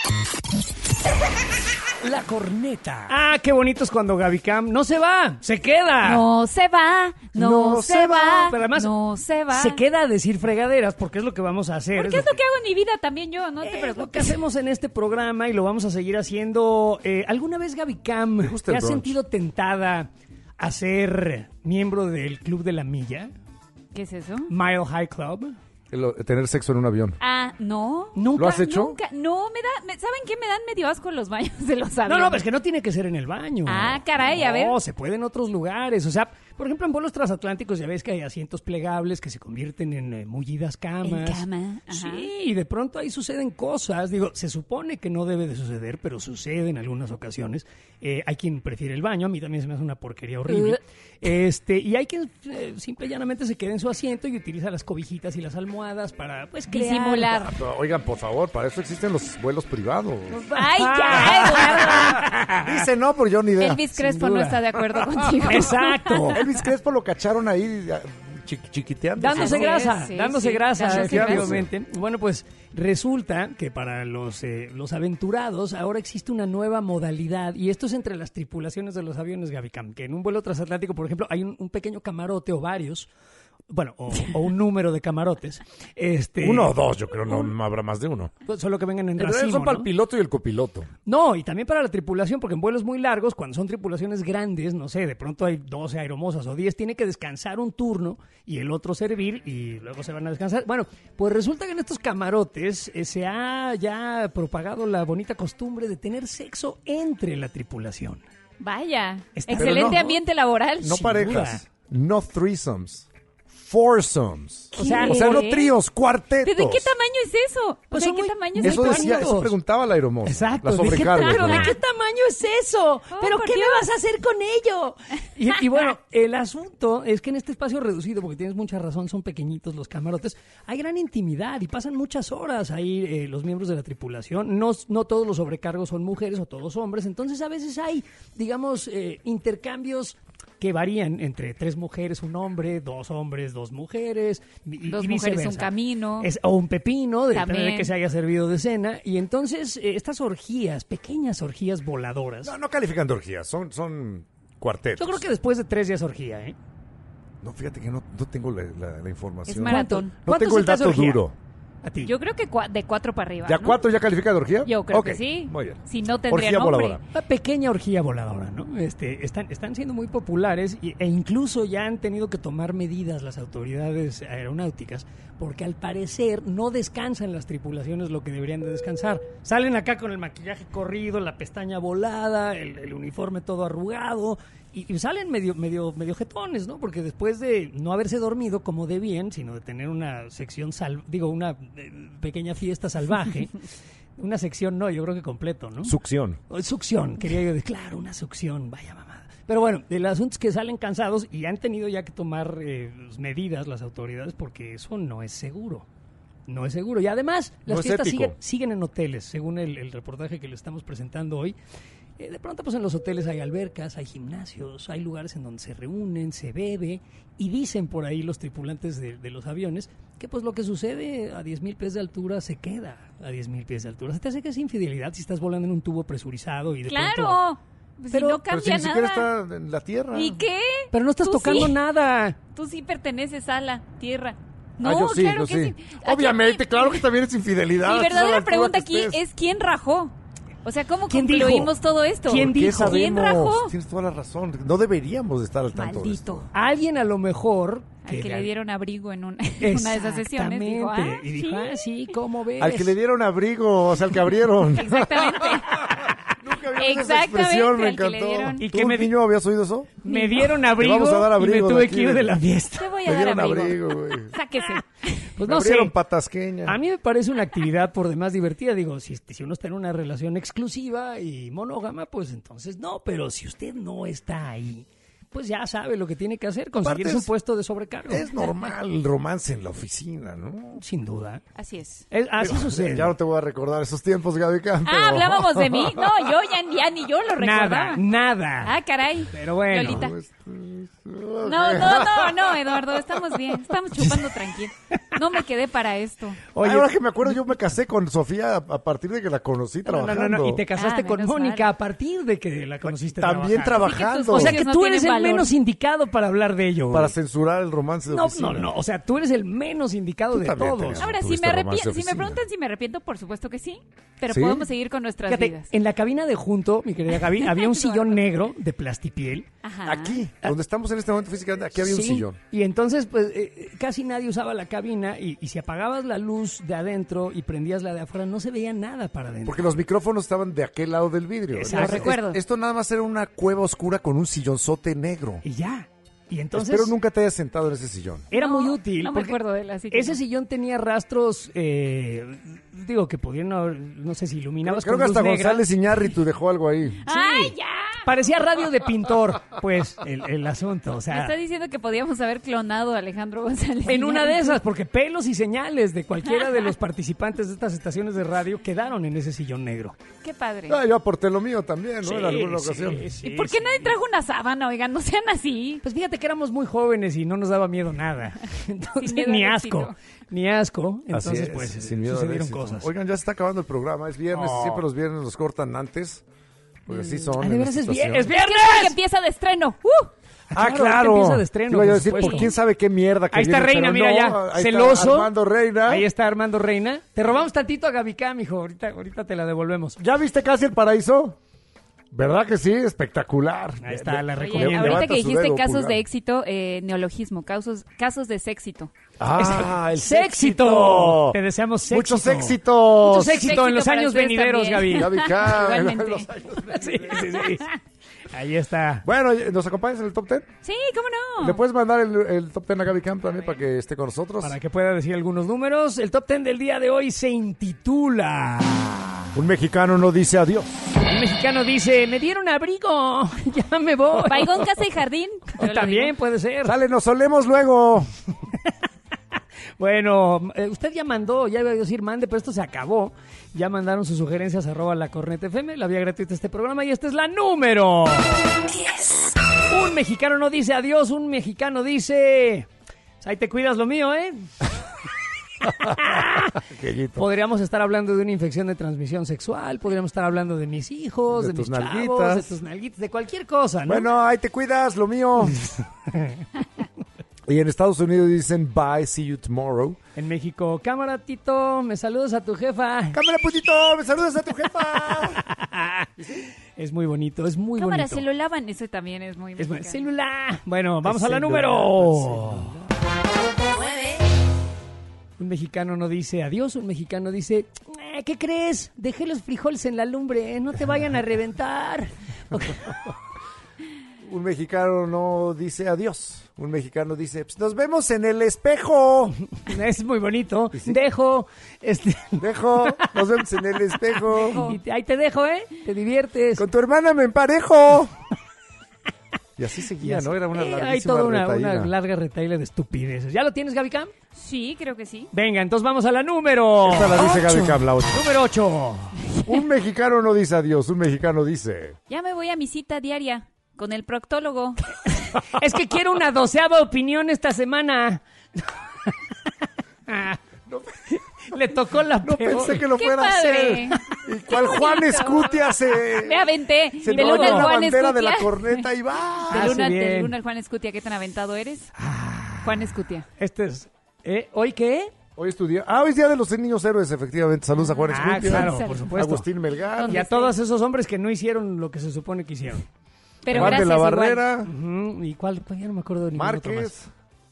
S1: La corneta. Ah, qué bonito es cuando Gaby Cam no se va, se queda.
S20: No se va, no, se, va,
S1: Pero además,
S20: no se va.
S1: se queda a decir fregaderas porque es lo que vamos a hacer.
S20: Porque es lo que hago en mi vida también yo, no te
S1: Es lo que
S20: preocupes.
S1: hacemos en este programa y lo vamos a seguir haciendo. Eh, ¿Alguna vez, Gaby Cam,
S2: gusta
S1: te
S2: el
S1: has
S2: brunch.
S1: sentido tentada a ser miembro del Club de la Milla?
S20: ¿Qué es eso?
S1: Mile High Club.
S2: El- tener sexo en un avión.
S20: Ah, no.
S1: ¿Nunca?
S2: ¿Lo has hecho?
S20: Nunca. No, me da, me- ¿saben qué? Me dan medio asco los baños de los aviones.
S1: No, no, pues que no tiene que ser en el baño.
S20: Ah, caray, a ver.
S1: No, se puede en otros lugares. O sea, por ejemplo, en vuelos transatlánticos ya ves que hay asientos plegables que se convierten en eh, mullidas camas.
S20: En cama, ajá.
S1: Sí, y de pronto ahí suceden cosas. Digo, se supone que no debe de suceder, pero sucede en algunas ocasiones. Eh, hay quien prefiere el baño, a mí también se me hace una porquería horrible.
S20: Uh.
S1: Este, y hay quien eh, simple y llanamente se queda en su asiento y utiliza las cobijitas y las almohadas para, pues, crear.
S20: Disimular.
S2: Ah, pero, oigan, por favor, para eso existen los vuelos privados.
S20: Ay, ya, Eduardo.
S2: Dice no, por yo ni idea.
S20: Elvis Crespo
S1: duda.
S20: no está de acuerdo contigo.
S1: Exacto.
S2: Elvis Crespo lo cacharon ahí ya, chi- chiquiteando.
S1: Dándose
S20: Así
S1: grasa,
S20: es, sí,
S1: dándose
S20: sí,
S1: grasa,
S20: dándose
S1: efectivamente. Bueno, pues resulta que para los, eh, los aventurados ahora existe una nueva modalidad y esto es entre las tripulaciones de los aviones, Gaby Cam, que en un vuelo transatlántico, por ejemplo, hay un, un pequeño camarote o varios, bueno, o, o un número de camarotes. Este,
S2: Uno o dos, yo creo, no, no habrá más de uno.
S1: pues, solo que vengan en
S2: Pero
S1: racimo,
S2: son para
S1: ¿no?
S2: el piloto y el copiloto.
S1: No, y también para la tripulación, porque en vuelos muy largos, cuando son tripulaciones grandes, no sé, de pronto hay doce aeromosas o diez, tiene que descansar un turno y el otro servir y luego se van a descansar. Bueno, pues resulta que en estos camarotes eh, se ha ya propagado la bonita costumbre de tener sexo entre la tripulación.
S20: Vaya,
S1: Está-
S20: excelente
S2: Pero no,
S20: ambiente laboral.
S2: No
S1: Sin
S2: parejas,
S1: duda.
S2: no threesomes, foursomes.
S1: O sea,
S2: O sea, no
S20: ¿qué?
S2: tríos, cuartetos.
S20: ¿De, de qué tamaño es eso?
S1: Pues
S20: o sea,
S1: son
S20: ¿qué
S1: muy-
S20: tamaño es
S2: Eso
S20: el
S2: decía,
S1: cuartos.
S2: eso preguntaba la aeromoza.
S1: Exacto.
S2: La
S1: ¿De qué,
S2: sobrecargo.
S1: claro, ¿de
S2: ¿no?
S1: qué tamaño es eso?
S20: Oh,
S1: ¿Pero
S20: por
S1: qué me
S20: Dios.
S1: vas a hacer con ello? Y, y bueno, el asunto es que en este espacio reducido, porque tienes mucha razón, son pequeñitos los camarotes, hay gran intimidad y pasan muchas horas ahí eh, los miembros de la tripulación. No, no todos los sobrecargos son mujeres o todos hombres, entonces a veces hay, digamos, eh, intercambios que varían entre tres mujeres, un hombre, dos hombres, dos mujeres, y,
S20: Dos
S1: y
S20: mujeres,
S1: viceversa.
S20: un camino.
S1: Es, o un pepino, depende
S20: También.
S1: de que se haya servido de cena. Y entonces, eh, estas orgías, pequeñas orgías voladoras.
S2: No, no califican de orgías, son, son cuartetos.
S1: Yo creo que después de tres días orgía, ¿eh?
S2: No, fíjate que no, no tengo la, la- la información.
S20: Es maratón.
S2: No
S1: ¿Cuánto
S2: tengo el
S1: se te hace
S2: dato
S1: orgía?
S2: duro.
S1: A ti.
S20: Yo creo que cua- de cuatro para arriba.
S2: ¿Ya
S20: ¿no?
S2: cuatro ya califica de orgía?
S20: Yo creo
S2: Ok,
S20: que sí.
S2: Muy bien.
S20: Si no tendría
S2: Orgía
S20: nombre.
S2: voladora.
S1: Una pequeña orgía voladora, ¿no? Este, están, están siendo muy populares y- e incluso ya han tenido que tomar medidas las autoridades aeronáuticas porque al parecer no descansan las tripulaciones lo que deberían de descansar. Salen acá con el maquillaje corrido, la pestaña volada, el, el uniforme todo arrugado y, y salen medio, medio, medio jetones, ¿no? Porque después de no haberse dormido como debían, sino de tener una sección, sal, digo, una eh, pequeña fiesta salvaje. Una sección no, yo creo que completo, ¿no?
S2: Succión.
S1: O Succión, quería yo decir, claro, una succión, vaya mamada. Pero bueno, el asunto es que salen cansados y han tenido ya que tomar eh, medidas las autoridades porque eso no es seguro. No es seguro. Y además, las
S2: No es
S1: fiestas
S2: ético.
S1: siguen, siguen en hoteles, según el, el reportaje que le estamos presentando hoy. Eh, de pronto, pues en los hoteles hay albercas, hay gimnasios, hay lugares en donde se reúnen, se bebe y dicen por ahí los tripulantes de, de los aviones que pues lo que sucede a diez mil pies de altura se queda a diez mil pies de altura. ¿Se te hace que es infidelidad si estás volando en un tubo presurizado y de pronto...
S20: ¡Claro! Pues
S1: Pero-
S20: si no
S2: Pero si
S20: cambia
S2: ni siquiera
S20: nada.
S2: está en la tierra.
S20: ¿Y qué?
S1: Pero no estás
S20: Tú
S1: tocando
S20: sí.
S1: nada.
S20: Tú sí perteneces a la tierra. No,
S2: Ah, yo sí,
S20: claro
S2: yo
S20: que
S2: sí.
S20: sí.
S2: Obviamente,
S20: Aquí-
S2: claro que también es infidelidad.
S20: Mi
S2: estés a la
S20: verdadera
S2: altura
S20: pregunta
S2: que
S20: aquí
S2: estés.
S20: es ¿quién rajó? O sea, ¿cómo
S1: ¿Quién dijo?
S20: concluimos todo esto?
S1: ¿Quién
S2: ¿Qué
S1: dijo?
S2: sabemos?
S20: ¿Quién rajó?
S2: Tienes toda la razón. No deberíamos de estar al tanto de
S20: Maldito.
S2: esto.
S1: Alguien a lo mejor...
S20: Al que
S1: de-
S20: le dieron abrigo en, un- en una de esas sesiones. Dijo,
S1: Exactamente.
S20: ah,
S1: y dijo,
S20: sí.
S1: ah, sí, ¿cómo ves?
S2: Al que le dieron abrigo, o sea, al que abrieron.
S20: Exactamente.
S2: Nunca había oído esa expresión, me
S20: el que le
S2: encantó.
S20: dieron.
S1: Y
S2: ¿Tú,
S1: que me-
S2: niño, habías oído eso?
S1: Me dieron abrigo,
S2: Te vamos a dar abrigo
S1: y me
S2: de
S1: tuve
S2: aquí,
S1: que ir de
S2: de-
S1: la fiesta.
S20: Te voy
S2: Me
S20: a dar
S2: dieron
S20: abrigo.
S2: abrigo, güey.
S20: Sáquese.
S1: Pues
S2: Me
S1: no sé.
S2: abrieron patasqueña.
S1: A mí me parece una actividad por demás divertida. Digo, si, si uno está en una relación exclusiva y monógama, pues entonces no. Pero si usted no está ahí, pues ya sabe lo que tiene que hacer, conseguirse
S2: Aparte
S1: un
S2: es-
S1: puesto de sobrecargo.
S2: Es normal el romance en la oficina, ¿no?
S1: Sin duda.
S20: Así es.
S1: Es- así sucede.
S2: Ya no te voy a recordar esos tiempos, Gaby Cam, pero-
S20: Ah, hablábamos de mí. No, yo ya, ya ni yo lo recordaba.
S1: Nada, nada.
S20: Ah, caray.
S1: Pero bueno.
S20: Lolita. No, no, no, no, Eduardo, estamos bien. Estamos chupando tranquilo. No me quedé para esto.
S2: Oye, ahora que me acuerdo, yo me casé con Sofía a, a partir de que la conocí
S1: No, no,
S2: trabajando.
S1: no, no, y te casaste
S20: Ah,
S1: con
S20: menos
S1: Mónica
S20: mal.
S1: a partir de que la conociste
S2: También
S1: trabajando.
S2: trabajando.
S1: O sea que
S20: no
S1: tú eres el
S20: tienen valor.
S1: menos indicado para hablar de ello.
S2: Para
S1: güey.
S2: censurar el romance de
S1: No,
S2: oficina.
S1: no, no. O sea, tú eres el menos indicado
S2: Tú
S1: de
S2: también
S1: todos.
S2: tenías-
S20: Ahora, si
S2: tuviste
S20: me,
S2: romance
S20: arrepiento,
S2: de
S20: si me
S2: oficina.
S20: preguntan si me arrepiento, por supuesto que sí. Pero
S2: ¿Sí?
S20: podemos seguir con nuestras
S1: Fíjate,
S20: vidas.
S1: en la cabina de junto, mi querida Gaby, había un sillón negro de plastipiel.
S20: Ajá.
S2: Aquí, donde estamos en este momento físicamente, aquí había un
S1: Sí,
S2: sillón.
S1: Y entonces, pues, eh, casi nadie usaba la cabina y, y si apagabas la luz de adentro y prendías la de afuera, no se veía nada para adentro.
S2: Porque los micrófonos estaban de aquel lado del vidrio.
S1: Exacto.
S2: Entonces,
S20: Recuerdo.
S2: es- esto nada más era una cueva oscura con un sillonzote negro.
S1: Y ya. Y entonces...
S2: Espero nunca te hayas sentado en ese sillón.
S1: Era
S20: No,
S1: muy útil.
S20: no me
S1: porque
S20: acuerdo de él, así que
S1: Ese
S20: no.
S1: sillón tenía rastros, eh, digo, que podían, no, no sé si iluminabas
S2: Creo
S1: con
S2: que
S1: luz
S2: hasta
S1: negra.
S2: González Iñárritu dejó algo ahí.
S20: ¡Ay, ya!
S1: Parecía radio de pintor, pues, el, el asunto. O
S20: Me
S1: sea,
S20: está diciendo que podíamos haber clonado a Alejandro González.
S1: en una de esas, porque pelos y señales de cualquiera de los participantes de estas estaciones de radio quedaron en ese sillón negro.
S20: Qué padre.
S2: Ah, yo aporté lo mío también, ¿no? en
S1: Sí,
S2: alguna
S1: sí,
S2: ocasión.
S1: sí,
S20: ¿Y por qué
S1: sí.
S20: nadie trajo una sábana? Oigan, no sean así.
S1: Pues fíjate que éramos muy jóvenes y no nos daba miedo nada. Entonces,
S20: Sin miedo
S1: ni
S20: al
S1: asco.
S20: éxito.
S1: Ni asco.
S2: Así
S1: Entonces,
S2: es,
S1: pues,
S2: sin miedo al
S1: sucedieron
S2: éxito.
S1: cosas.
S2: Oigan, ya se está acabando el programa. Es viernes,
S1: Oh.
S2: y siempre los viernes los cortan antes. Porque así son.
S1: Ah,
S2: en
S1: de veras
S2: esta
S1: es, vier-
S2: estación.
S1: es
S20: Es que
S1: viernes.
S20: es porque empieza de estreno. ¡Uh!
S2: Ah,
S1: Claro,
S2: claro.
S1: ahorita empieza de estreno,
S2: Te iba yo a
S1: por
S2: decir, por
S1: supuesto.
S2: quién sabe qué mierda que
S1: Ahí está
S2: viene,
S1: Reina,
S2: pero
S1: mira
S2: no,
S1: ya.
S2: ahí está
S1: Celoso.
S2: Armando Reina.
S1: Ahí está Armando Reina. Te robamos tantito a Gaby Cam, hijo. Ahorita, ahorita te la devolvemos.
S2: ¿Ya viste casi el paraíso? ¿Verdad que sí? Espectacular.
S1: Ahí está, la
S20: Oye,
S1: recomiendo.
S20: ahorita
S2: Levanta
S20: que
S2: su
S20: dijiste
S2: dedo
S20: casos
S2: pulgar.
S20: de éxito, eh, neologismo, casos, casos de sexito.
S2: Ah, el
S1: ¡Séxito! Te deseamos séxito.
S2: Muchos éxitos.
S1: Mucho éxito
S20: Séxito
S1: en los
S20: para
S1: años
S20: ustedes
S1: venideros,
S20: también.
S1: Gaby.
S2: Gaby Cam,
S20: Igualmente.
S2: en los años
S1: Sí, sí, sí. Ahí está.
S2: Bueno, ¿nos acompañas en el top ten?
S20: Sí, ¿cómo no?
S2: ¿Le puedes mandar el, el top ten a Gaby Cam también para que esté con nosotros?
S1: Para que pueda decir algunos números, el top ten del día de hoy se intitula...
S2: Un mexicano no dice adiós.
S1: Un mexicano dice, me dieron abrigo, ya me voy.
S20: Baigón, casa y jardín. Yo lo
S1: También
S20: digo.
S1: puede ser.
S2: Sale, nos solemos luego.
S1: Bueno, eh, usted ya mandó, ya iba a decir mande, pero esto se acabó. Ya mandaron sus sugerencias arroba la corneta F M, la vía gratuita de este programa, y esta es la número diez. Un mexicano no dice adiós, un mexicano dice... pues ahí te cuidas lo mío, ¿eh?
S2: Querido.
S1: Podríamos estar hablando de una infección de transmisión sexual, podríamos estar hablando de mis hijos,
S2: De
S1: de,
S2: tus
S1: mis chavos,
S2: nalguitas.
S1: de tus nalguitas, de cualquier cosa, ¿no?
S2: Bueno, ahí te cuidas, lo mío. Y en Estados Unidos dicen bye, see you tomorrow.
S1: En México, cámara, Tito, me saludas a tu jefa.
S2: Cámara, putito, me saludas a tu jefa.
S1: Es muy bonito, es muy
S20: Cámara,
S1: bonito.
S20: se lo lavan, eso también es muy
S1: Es bueno.
S20: mexicano.
S1: Celular. Bueno, vamos
S2: El
S1: a la
S2: celular,
S1: número. Un mexicano no dice adiós, un mexicano dice, "Eh, ¿qué crees? Dejé los frijoles en la lumbre, no te vayan a reventar.
S2: Un mexicano no dice adiós. Un mexicano dice, pues, nos vemos en el espejo.
S1: Es muy bonito. Dejo, este,
S2: Dejo, nos vemos en el espejo.
S1: y te- ahí te dejo, ¿eh? Te diviertes.
S2: Con tu hermana me emparejo. Y así
S1: Y
S2: seguía,
S1: así-
S2: ¿no? Era una
S1: Eh,
S2: larguísima
S1: hay toda una,
S2: retaíla.
S1: una larga retaíla de estupideces. ¿Ya lo tienes, Gaby Cam?
S20: Sí, creo que sí.
S1: Venga, entonces vamos a la número.
S2: Esta la dice
S1: ocho.
S2: Gaby Cam, la ocho.
S1: Número ocho.
S2: Un mexicano no dice adiós, un mexicano dice...
S20: Ya me voy a mi cita diaria con el proctólogo.
S1: Es que quiero una doceava opinión esta semana. Le tocó la
S2: No
S1: peor.
S2: pensé que lo
S20: ¡Qué
S2: fuera a
S20: padre!
S2: hacer. Y cual Juan Escutia se...
S20: Me aventé.
S2: Se
S20: de
S2: pone
S20: luna al
S2: la
S20: Juan
S2: bandera de la
S20: Escutia.
S2: corneta y va.
S20: De
S1: Hace
S20: luna, de
S1: bien.
S20: luna al Juan Escutia. ¿Qué tan aventado eres? Juan Escutia.
S1: Este es... ¿eh? ¿Hoy qué?
S2: Hoy es tu día. Ah, hoy es día de los niños héroes, efectivamente. Saludos a Juan
S1: Ah,
S2: Escutia.
S1: claro, por supuesto.
S2: Agustín Melgar.
S1: Y a todos esos hombres que no hicieron lo que se supone que hicieron.
S20: Pero
S2: Juan de
S20: gracias
S2: la
S20: igual.
S2: Barrera.
S1: Ujú, ¿y cuál? Pues ya no me acuerdo de ningún otro
S2: Márquez.
S1: más.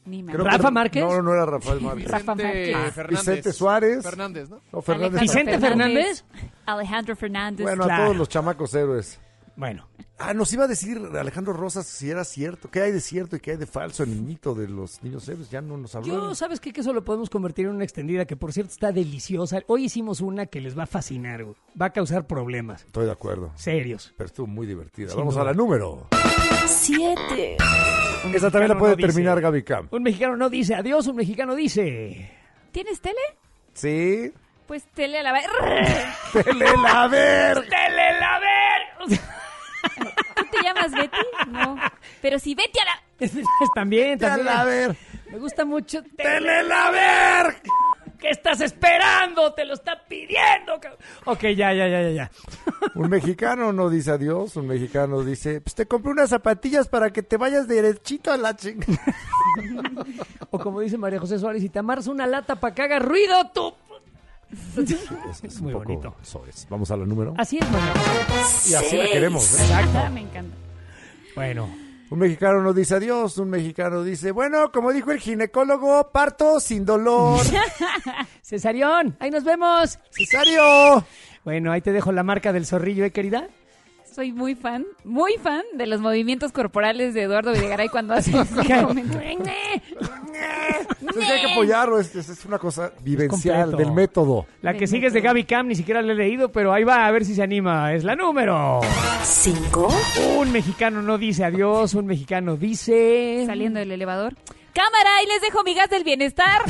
S20: Ni me
S2: Creo
S20: acuerdo.
S2: que-
S1: ¿Rafa Márquez?
S2: No, no era Rafael Márquez.
S20: Rafa Márquez.
S2: Ah,
S21: Fernández.
S2: Vicente Suárez.
S21: Fernández, ¿no?
S2: No, Fernández.
S20: Alejandro
S1: ¿Vicente Fernández?
S20: Alejandro Fernández.
S2: Bueno,
S1: Claro.
S2: a todos los chamacos héroes.
S1: Bueno,
S2: Ah, nos iba a decir Alejandro Rosas si era cierto. ¿Qué hay de cierto y qué hay de falso en el mito de los niños héroes? Ya no nos habló.
S1: yo, ¿sabes qué? Que eso lo podemos convertir en una extendida que, por cierto, está deliciosa. Hoy hicimos una que les va a fascinar, güey. Va a causar problemas.
S2: Estoy de acuerdo.
S1: Serios.
S2: Pero estuvo muy divertida.
S1: Sin
S2: Vamos
S1: duda.
S2: a la número.
S4: Siete.
S1: Un
S2: Esa también la
S1: mexicano
S2: puede
S1: no dice-
S2: terminar Gaby Cam.
S1: Un mexicano no dice adiós, un mexicano dice...
S20: ¿Tienes tele?
S2: Sí.
S20: Pues tele a la vez.
S2: ¡Telelaver!
S1: ¡Telelaver!
S20: ¿Tú te llamas Betty? No. Pero si Betty a la...
S1: También, también.
S2: Telelaver.
S1: Me gusta mucho... ¡Telelaver! ¿Qué estás esperando? Te lo está pidiendo. cabrón. Ok, ya, ya, ya, ya, ya.
S2: Un mexicano no dice adiós, un mexicano dice, pues te compré unas zapatillas para que te vayas derechito a la ching.
S1: O como dice María José Suárez, si te amarras una lata para que haga ruido, tú...
S2: Es, es
S1: Muy
S2: un poco
S1: bonito.
S2: soez. Vamos a la número.
S1: Así es, María José.
S2: Y así la queremos. ¿eh?
S1: Exacto.
S20: Me encanta.
S1: Bueno,
S2: Un mexicano no dice adiós, un mexicano dice, bueno, como dijo el ginecólogo, parto sin dolor.
S1: Cesarión, ahí nos vemos.
S2: ¡Cesario!
S1: Bueno, ahí te dejo la marca del zorrillo, ¿eh, querida?
S20: Soy muy fan, muy fan de los movimientos corporales de Eduardo Videgaray cuando hace ese momento.
S2: Entonces hay que apoyarlo, es, es- es una cosa vivencial
S1: completo.
S2: del método.
S1: La que sigue es de Gaby Cam, ni siquiera la he leído, pero ahí va, a ver si se anima. Es la número.
S4: Cinco.
S1: Un mexicano no dice adiós, un mexicano dice...
S20: Saliendo del elevador. Cámara, ahí les dejo mi gas del bienestar.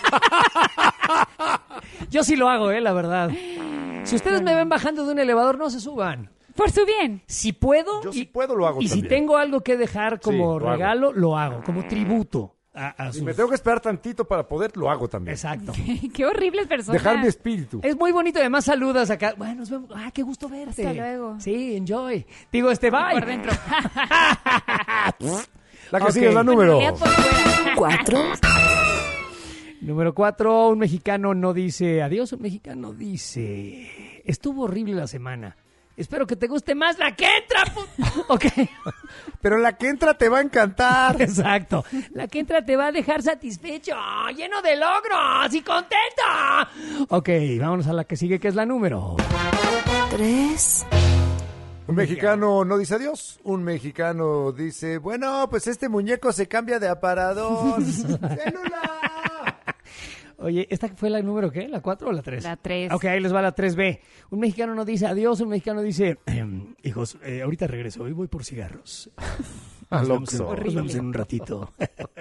S1: Yo sí lo hago, eh, la verdad. Si ustedes me ven bajando de un elevador, no se suban.
S20: Por su bien.
S1: Si puedo...
S2: Yo
S1: y,
S2: si puedo lo hago
S1: Y si
S2: también.
S1: tengo algo que dejar como
S2: Sí, lo hago.
S1: regalo, lo hago, como tributo. A, a
S2: Si
S1: sus-
S2: me tengo que esperar tantito para poder, lo hago también.
S1: Exacto.
S20: Qué horribles personas.
S2: Dejar mi espíritu.
S1: Es muy bonito, además saludas acá. Bueno, nos vemos. Ah, qué gusto verte.
S20: Hasta luego.
S1: Sí, enjoy. Digo, este, bye.
S20: Por dentro.
S2: La que
S1: Ok.
S2: sigue es la número.
S20: Bueno, por fuera.
S4: Cuatro.
S1: Número cuatro, un mexicano no dice adiós, un mexicano dice... Estuvo horrible la semana. Espero que te guste más la que entra. pu- ok.
S2: Pero la que entra te va a encantar.
S1: Exacto. La que entra te va a dejar satisfecho, lleno de logros y contento. Ok, vámonos a la que sigue, que es la número.
S4: Tres.
S2: Un mexicano no dice adiós, un mexicano dice, bueno, pues este muñeco se cambia de aparador. ¡Célula!
S1: Oye, ¿esta fue la número qué? ¿La cuatro o la tres?
S20: La tres.
S1: Ok, ahí les va la tres B. Un mexicano no dice adiós, un mexicano dice, "Ehem, hijos, eh, ahorita regreso, hoy voy por cigarros.
S2: Al
S1: Nos vemos en-
S2: Oxxo.
S1: nos vemos en un ratito.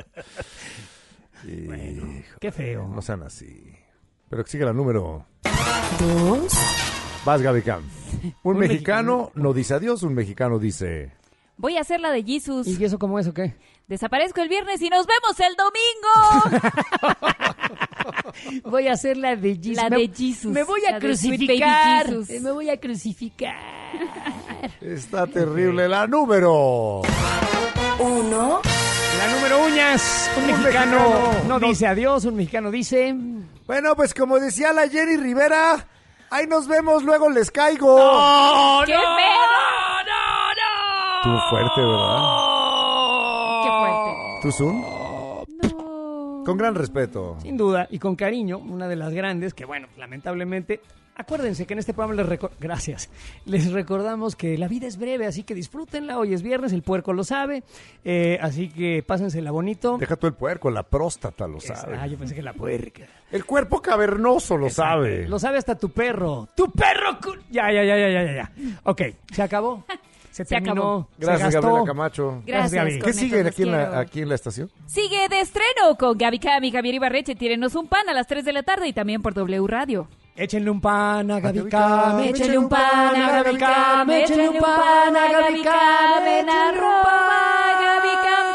S2: Bueno,
S1: Qué feo.
S2: no sean así. Pero que sigue la número.
S4: Dos.
S2: Vas, Gaby Cam. Un,
S1: Un
S2: mexicano
S1: mexicano.
S2: no dice adiós, un mexicano dice...
S20: Voy a hacer la de Jesus.
S1: ¿Y eso cómo es o qué?
S20: Desaparezco el viernes y nos vemos el domingo.
S1: Voy a hacer la de Jesus.
S20: La
S1: Me-
S20: de Jesus.
S1: Me voy a
S20: La de Sweet
S1: crucificar.
S20: Baby Jesus.
S1: Me voy a crucificar.
S2: Está terrible la número.
S4: Uno.
S1: La número uñas. Un,
S2: Un
S1: mexicano,
S2: mexicano
S1: no,
S2: no-
S1: dice adiós, un mexicano dice...
S2: Bueno, pues como decía la Jenny Rivera, ahí nos vemos, luego les caigo.
S1: ¡Oh,
S20: ¡Qué
S1: no!
S20: feo!
S1: ¡No, no!
S2: Estuvo fuerte, ¿verdad?
S20: ¡Qué fuerte!
S2: ¿Tú, Sun?
S20: No.
S2: Con gran respeto.
S1: Sin duda, y con cariño, una de las grandes que, bueno, lamentablemente, acuérdense que en este programa les reco- gracias, les recordamos que la vida es breve, así que disfrútenla. Hoy es viernes, el puerco lo sabe, eh, así que pásensela bonito.
S2: Deja tú el puerco, la próstata lo sabe.
S1: Ah, yo pensé que la puerca.
S2: El cuerpo cavernoso lo sabe.
S1: Lo sabe hasta tu perro. ¡Tu perro! cu- Ya, ya, ya, ya, ya, ya, ya. Ok, se acabó. Se
S20: Se
S1: terminó.
S20: acabó.
S2: Gracias,
S1: se gastó.
S2: Gabriela Camacho.
S20: Gracias,
S1: Gaby.
S2: ¿Qué
S20: Cornetos,
S2: sigue
S20: los
S2: aquí en, la,
S20: quiero.
S2: aquí en la estación?
S20: Sigue de estreno con Gaby Cam y Javier Ibarreche. Tírenos un pan a las tres de la tarde y también por W Radio.
S1: Échenle un pan a Gaby
S2: Gaby
S1: Cam,
S2: Cam,
S1: échenle un pan a Gaby Cam, échenle un pan a Gaby Cam,
S20: en
S1: échenle un
S20: arroba
S1: pan.
S20: Gaby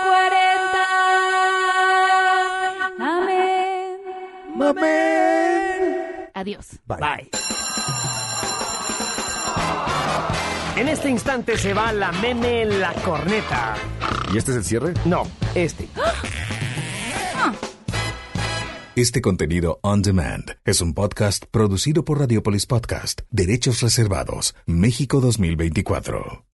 S20: Cam cuarenta. Amén.
S2: ¡Mamén!
S20: Adiós.
S2: Bye.
S1: Bye. En este instante se va la meme la corneta.
S2: ¿Y este es el cierre?
S1: No, este.
S18: Este contenido on demand es un podcast producido por Radiopolis Podcast, Derechos Reservados, México dos mil veinticuatro.